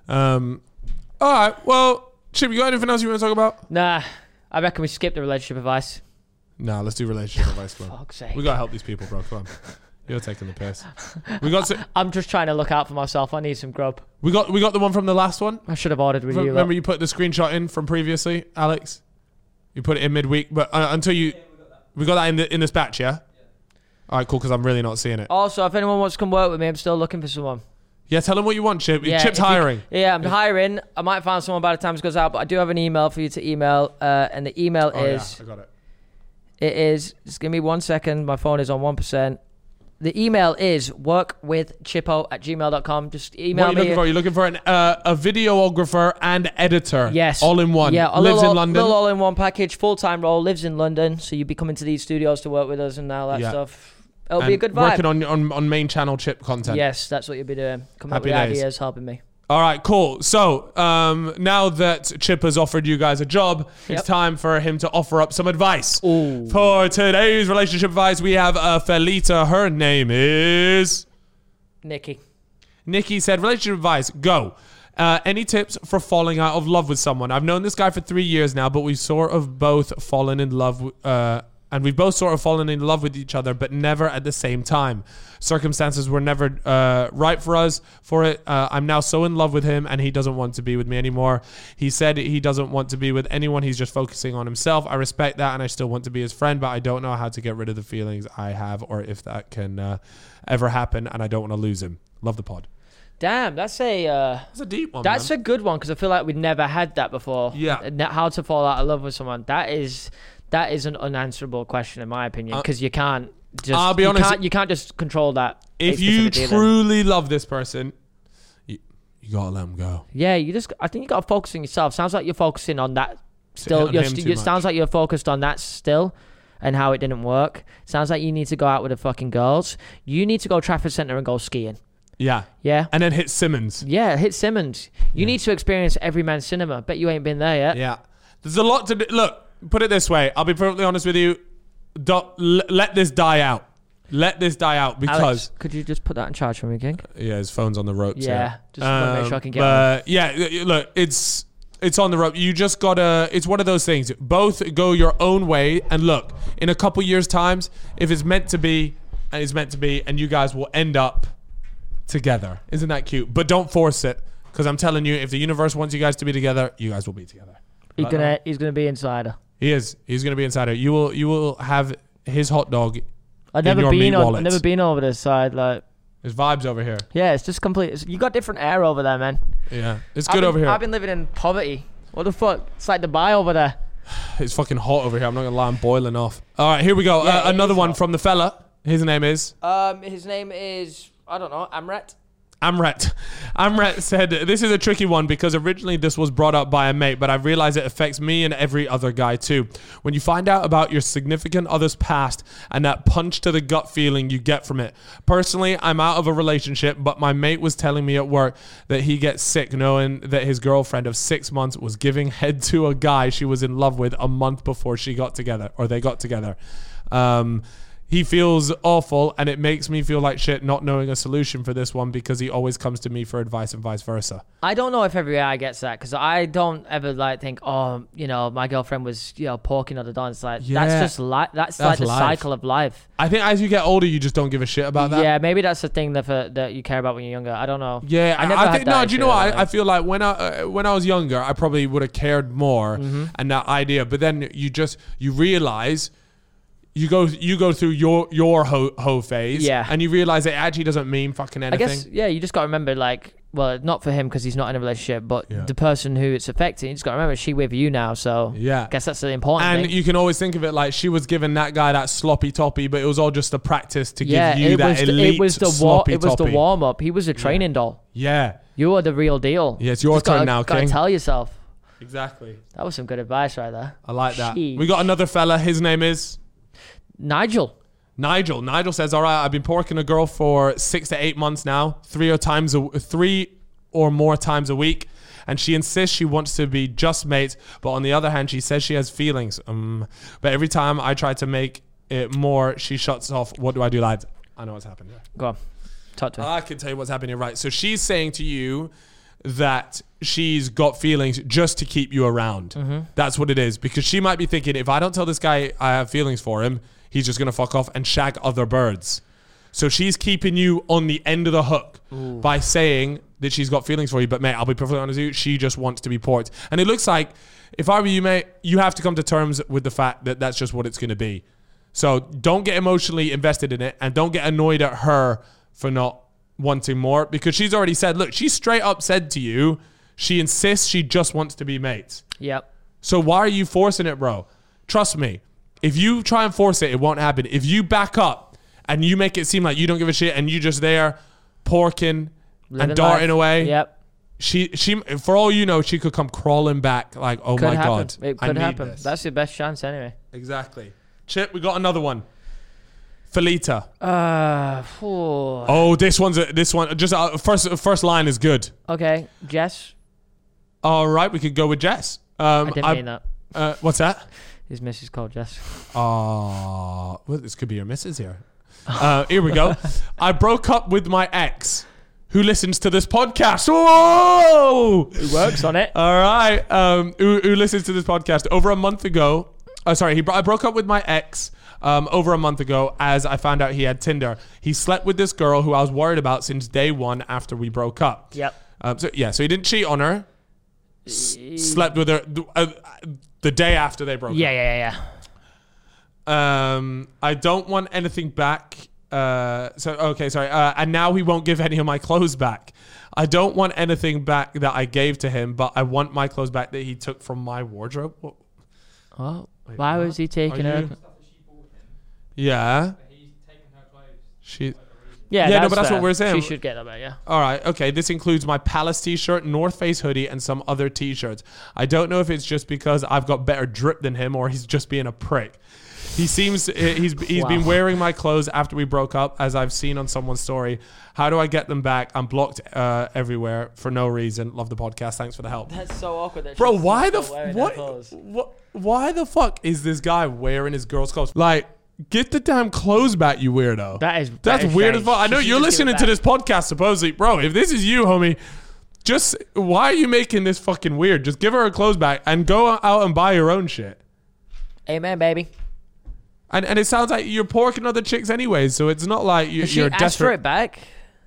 B: Um. All right. Well, Chip, you got anything else you want to talk about?
A: nah. I reckon we skip the relationship advice.
B: No, let's do relationship advice, man.
A: Fuck's sake.
B: We gotta help these people, bro. Come on. You're taking the piss. We got to,
A: I'm just trying to look out for myself. I need some grub.
B: we got we got the one from the last one.
A: I should have ordered with you.
B: Remember
A: lot.
B: you put the screenshot in from previously, Alex? You put it in midweek, but uh, until you we got that in the in this batch, yeah? All right, cool, because I'm really not seeing it.
A: Also, if anyone wants to come work with me, I'm still looking for someone.
B: Yeah, tell them what you want, Chip.
A: Yeah,
B: Chip's
A: if you-
B: hiring.
A: Yeah, I'm hiring. I might find someone by the time this goes out, but I do have an email for you to email. Uh, and the email
B: Oh,
A: is,
B: yeah, I got it.
A: it is, just give me one second. My phone is on one percent. The email is workwithchippo at gmail dot com. Just
B: What
A: email
B: are you
A: me.
B: looking for? You're looking for an, uh, a videographer and editor.
A: Yes.
B: All in one.
A: Yeah, a
B: Lives
A: little,
B: in London.
A: little all-in-one package, full-time role, lives in London. So you'd be coming to these studios to work with us and all that
B: Yeah.
A: stuff. It'll
B: and
A: be a good vibe.
B: Working on, on, on main channel Chip content.
A: Yes, that's what you'll be doing. Coming up
B: Happy
A: with
B: days.
A: ideas, helping me.
B: All right, cool. So um, now that Chip has offered you guys a job,
A: Yep.
B: it's time for him to offer up some advice.
A: Ooh.
B: For today's relationship advice, we have uh, Felita. Her name is
A: Nikki.
B: Nikki. Said, relationship advice, go. Uh, any tips for falling out of love with someone? I've known this guy for three years now, but we've sort of both fallen in love, uh, and we've both sort of fallen in love with each other, but never at the same time. Circumstances were never uh, right for us for it. Uh, I'm now so in love with him, and he doesn't want to be with me anymore. He said he doesn't want to be with anyone. He's just focusing on himself. I respect that, and I still want to be his friend, but I don't know how to get rid of the feelings I have or if that can uh, ever happen, and I don't want to lose him. Love the pod.
A: Damn, that's a uh,
B: That's a deep one,
A: that's
B: man.
A: a good one because I feel like we've never had that before.
B: Yeah.
A: And that- how to fall out of love with someone. That is that is an unanswerable question in my opinion
B: Uh,
A: because you can't just.
B: I'll be
A: you
B: honest-
A: Can't, you can't just control that. a
B: If you
A: specific feeling.
B: truly love this person, you, you gotta let him go.
A: Yeah, you just. I think you got to focus on yourself. Sounds like you're focusing on that
B: On
A: still. You're
B: him
A: st-
B: too
A: it sounds
B: much.
A: like you're focused on that still, and how it didn't work. Sounds like you need to go out with the fucking girls. You need to go Trafford Centre and go skiing.
B: Yeah.
A: Yeah.
B: And then hit Simmons.
A: Yeah, hit Simmons. You
B: Yeah.
A: need to experience Everyman Cinema. Bet you ain't been there yet.
B: Yeah. There's a lot to do. Look, put it this way. I'll be perfectly honest with you. Don't, l- let this die out. Let this die out because
A: Alex, could you just put that in charge for me, King?
B: yeah, his phone's on the ropes.
A: Yeah, just wanna make
B: Um,
A: sure I can get
B: But yeah, y- y- look, it's it's on the rope. You just gotta. It's one of those things. Both go your own way, and look, in a couple years' times, if it's meant to be, and it's meant to be, and you guys will end up together. Isn't that cute? But don't force it, because I'm telling you, if the universe wants you guys to be together, you guys will be together.
A: He's
B: Like
A: gonna
B: that?
A: he's gonna be insider.
B: He is. He's gonna be inside it. You will. You will have his hot dog.
A: I've
B: In
A: never
B: your meat
A: been on.
B: wallet.
A: I've never been over this side. Like,
B: His vibes over here.
A: yeah, it's just complete. It's, you got different air over there, man.
B: Yeah, it's
A: I've
B: good
A: been,
B: over here.
A: I've been living in poverty. What the fuck? It's like Dubai over there.
B: It's fucking hot over here. I'm not gonna lie. I'm boiling off. All right, here we go.
A: Yeah,
B: uh,
A: it
B: another
A: is
B: one
A: hot.
B: from the fella. His name is
A: Um, his name is I don't know, Amret.
B: Amret. Amret said, this is a tricky one because originally this was brought up by a mate, but I realize it affects me and every other guy too. When you find out about your significant other's past and that punch to the gut feeling you get from it. Personally, I'm out of a relationship, but my mate was telling me at work that he gets sick knowing that his girlfriend of six months was giving head to a guy she was in love with a month before she got together, or they got together. Um... He feels awful, and it makes me feel like shit not knowing a solution for this one because he always comes to me for advice and vice versa.
A: I don't know if every guy gets that because I don't ever like think, oh, you know, my girlfriend was, you know, porking other dawn. It's like
B: Yeah.
A: that's just life. That's,
B: That's
A: like the
B: life.
A: cycle of life.
B: I think as you get older, you just don't give a shit about that.
A: Yeah, maybe that's the thing that for, that you care about when you're younger. I don't know.
B: Yeah,
A: I
B: I,
A: never
B: I
A: had
B: think
A: that
B: no. Do you know
A: issue,
B: what?
A: like-
B: I, I feel like when I uh, when I was younger, I probably would have cared more
A: Mm-hmm.
B: and that idea. But then you just you realize you go you go through your your ho, ho phase,
A: Yeah.
B: and you realize it actually doesn't mean fucking
A: I
B: anything.
A: guess, yeah, you just got to remember, like, well, not for him because he's not in a relationship, but
B: Yeah.
A: the person who it's affecting, you just got to remember she with you now. So
B: Yeah.
A: I guess that's the important
B: And
A: thing.
B: you can always think of it like she was giving that guy that sloppy toppy, but it was all just a practice to
A: yeah,
B: give you
A: it
B: that
A: was, the,
B: elite
A: it was the war,
B: sloppy
A: it was the
B: toppy.
A: warm up. He was a training doll.
B: Yeah,
A: You are the real deal.
B: yeah, it's your
A: Just
B: turn
A: gotta,
B: now,
A: gotta
B: King.
A: tell yourself.
B: Exactly.
A: That was some good advice right there.
B: I like that.
A: Sheesh.
B: We got another fella. His name is
A: Nigel.
B: Nigel. Nigel says, "All right, I've been porking a girl for six to eight months now, three or times a three or more times a week, and she insists she wants to be just mates. But on the other hand, she says she has feelings. Um, but every time I try to make it more, she shuts off. What do I do, lads? I know what's happened. Yeah.
A: Go on. Talk to him.
B: I can tell you what's happening, right? So she's saying to you that she's got feelings just to keep you around.
A: Mm-hmm.
B: That's what it is. Because she might be thinking, if I don't tell this guy I have feelings for him, he's just going to fuck off and shag other birds. So she's keeping you on the end of the hook
A: Ooh.
B: by saying that she's got feelings for you. But, mate, I'll be perfectly honest with you, she just wants to be porked. And it looks like, if I were you, mate, you have to come to terms with the fact that that's just what it's going to be. So don't get emotionally invested in it, and don't get annoyed at her for not wanting more, because she's already said, look, she straight up said to you, she insists she just wants to be mates.
A: Yep.
B: So why are you forcing it, bro? Trust me, if you try and force it, it won't happen. If you back up and you make it seem like you don't give a shit and you just there porking
A: Living
B: and darting
A: life.
B: away,
A: Yep.
B: she she for all you know, she could come crawling back like, oh
A: Could
B: my
A: happen.
B: god,
A: It
B: I
A: could
B: need
A: happen.
B: this.
A: That's your best chance anyway.
B: Exactly. Chip, we got another one. Felita.
A: Uh, phew.
B: Oh, this one's a, this one. Just uh, first first line is good.
A: Okay, Jess.
B: All right, we could go with Jess. Um,
A: I didn't
B: I-
A: mean that.
B: uh, what's that?
A: His missus called Jess.
B: Oh, well, this could be your missus here. Uh, here we go. I broke up with my ex, who listens to this podcast. Whoa!
A: Who works on it?
B: All right. Um, who, who listens to this podcast over a month ago? Oh, sorry. He bro- I broke up with my ex um, over a month ago as I found out he had Tinder. He slept with this girl who I was worried about since day one after we broke up.
A: Yep.
B: Um, so yeah, so he didn't cheat on her. S- slept with her th- uh, the day after they broke
A: Yeah,
B: up.
A: yeah, yeah, yeah.
B: Um, I don't want anything back. Uh, so okay, sorry. Uh, and now he won't give any of my clothes back. I don't want anything back that I gave to him, but I want my clothes back that he took from my wardrobe. What?
A: Oh,
B: Wait,
A: why
B: what?
A: was he taking
B: Are
A: her?
B: you-
C: Stuff that she bought him,
B: Yeah.
C: but he's taken her clothes.
B: She.
A: Yeah,
B: Yeah, no,
A: that's
B: but that's
A: fair.
B: what we're saying.
A: She should get that back, yeah.
B: All right. Okay. This includes my Palace t-shirt, North Face hoodie, and some other t-shirts. I don't know if it's just because I've got better drip than him, or he's just being a prick. He seems he's he's
A: Wow.
B: been wearing my clothes after we broke up, as I've seen on someone's story. How do I get them back? I'm blocked uh, everywhere for no reason. Love the podcast. Thanks for the help,
A: That's so awkward. That
B: bro.
A: she's
B: Why the
A: still
B: f-
A: wearing her
B: what
A: clothes.
B: what why the fuck is this guy wearing his girl's clothes? Like, get the damn clothes back, you weirdo.
A: That is
B: That's
A: that is
B: weird as
A: strange.
B: fuck. I know
A: She
B: you're
A: should just give it
B: listening to
A: back.
B: this podcast, supposedly, bro. If this is you, homie, just why are you making this fucking weird? Just give her her clothes back and go out and buy your own shit.
A: Amen, baby.
B: And and it sounds like you're porking other chicks anyways, so it's not like you,
A: Has she
B: you're
A: asked
B: desperate.
A: for it back?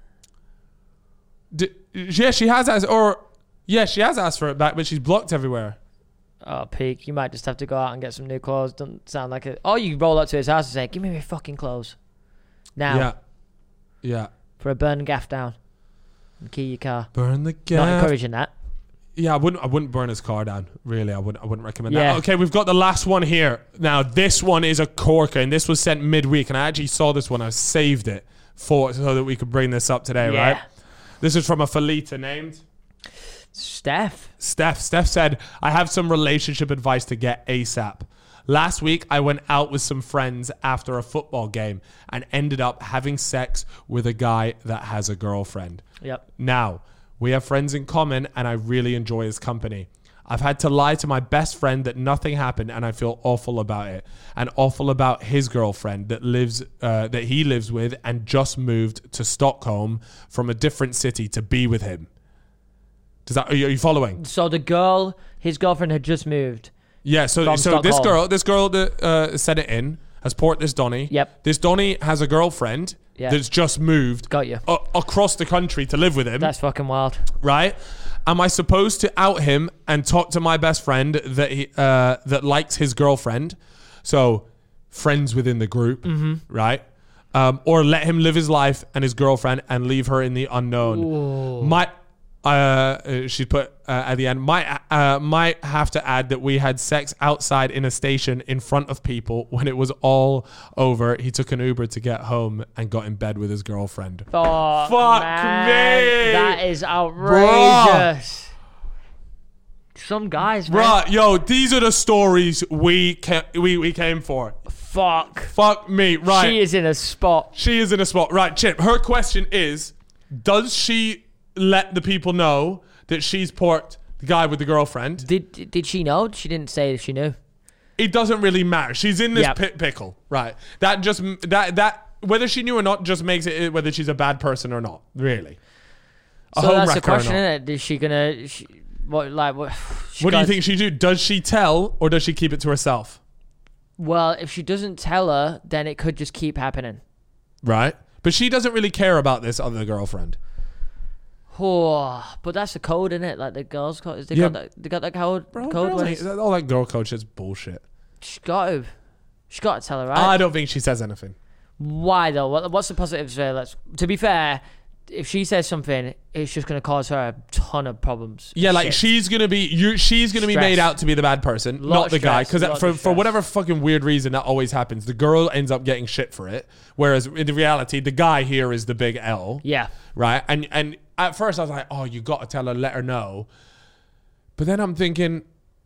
B: D- yeah, she has asked, or yeah, she has asked for it back, but she's blocked everywhere.
A: Oh, peak. You might just have to go out and get some new clothes. Doesn't sound like it. Or you roll up to his house and say, give me my fucking clothes. Now.
B: Yeah, yeah.
A: For a burn gaff down. And key your car.
B: Burn the
A: Not
B: gas.
A: encouraging that.
B: Yeah, I wouldn't. I wouldn't burn his car down. Really, I wouldn't. I wouldn't recommend
A: Yeah.
B: that. Okay, we've got the last one here. Now, this one is a corker, and this was sent midweek, and I actually saw this one. I saved it for so that we could bring this up today.
A: Yeah.
B: Right. This is from a Felita named
A: Steph.
B: Steph. Steph said, "I have some relationship advice to get ASAP. Last week, I went out with some friends after a football game and ended up having sex with a guy that has a girlfriend.
A: Yep.
B: Now, we have friends in common and I really enjoy his company. I've had to lie to my best friend that nothing happened, and I feel awful about it. And awful about his girlfriend that lives uh, that he lives with and just moved to Stockholm from a different city to be with him. Does that are you, are you following?
A: So the girl, his girlfriend had just moved.
B: Yeah. So
A: From
B: so this
A: Stockholm.
B: girl, this girl that uh, sent it in has poured this Donny.
A: Yep.
B: This Donny has a girlfriend
A: Yeah.
B: that's just moved.
A: Got you.
B: a- across the country to live with him.
A: That's fucking wild.
B: Right? Am I supposed to out him and talk to my best friend that he uh, that likes his girlfriend? So friends within the group,
A: Mm-hmm.
B: right? Um, or let him live his life and his girlfriend and leave her in the unknown.
A: Ooh.
B: Might uh, uh, she put uh, at the end might uh, might have to add that we had sex outside in a station in front of people. When it was all over, he took an Uber to get home and got in bed with his girlfriend.
A: Oh,
B: Fuck
A: man.
B: me.
A: That is outrageous. Some guys, man.
B: Bruh, yo, these are the stories we ca- we we came for.
A: Fuck.
B: Fuck me, right?
A: She is in a spot.
B: She is in a spot, right? Chip. Her question is: does she let the people know that she's porked the guy with the girlfriend?
A: Did did she know? She didn't say if she knew.
B: It doesn't really matter. She's in this
A: Yep.
B: pit pickle, right? That just that that whether she knew or not just makes it whether she's a bad person or not. Really, a
A: So
B: home
A: that's the
B: wrecker or
A: question,
B: not.
A: isn't it? Is she gonna? She, what like what? she
B: What do you
A: got-
B: think she do? Does she tell or does she keep it to herself?
A: Well, if she doesn't tell her, then it could just keep happening.
B: Right, but she doesn't really care about this other girlfriend.
A: Oh, but that's the code, isn't it? Like the girls' code. They
B: Yeah.
A: got that. They got that code.
B: Bro,
A: code
B: girls
A: when
B: ain't-
A: it's-
B: all that girl code shit's bullshit.
A: she's got to. She's got to tell her, right?
B: I don't think she says anything.
A: Why though? What, what's the positives there? Let's. To be fair, if she says something, it's just going to cause her a ton of problems.
B: Yeah, like
A: Shit.
B: she's gonna be you. She's gonna be
A: Stress.
B: made out to be the bad person,
A: Lot
B: not
A: of
B: the guy.
A: stress,
B: Because
A: lot
B: for
A: of
B: for
A: stress.
B: whatever fucking weird reason that always happens, the girl ends up getting shit for it. Whereas in reality, the guy here is the big L.
A: Yeah.
B: Right. And and at first I was like, oh, you got to tell her, let her know. But then I'm thinking,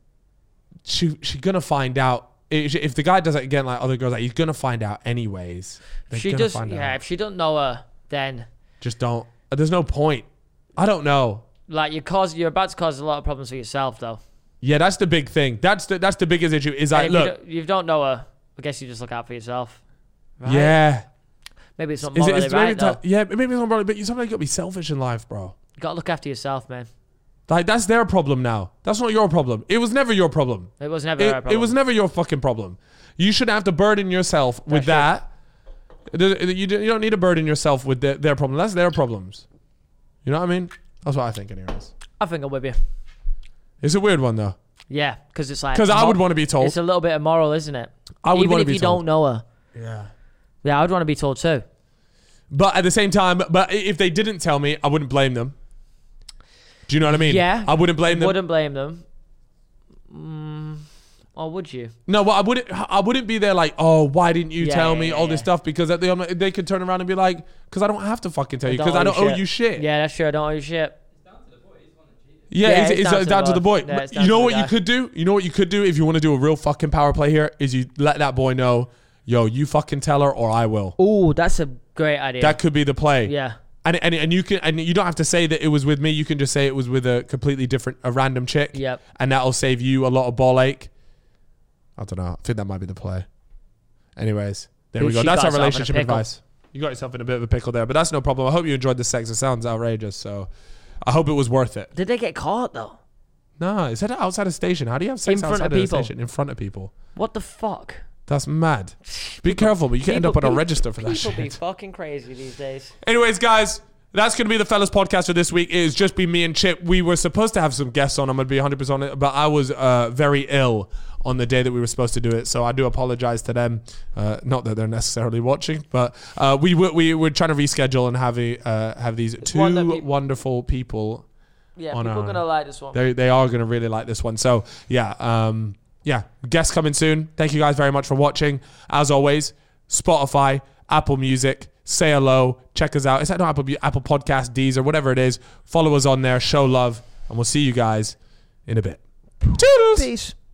B: she she gonna find out. If if the guy does it again, like other girls, like he's gonna find out anyways. They're
A: She
B: gonna
A: does.
B: find
A: Yeah.
B: out.
A: If she don't know her, then
B: Just don't. There's no point. I don't know.
A: like you cause you're about to cause a lot of problems for yourself, though.
B: Yeah, that's the big thing. That's the that's the biggest issue. Is like,
A: And if you
B: look,
A: don't, you don't know her, I guess you just look out for yourself. Right?
B: yeah.
A: Maybe it's not
B: Is it,
A: morally
B: is
A: right
B: maybe
A: though.
B: ti- yeah, maybe it's not morally, but you sometimes got to be selfish in life, bro.
A: You gotta look after yourself, man.
B: Like that's their problem now. That's not your problem. It was never your problem.
A: It was never
B: It,
A: our problem.
B: it was never your fucking problem. You should have to burden yourself with
A: That's
B: that. It- it- You don't you don't need to burden yourself with their, their problem. That's their problems. You know what I mean? That's what I think, anyways.
A: I think I'm with you.
B: It's a weird one though,
A: Yeah, because it's like
B: because I
A: mor-
B: would want to be told.
A: It's a little bit immoral, isn't it?
B: I would
A: Even
B: want to
A: if
B: be
A: you
B: told.
A: don't know her.
B: Yeah.
A: Yeah, I would want to be told too.
B: But at the same time, but if they didn't tell me, I wouldn't blame them. Do you know what I mean?
A: Yeah.
B: I wouldn't blame them.
A: Wouldn't blame them. Mm, or would you?
B: No, well, I wouldn't. I wouldn't be there like, oh, why didn't you
A: Yeah,
B: tell
A: yeah,
B: me
A: yeah,
B: all this
A: yeah.
B: stuff? Because at the end, they could turn around and be like, because I don't have to fucking tell you, because I don't owe you shit.
A: Yeah, that's true. I don't owe you shit.
B: Yeah,
A: Yeah,
B: it's,
A: it's
B: it's
A: down
B: uh,
A: to
B: down
A: the
B: to the boy.
A: boy. Yeah,
B: But
A: it's down
B: you
A: to
B: know
A: the
B: what you
A: guy.
B: could do? You know what you could do if you want to do a real fucking power play here is you let that boy know, yo, you fucking tell her or I will.
A: Oh, that's a great idea.
B: That could be the play.
A: yeah.
B: And, and and you can and you don't have to say that it was with me. You can just say it was with a completely different, a random chick.
A: Yep.
B: And that'll save you a lot of ball ache. I don't know. I think that might be the play. Anyways, there
A: Who-
B: we go.
A: she
B: That's
A: got
B: our
A: herself in a
B: relationship
A: pickle.
B: advice. You got yourself in a bit of a pickle there, but that's no problem. I hope you enjoyed the sex. It sounds outrageous, so I hope it was worth it.
A: Did they get caught though?
B: No, it said outside a station. How do you have sex
A: In front
B: outside
A: of
B: of a
A: people.
B: station in front of people?
A: What the fuck?
B: That's mad. Be careful, but you can end up on a
A: People-
B: register for that
A: People
B: shit.
A: be fucking crazy these days.
B: Anyways, guys, that's going to be the Fellas podcast for this week. It has just been me and Chip. We were supposed to have some guests on. I'm going to be one hundred percent on it, but I was uh, very ill on the day that we were supposed to do it, so I do apologize to them. Uh, not that they're necessarily watching, but uh, we were we were trying to reschedule and have a, uh, have these two
A: one that peop-
B: wonderful people.
A: Yeah,
B: On
A: people
B: our-
A: are gonna like this one.
B: They they are going to really like this one. So yeah, um, yeah, guests coming soon. Thank you guys very much for watching. As always, Spotify, Apple Music, say hello, check us out. Is that not Apple Apple Podcast, Deezer, whatever it is? Follow us on there, show love, and we'll see you guys in a bit. Toodles.
A: Peace.